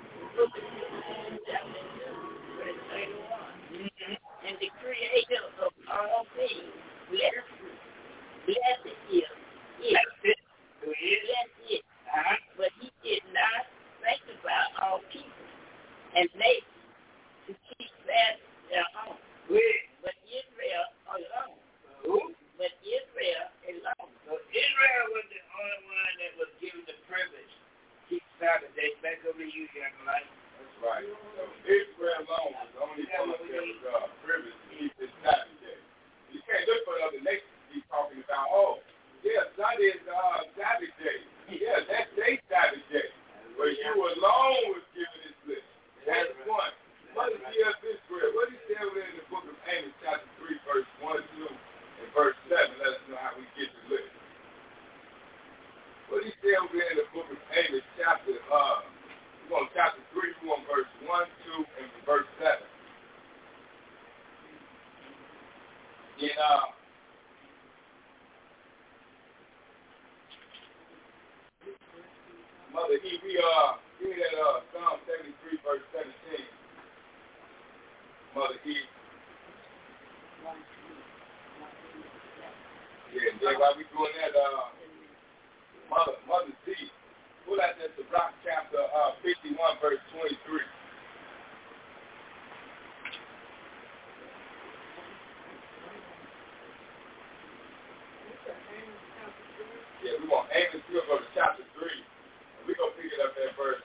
Verse 31. And the creator of all things, blessed is it. Blessed it. But he did not sanctify all people and nations to keep that their own. But Israel alone. But Israel alone. So Israel was the only one that was given the privilege to keep Sabbath day. Back over to you, young life. That's right. So Israel alone was the only one that was privileged to keep this Sabbath day. You can't look for other nations to be talking about, oh, yeah, Sunday is Sabbath day. Yeah, that's their Sabbath day. But you alone was given this list. That's one. What is the Israel? What is there in the book of Amos, chapter 3, verse 1, 2, and verse 7? Let us know how we get the list. What is there in the book of Amos, chapter 3, we want verse 1, 2, and verse 7. In Mother E, we read at Psalm 73, verse 17. Mother E. Yeah, and then while we doing that, Mother Z, pull out that Sirach chapter 51, verse 23. Yeah, we want Amos, we'll go to chapter 3. And we're going to pick it up at verse,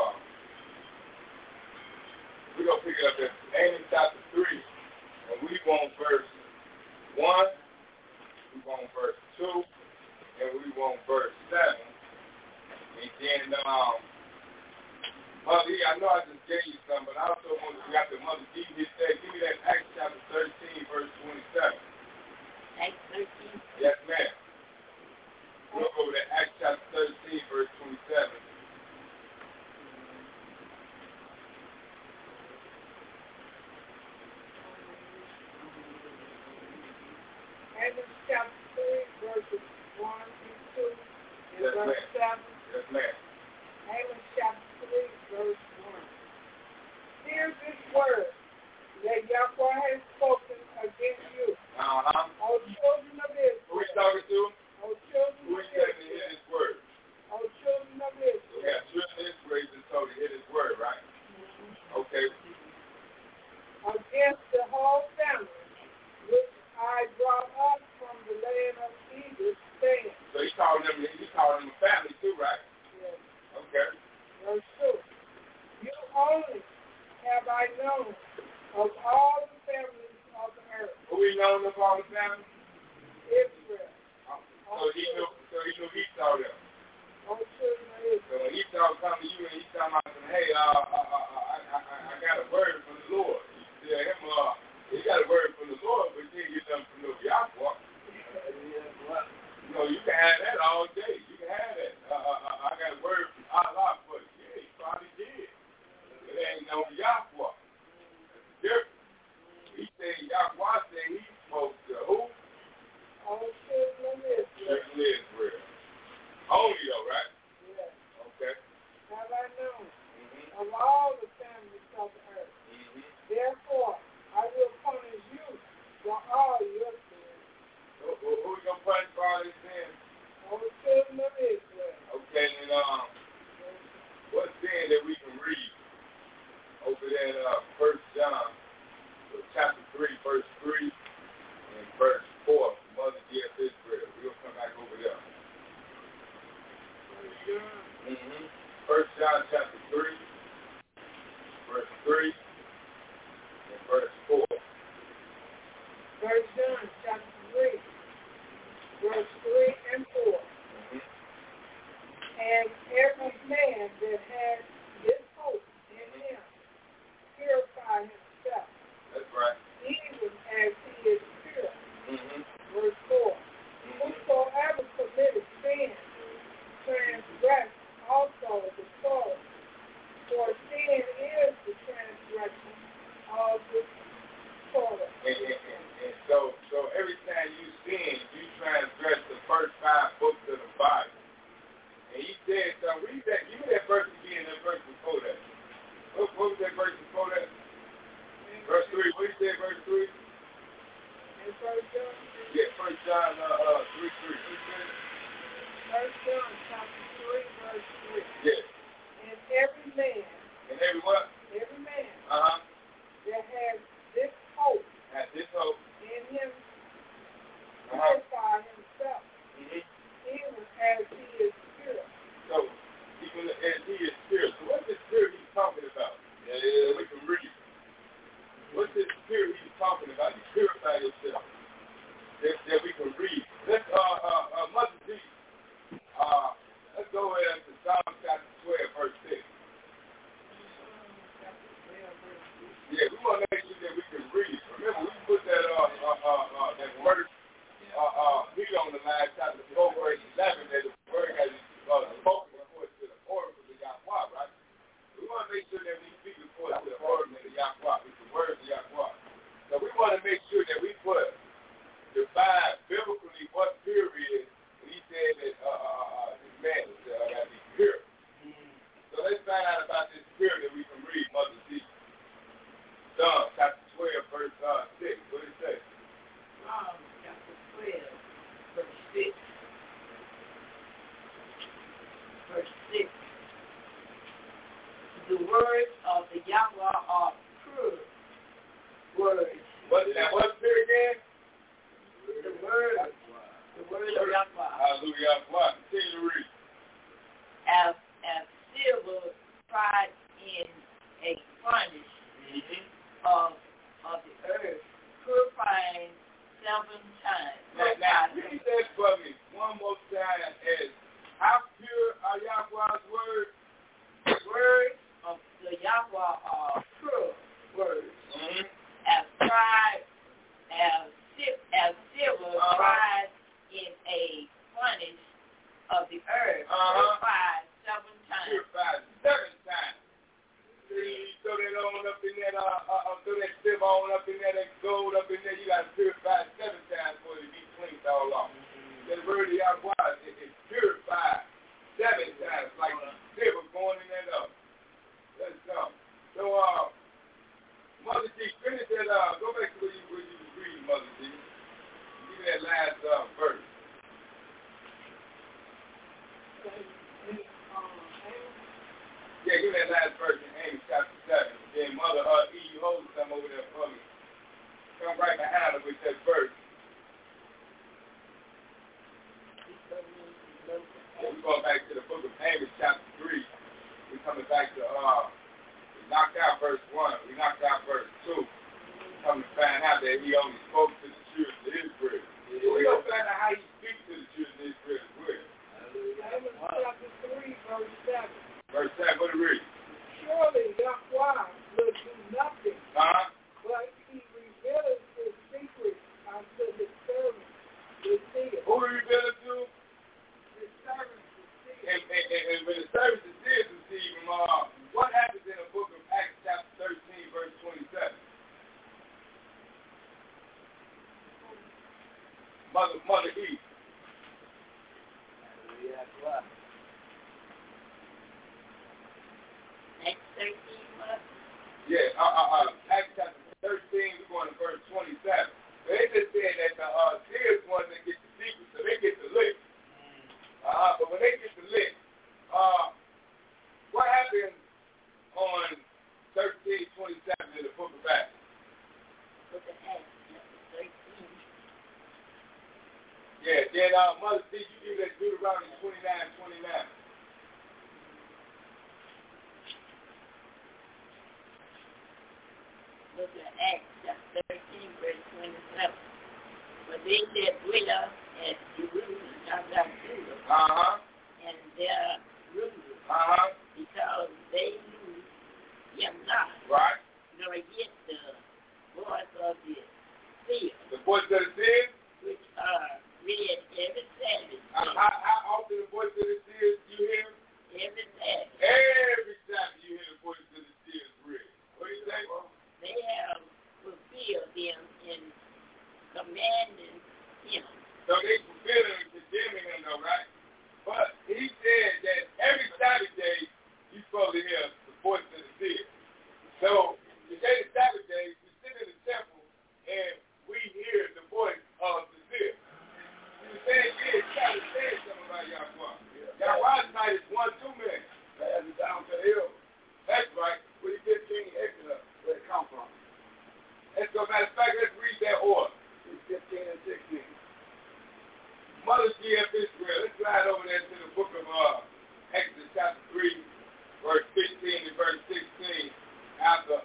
we're going to pick it up at Amos chapter 3. And we want verse 1, we want verse 2, and we want verse 7. And then, Mother E, I know I just gave you some, but I also want to got the Mother D here say, give me that Acts chapter 13, verse 27. Acts 13. Yes, ma'am. We'll go to Acts chapter 13, verse 27. Amos chapter 3, verses 1 and 2, and Yes, verse ma'am. 7. Yes, ma'am. Amos chapter 3, verse 1. Hear this word that Yahweh has spoken against you, O children of Israel. Who we talking to? O children Who of is saying to hear Israel. this word? O children of Israel. We have children of Israel just told to hear this word, right? Okay. Against the whole family, which I brought up from the land of Egypt, saying. So he's calling them a family too, right? Yes. Okay. Verse 2. You only have I known of all the families of the earth. Who we known of all the family? Israel. So he knew Esau them. O children of Israel. So when Esau come to you and he's talking about, hey, I got a word from the Lord. You tell him, he got a word from the Lord, but you didn't get nothing from the Yahweh. You know, you can have that all day. You can have that. I got a word from Allah for you. Yeah, he probably did. But it ain't no Yahweh. That's different. He said, Yahweh said he spoke to who? O children known of all the families of the earth. Therefore, I will punish you for all your sins. Who's going to punish for all these sins? All the children of Israel. Okay, and what sin that we can read over there in 1 John, chapter 3, verse 3, and verse 4, Mother dear Israel. We're going to come back over there. 1 John chapter 3, verse 3, and verse 4. 1 John chapter 3, verse 3 and 4. And every man that has this hope in him purify himself. That's right. Even as he is pure. Verse 4. Whosoever committed sin transgress also the soul. For sin is the transgression of the soul. And so every time you sin, you transgress the first 5 books of the Bible. And he said, so read that, give me that verse again, that verse before that. What was that verse before that? Verse 3, what did you say, verse 3? In 1 John? Yeah, 1 John 3, 3. 1 John chapter 3, verse 3. Yeah. And every man. And every what? Every man. That has this hope. Has this hope. In him purify himself. Even as he is pure. So, even as he is pure. So what's the spirit he's talking about? Yeah, we can read. What's the spirit he's talking about? You purify yourself. That we can read. Let's, Mother D, let's go ahead to Psalm chapter 12, verse 6. Yeah, we want to make sure that we can read. Remember, we put that that verse here on the line, chapter 4, verse 11, that the word has spoken according to the oracle of Yahweh, right? We want to make sure that we speak according to the oracle of Yahweh, with the words of Yahweh. So we want to make sure that we define biblically what pure is. And he said that this man got to be pure. So let's find out about this pure that we can read, Mother C. Psalm chapter 12, verse 6. What did it say? Psalm chapter 12, verse 6. Verse 6. The words of the Yahweh are pure words. What's pure again? The word of Yahweh. Hallelujah. Continue to read. As silver tried in a furnace of the earth, purifying 7 times. Now, read that for me one more time. As how pure are Yahweh's words? The words of the Yahweh are pure words. As silver tried in a furnace of the earth, purified 7 times. Purified 7 times. See, throw that on up in there, throw that silver on up in there, that gold up in there. You got to purify 7 times for it to be cleaned all off. That word of Yahweh is purified 7 times, like silver going in that up. Let's go. So, Mother G, finish that. Go back to where you was reading, Mother G. Give me that last verse. Yeah, give me that last verse in Amos chapter 7. Then Mother E, you hold some over there for me. Come right behind her with that verse. Yeah, we're going back to the book of Amos chapter 3. We're coming back to, we knocked out verse 1. We knocked out verse 2. Come to find out that he only spoke to the children of Israel. Yeah. We're going to find out how he speaks to the children of Israel as well. Amos chapter 3, verse 7. Verse 7, what do we read? Surely Yahweh will do nothing, but he reveals his secret unto his servants, the seer. Who will he reveal it to? His servants, the seer. And when the servants, the seers receive him, what happens in the book of Acts chapter 13, verse 27? Mother E. 13 months? Yeah, Acts chapter 13, we're going to verse 27. They just said that the seers ones that get the secret, so they get the lick. But when they get the lick, what happens on 13:27 in the book of Acts? Book of Acts, chapter 13. Yeah, then Mother C, you do that Deuteronomy 29:29. Book of Acts, chapter 13, verse 27. But they that dwell at Jerusalem shall not Judah, and their rulers, because they knew him not, right? nor yet the voice of the seers. The voice of the seers? Which are read every Sabbath. How often the voice of the seers you hear? Every Sabbath. Every Sabbath you hear the voice of the seers read. What do you say? They have fulfilled them in commanding him. So they fulfilled and condemning him, though, right? But he said that every Sabbath day you're supposed to hear the voice of the seers. So the day of Sabbath day, we sit in the temple and we hear the voice of the seers. You saying trying to say something about Yahweh. Yahweh's night is 1 2 minutes. That's down to the hill. That's right. Where you get King Exodus, where it come from. Let's go. Matter of fact, let's read that order. 15 and 16. Mother G.F. Israel. Let's slide over there to the book of Exodus chapter 3, verse 15 and verse 16. After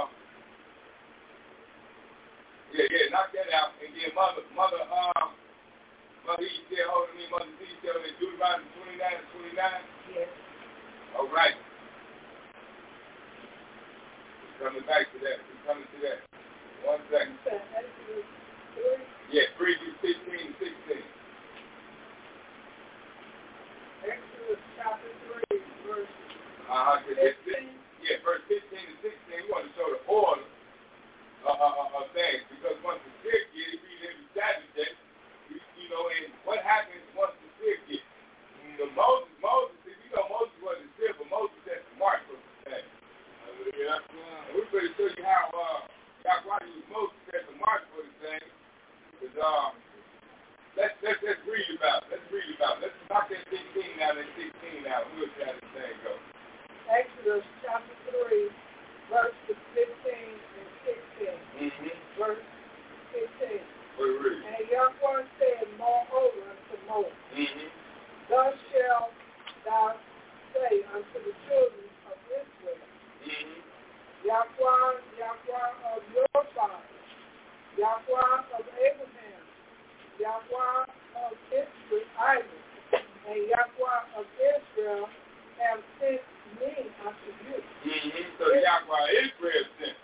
knock that out. And then Mother E. said, hold on me, Mother D. said in Deuteronomy 29 and 29. Yes. All right. We're coming back to that. We're coming to that. 1 second. Yeah, 3 through 15 and 16. Exodus chapter 3, verse 15. Yeah, verse 15 and 16. We want to show the order of things, because once the sick get, it read every Sabbath day, you know, and what happens once the sick get? So Moses, if you know Moses wasn't sick, but Moses had the mark for the thing. And we're going to show you how Yahweh used Moses had the mark for the thing. Because let's read about it. Let's knock that 15 out and 16 out. We'll see how this thing goes. Exodus chapter 3, verses 15 and 16. Verse 15. And Yahweh said moreover unto Moses, thus shalt thou say unto the children of Israel, Yahweh of your fathers, Yahweh of Abraham, Yahweh of Israel, Isaac, and Yahweh of Israel have sent me unto you. So Yahweh Israel sent.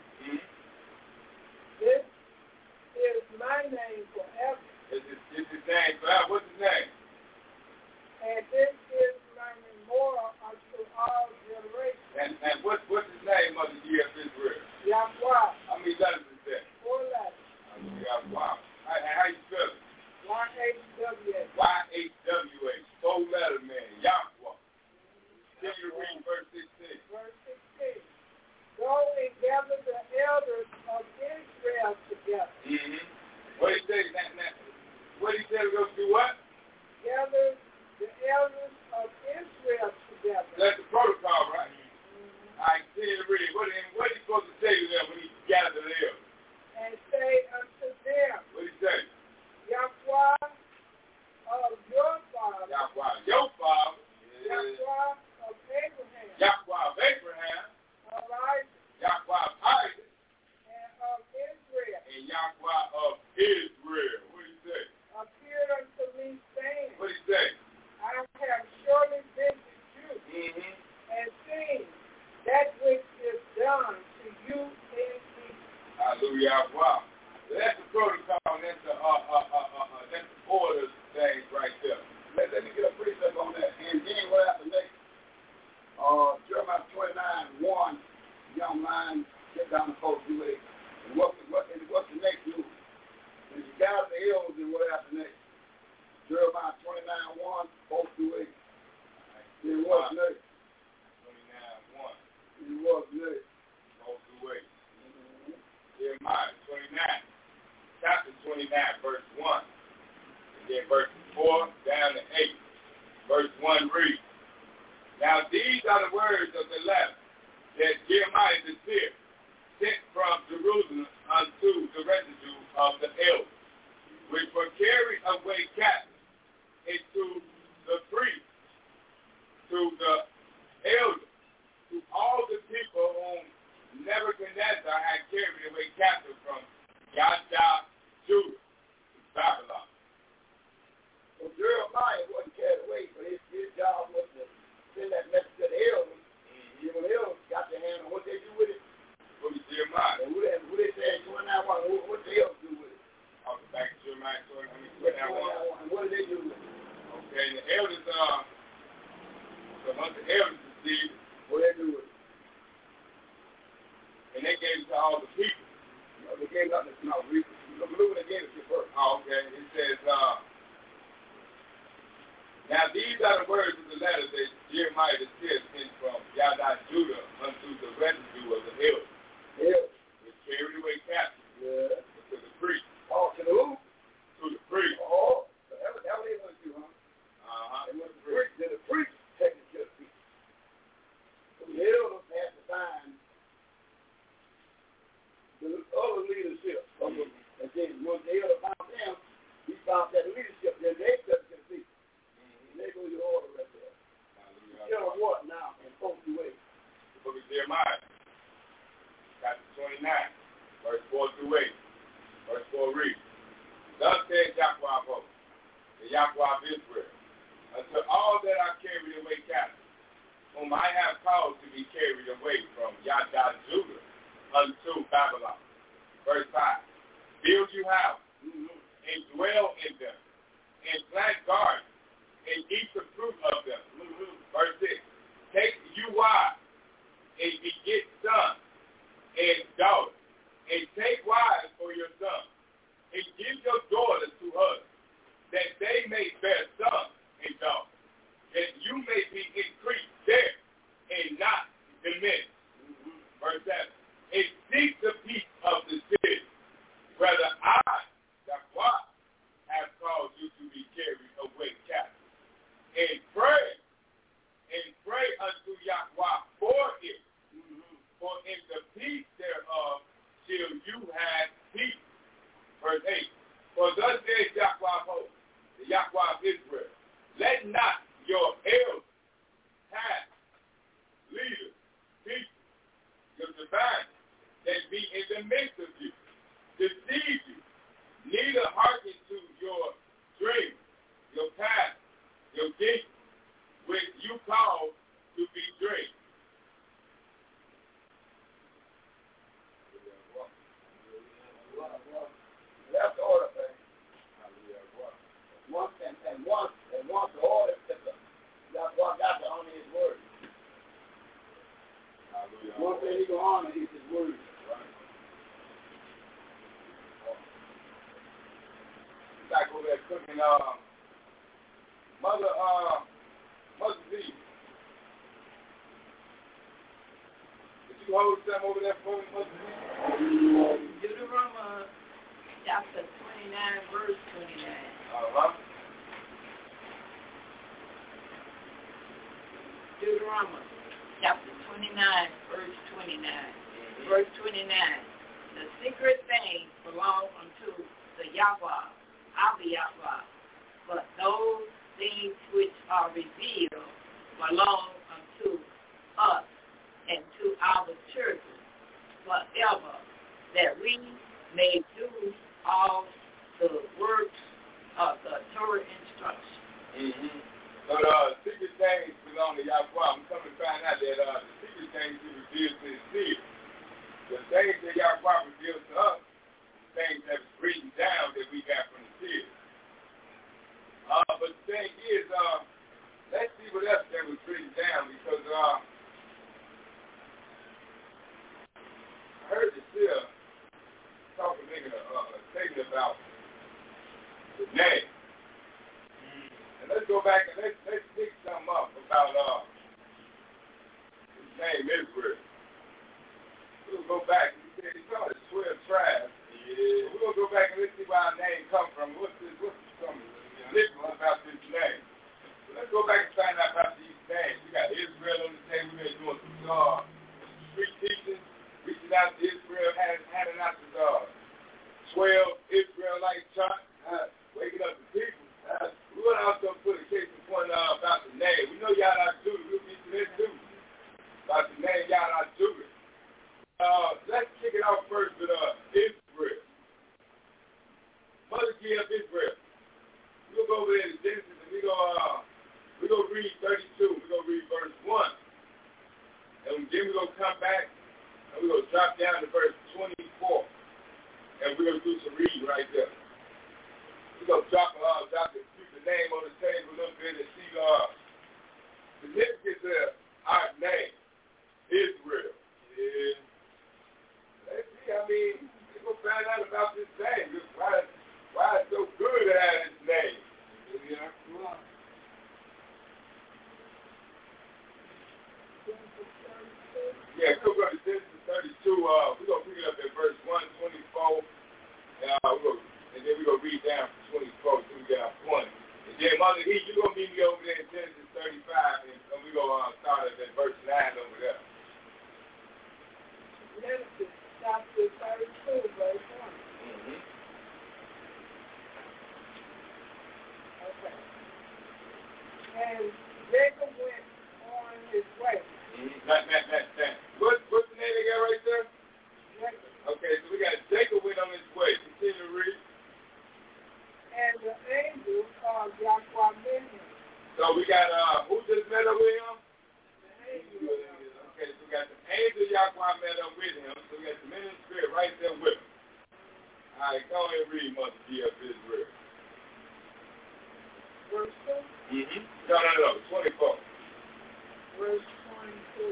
This is my name forever. It's his name forever. What's his name? And this is my memorial unto all generations. And what's his name, Mother G.F. Israel? Yahweh. How many letters is that? 4 letters. Yahweh. How you spell it? Y-H-W-H. Y-H-W-H. 4-letter man. Yahweh. Can you read verse 16? Verse 16. Go and gather the elders of Israel together. What he said? What he said? Go do what? Gather the elders of Israel together. That's the protocol, right? I see it read. What are you supposed to say to them when he gathered the elders? And say unto them, what did he say? Yahweh of your father. Yahweh your father. Yahweh of Abraham. Yahweh of Abraham. Of Isaac. Yahweh of Isaac. And of Israel. And Yahweh of Israel. What did he say? Appeared unto me saying. What did he say? I have surely visited you. And seen that which is done to you in Egypt. Hallelujah. Wow. So that's the protocol, and that's the order thing right there. Let me get a precept on that. And then what happened next? Jeremiah 29:1, young man, get down the coast, do it. And what's the next move? When you gather the hills, then what happened next? Jeremiah 29:1, 4-8. Then what's next? 29:1. Then what's all the people. No, they gave up. No, look what they gave us first. Oh, okay. It says, now these are the words of the letter that Jeremiah the seer sent from Yada Judah unto the residue of the hill. Yeah. Which carried away captive. Yeah. To the priest. Oh, to the who? To the priest. Oh, that what they went to, huh? Uh-huh. They went to the priest. Then the priest taking care of people. So the elders had to find the other leadership. And then once the elder found them, he found that leadership. Then they took care of people. They go your order right there. Tell them what now and post away. The book of Jeremiah, chapter 29, verse 4 through 8. Verse 4 reads, Thus said Yahweh of hosts, the Yahweh of Israel, unto all that are carried away captive, whom I have caused to be carried away from Yada Judah unto Babylon. Verse 5, Build you houses, and dwell in them, and plant gardens, and eat the fruit of them. Verse 6, Take you wives, and beget sons and daughters, and take wives for your sons, and give your daughters to us, that they may bear sons and daughters, that you may be increased there, and not diminished. Verse 7, and seek the peace of the city, whether I, Yahweh, have caused you to be carried away captive. And pray unto Yahweh for it. For in the peace thereof shall you have peace. Verse 8. For thus says Yahweh of hosts, the Yahweh of Israel, let not your elders, pastors, leaders, people, your diviners, that be in the midst of you, deceive you, neither hearken to your dreams, your past, your gifts, which you call to be dreams. That's the order thing. Once the order that Yahweh got to honor his word. One thing he can honor is his word. Back over there cooking, Mother Z. Did you hold some over there for me, Mother Z? Deuteronomy chapter 29, verse 29. Uh-huh. Deuteronomy chapter 29, verse 29. Verse 29. The secret things belong unto the Yahweh, our Yahweh, but those things which are revealed belong unto us and to our children forever, that we may do all the works of the Torah instruction. Mm-hmm. So the secret things belong to Yahweh. I'm coming to find out that the secret things he reveals to his seers. The things that Yahweh reveals to us, things that was written down that we got from the seers. But the thing is, let's see what else that was written down, because I heard the seer talking statement about the name. And let's go back and let's pick something up about his name Israel. We'll go back. He said he called it 12 tribes. Yeah. We're gonna go back and let's see where our name come from. What's something different about this name? So let's go back and find out about these names. We got Israel on the table. We're doing some street teaching, reaching out to Israel, handing out the 12 Israelite charts, waking up the people. We want to also put a case in point about the name. We know Yada Judah. We'll get to that too. About the name Yada Judah. Let's kick it off first with Israel. Mother G of Israel. We'll go over there to Genesis and we're going to read 32. We're going to read verse 1. And then we're going to come back and we're going to drop down to verse 24. And we're going to do some reading right there. We're going to drop the name on the table a little bit and see the significance of our name, Israel. Yeah. Let's see we're going to pick it up at verse 124. And then we're going to read down from 24 till we get our point. And then, Mother E, you're going to meet me over there in Genesis 35, and we're going to start at that verse 9 over there. Genesis chapter 32, verse 1. Mm-hmm. Okay. And Jacob went on his way. What's the name they got right there? Jacob. Okay, so we got Jacob went on his way. Continue to read. And the angel of Yahweh met him. So we got, who just met up with him? The angel. Okay, so we got the angel Yahweh met up with him. So we got the ministry spirit right there with him. All right, go ahead and read Mother G of Israel. Verse 2? Mm-hmm. No, 24. Verse 24.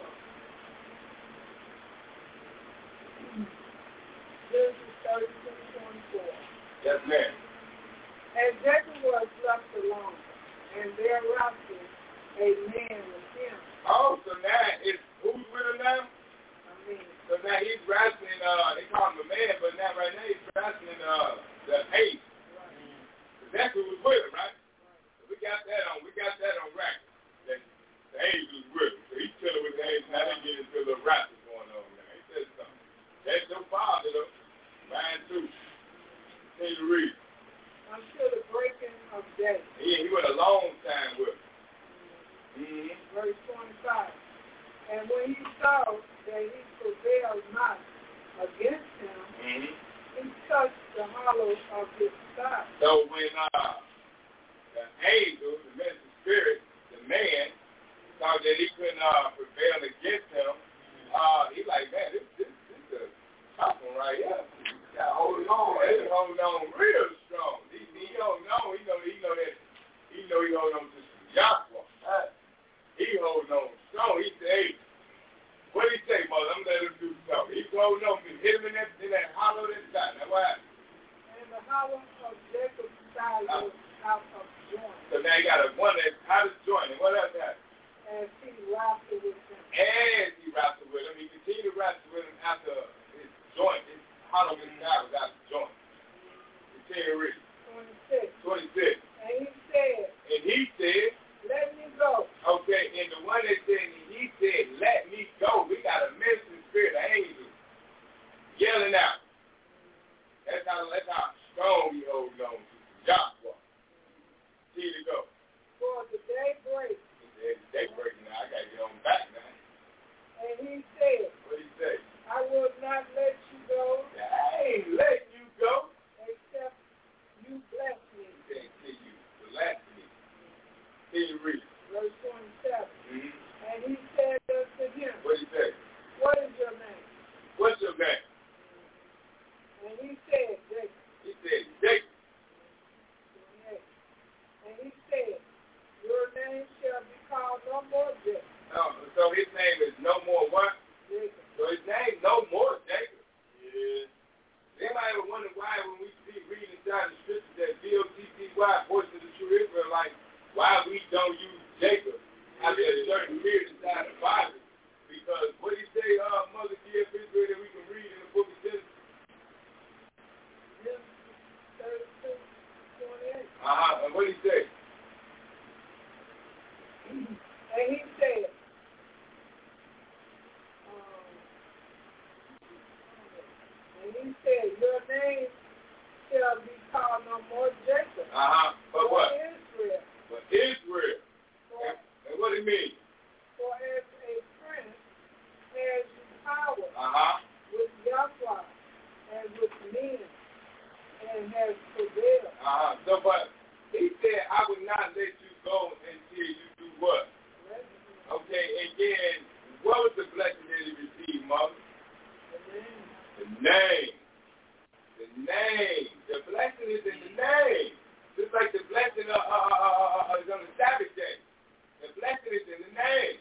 Genesis 32, 24. Yes, ma'am. And Jacob was left alone, and there wrestled a man with him. Oh, so now it's who's with him now? So now he's wrestling, they call him a man, but now right now he's wrestling the ace. Right. That's who was with him, right? So we got that on record. That the ace was with him. So he's chilling with the ace. Now they get into the wrestle going on now. He says something. That's your father, though. Mine too. Continue to read. Until the breaking of day. Yeah, he went a long time with him. Mm-hmm. Verse 25. And when he saw that he prevailed not against him, mm-hmm. he touched the hollow of his thigh. So when the angel, the minister spirit, the man, thought that he couldn't prevail against him, he's like, man, this is a tough one right here. Holding on, he's holding on real strong. He don't know. He know that. He holding on to Yahweh. He holding on strong. He said, "Hey, what did he say, mother? I'm gonna let him do something." He holding on. He hit him in that hollow inside. Now what happened? And the hollow of Jacob's thigh was out of joint. So now you got one that's out of joint. And what else happened? As he wrestled with him. He continued to wrestle with him after his joint. Hollow in the guy was out of joint. Continue to read. 26. And he said, let me go. Okay, and the one that said, he said, let me go. We got a ministering spirit of angels yelling out. That's how strong he holds on to Joshua. See to go. For the day breaks. He said, the day breaking now. I got to get on back now. And he said, what did he say? I will not let you go. I ain't letting you go. Except you bless me. Until you bless me. Can you read? Verse 27. Mm-hmm. And he said unto him, what did he say? What is your name? What's your name? And he said, Jacob. He said, Jacob. And he said, your name shall be called no more Jacob. So his name is no more what? Jacob. So his name no more Jacob. Yeah. Anybody ever wonder why when we see reading inside the scriptures that VOTCY, voice of the true Israelite, why we don't use Jacob after a certain period inside the Bible? Because what did he say, Mother G of Israel, that we can read in the book of Genesis? Genesis 32:28. And what did he say? And he said, your name shall be called no more Jacob. But what? Israel. But Israel. And what do you mean? For as a prince has you power with Yahweh and with men and has prevailed. So, but he said, I would not let you go until you do what? Okay, and then what was the blessing that he received, Mother? The name. The name. The blessing is in the name. Just like the blessing is on the Sabbath day. The blessing is in the name.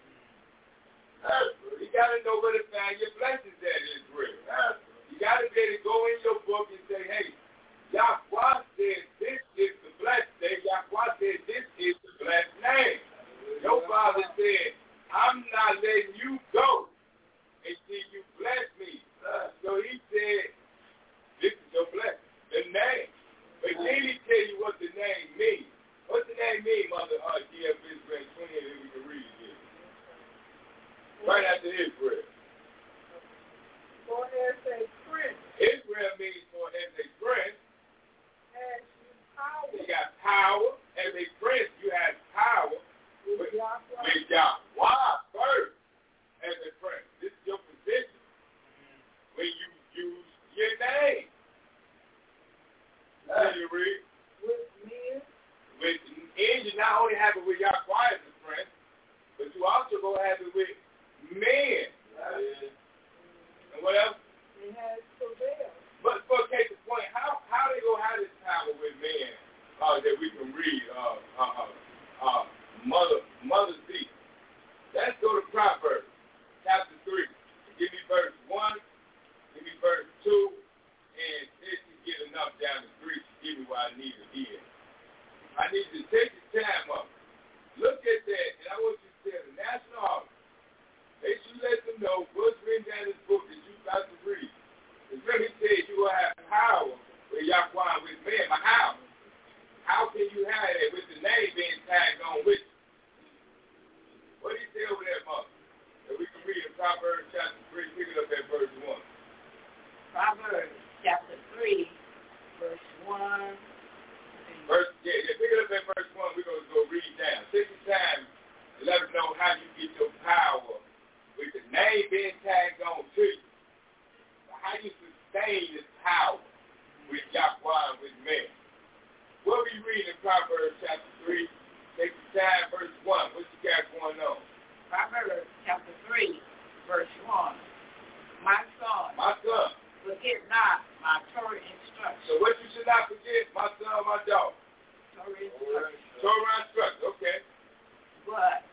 You got to know where to find your blessings at, Israel. You got to be able to go in your book and say, hey, Yahweh said this is the blessed day. Yahweh said this is the blessed name. Your father said, I'm not letting you go until you bless me. need to be in. I need to take the time up. Look at that, and I want you to tell the national audience, make sure you let them know what's written down in this book that you got to read. It's really said you will have power with Yahweh with man, but how? How can you have it with the name being tagged on with you? What do you say over there, Mother? That we can read in Proverbs chapter 3, pick it up at verse 1. Proverbs chapter 3, verse 1. Pick it up at verse 1. We're going to go read down. Take the time to let us know how you get your power with the name being tagged on to you. How you sustain this power with Yahweh and with man. What we read in Proverbs chapter 3, take the time, verse 1. What you got going on? Proverbs chapter 3, verse 1. My son, forget not my Torah instruction. So what you should not forget, my son, my daughter? Torah instruction. Torah instruction, okay. But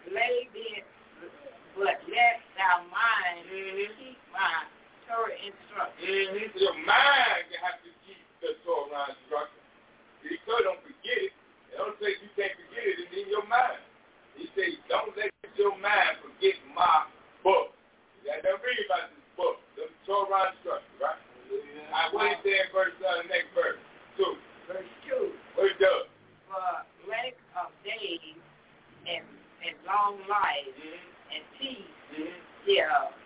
let thou mind keep my Torah instruction. Your mind you have to keep the Torah instruction. He said don't forget it. And don't say you can't forget it, it's in your mind. He said don't let your mind forget my book. You got to read about this book, the Torah instruction, right? What is there in the next verse? 2. Verse 2. What it does? For length of days and long life and peace, they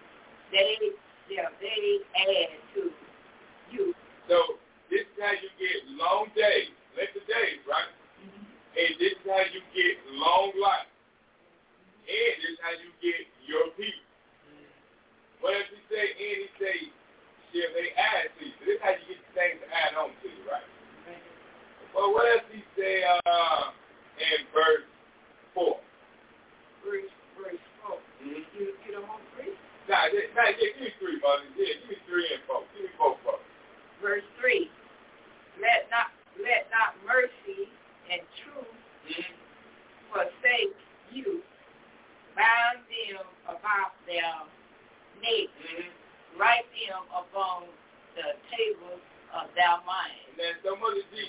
add to you. So this is how you get long days, length of days, right? And this is how you get long life. And this is how you get your peace. What does he say? And he say, shall they add to you? So this is how you get the things to add on to you, right? Well, what does he say in verse 4? Verse 4. You don't want 3? Nah, give me 3, Mother. Yeah, give me 3 and 4. Give me 4. Verse 3. Let not mercy and truth forsake you. Bind them about their necks. Write them upon the tables of thy mind. And then so Mother D,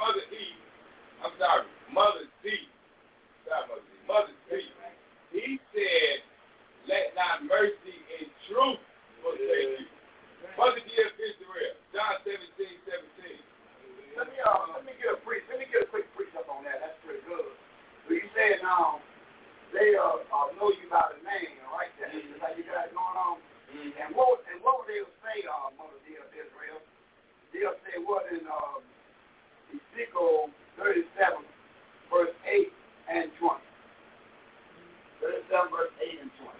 he said, let not mercy and truth forsake you. Mother D of Israel, John 17:17. Let me get a quick preach up on that. That's pretty good. So you said they know you by the name, all right? That's how you got it going on. And what would they say, Mother D of Israel? They'll say what in Ezekiel 37, verse 8 and 20. 37, verse 8 and 20.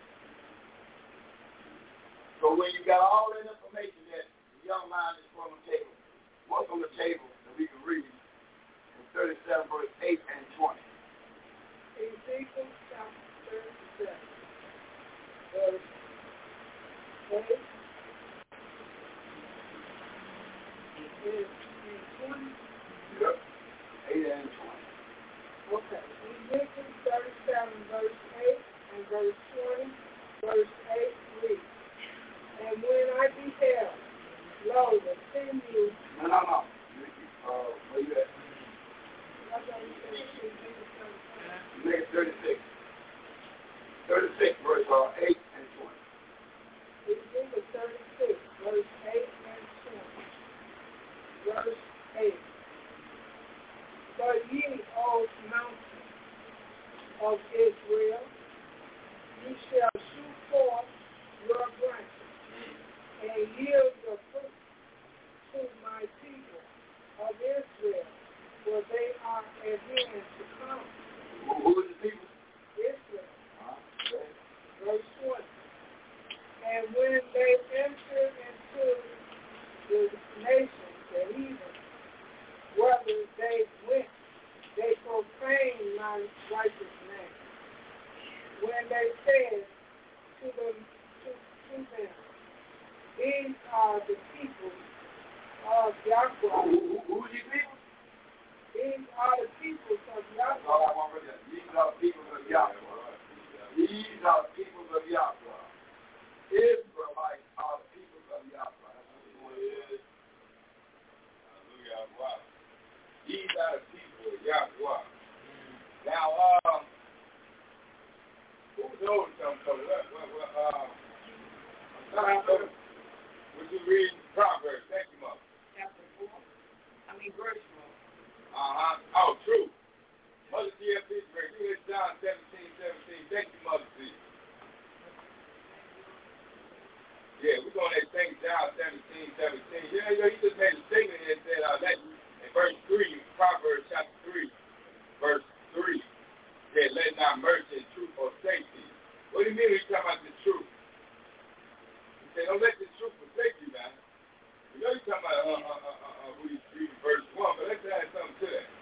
So when you got all that information that the young man is on the table, what's on the table that we can read in 37, verse 8 and 20? Ezekiel chapter 37, verse 8 and 20. Yep, 8 and 20. Okay, Ezekiel 37, verse 8 and verse 20, verse 8 reads, and when I beheld, lo, the sinews... No. Where you at? Make it 36. 36, verse 8 and 20. Ezekiel 36, verse 8 and 20. Verse 8. But ye, O mountain of Israel, ye shall shoot forth your branches, and yield the fruit to my people of Israel, for they are at hand to come. Who is the people? Israel. Verse 20. And when they enter into the nations, the heathen, whether they went, they profaned my righteous name. When they said to them, these are the people of Yahweh. Who are these people? These are the people of Yahweh. These are the people of Yahweh. These are the people of Yahweh. Israelites are the people of Yahweh. Hallelujah. Wow. Would you read Proverbs? Thank you, Mother. Verse 4. Oh, true. Mother C.F. Pittsburgh, you read John 17:17. Thank you, Mother C. Yeah, we're going to St. John 17:17. Yeah, he just made a statement here and said, in verse 3, Proverbs chapter 3, verse 3, said, let not mercy and truth forsake thee. What do you mean when you talk about the truth? He said, don't let the truth forsake you, man. You know you're talking about who you read verse 1, but let's add something to that.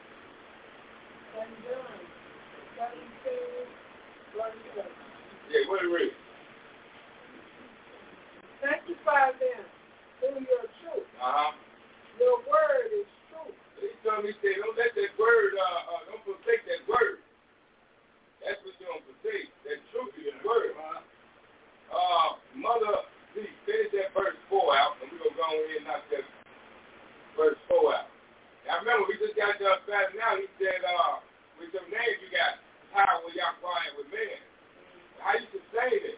Yeah, what do you read? Sanctify them through your truth. Your word is truth. He told me, he said, don't let that word, don't forsake that word. That's what you don't forsake. That truth is the word. Mother, please finish that verse 4 out, and we're going to go ahead and knock that verse 4 out. Now remember, we just got done fast now. He said, with your name you got power with Yahweh and with man. How you sustain it?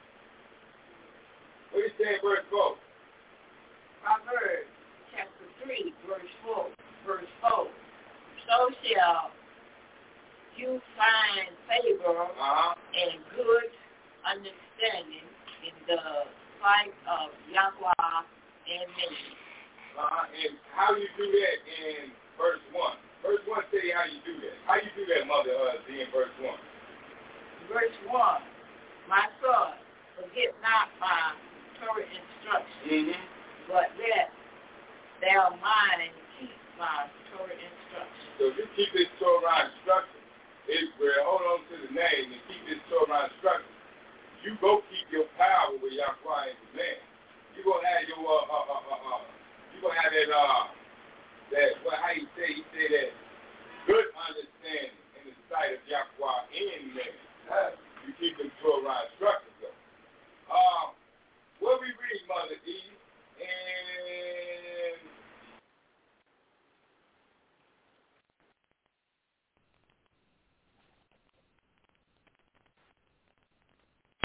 What did he say in verse 4? Proverbs chapter 3, verse 4. So shall you find favor and good understanding in the sight of Yahweh and me. And how you do that in verse 1? Verse 1 tell you how you do that. How you do that, Mother, in verse 1? Verse 1, my son, forget not my Torah instruction, but let thou mind keep my Torah instruction. So if you keep this Torah instruction, Israel, hold on to the name and keep this Torah instruction. You go keep your power with Yahweh and the man. You're gonna have your you're gonna have that how you say, he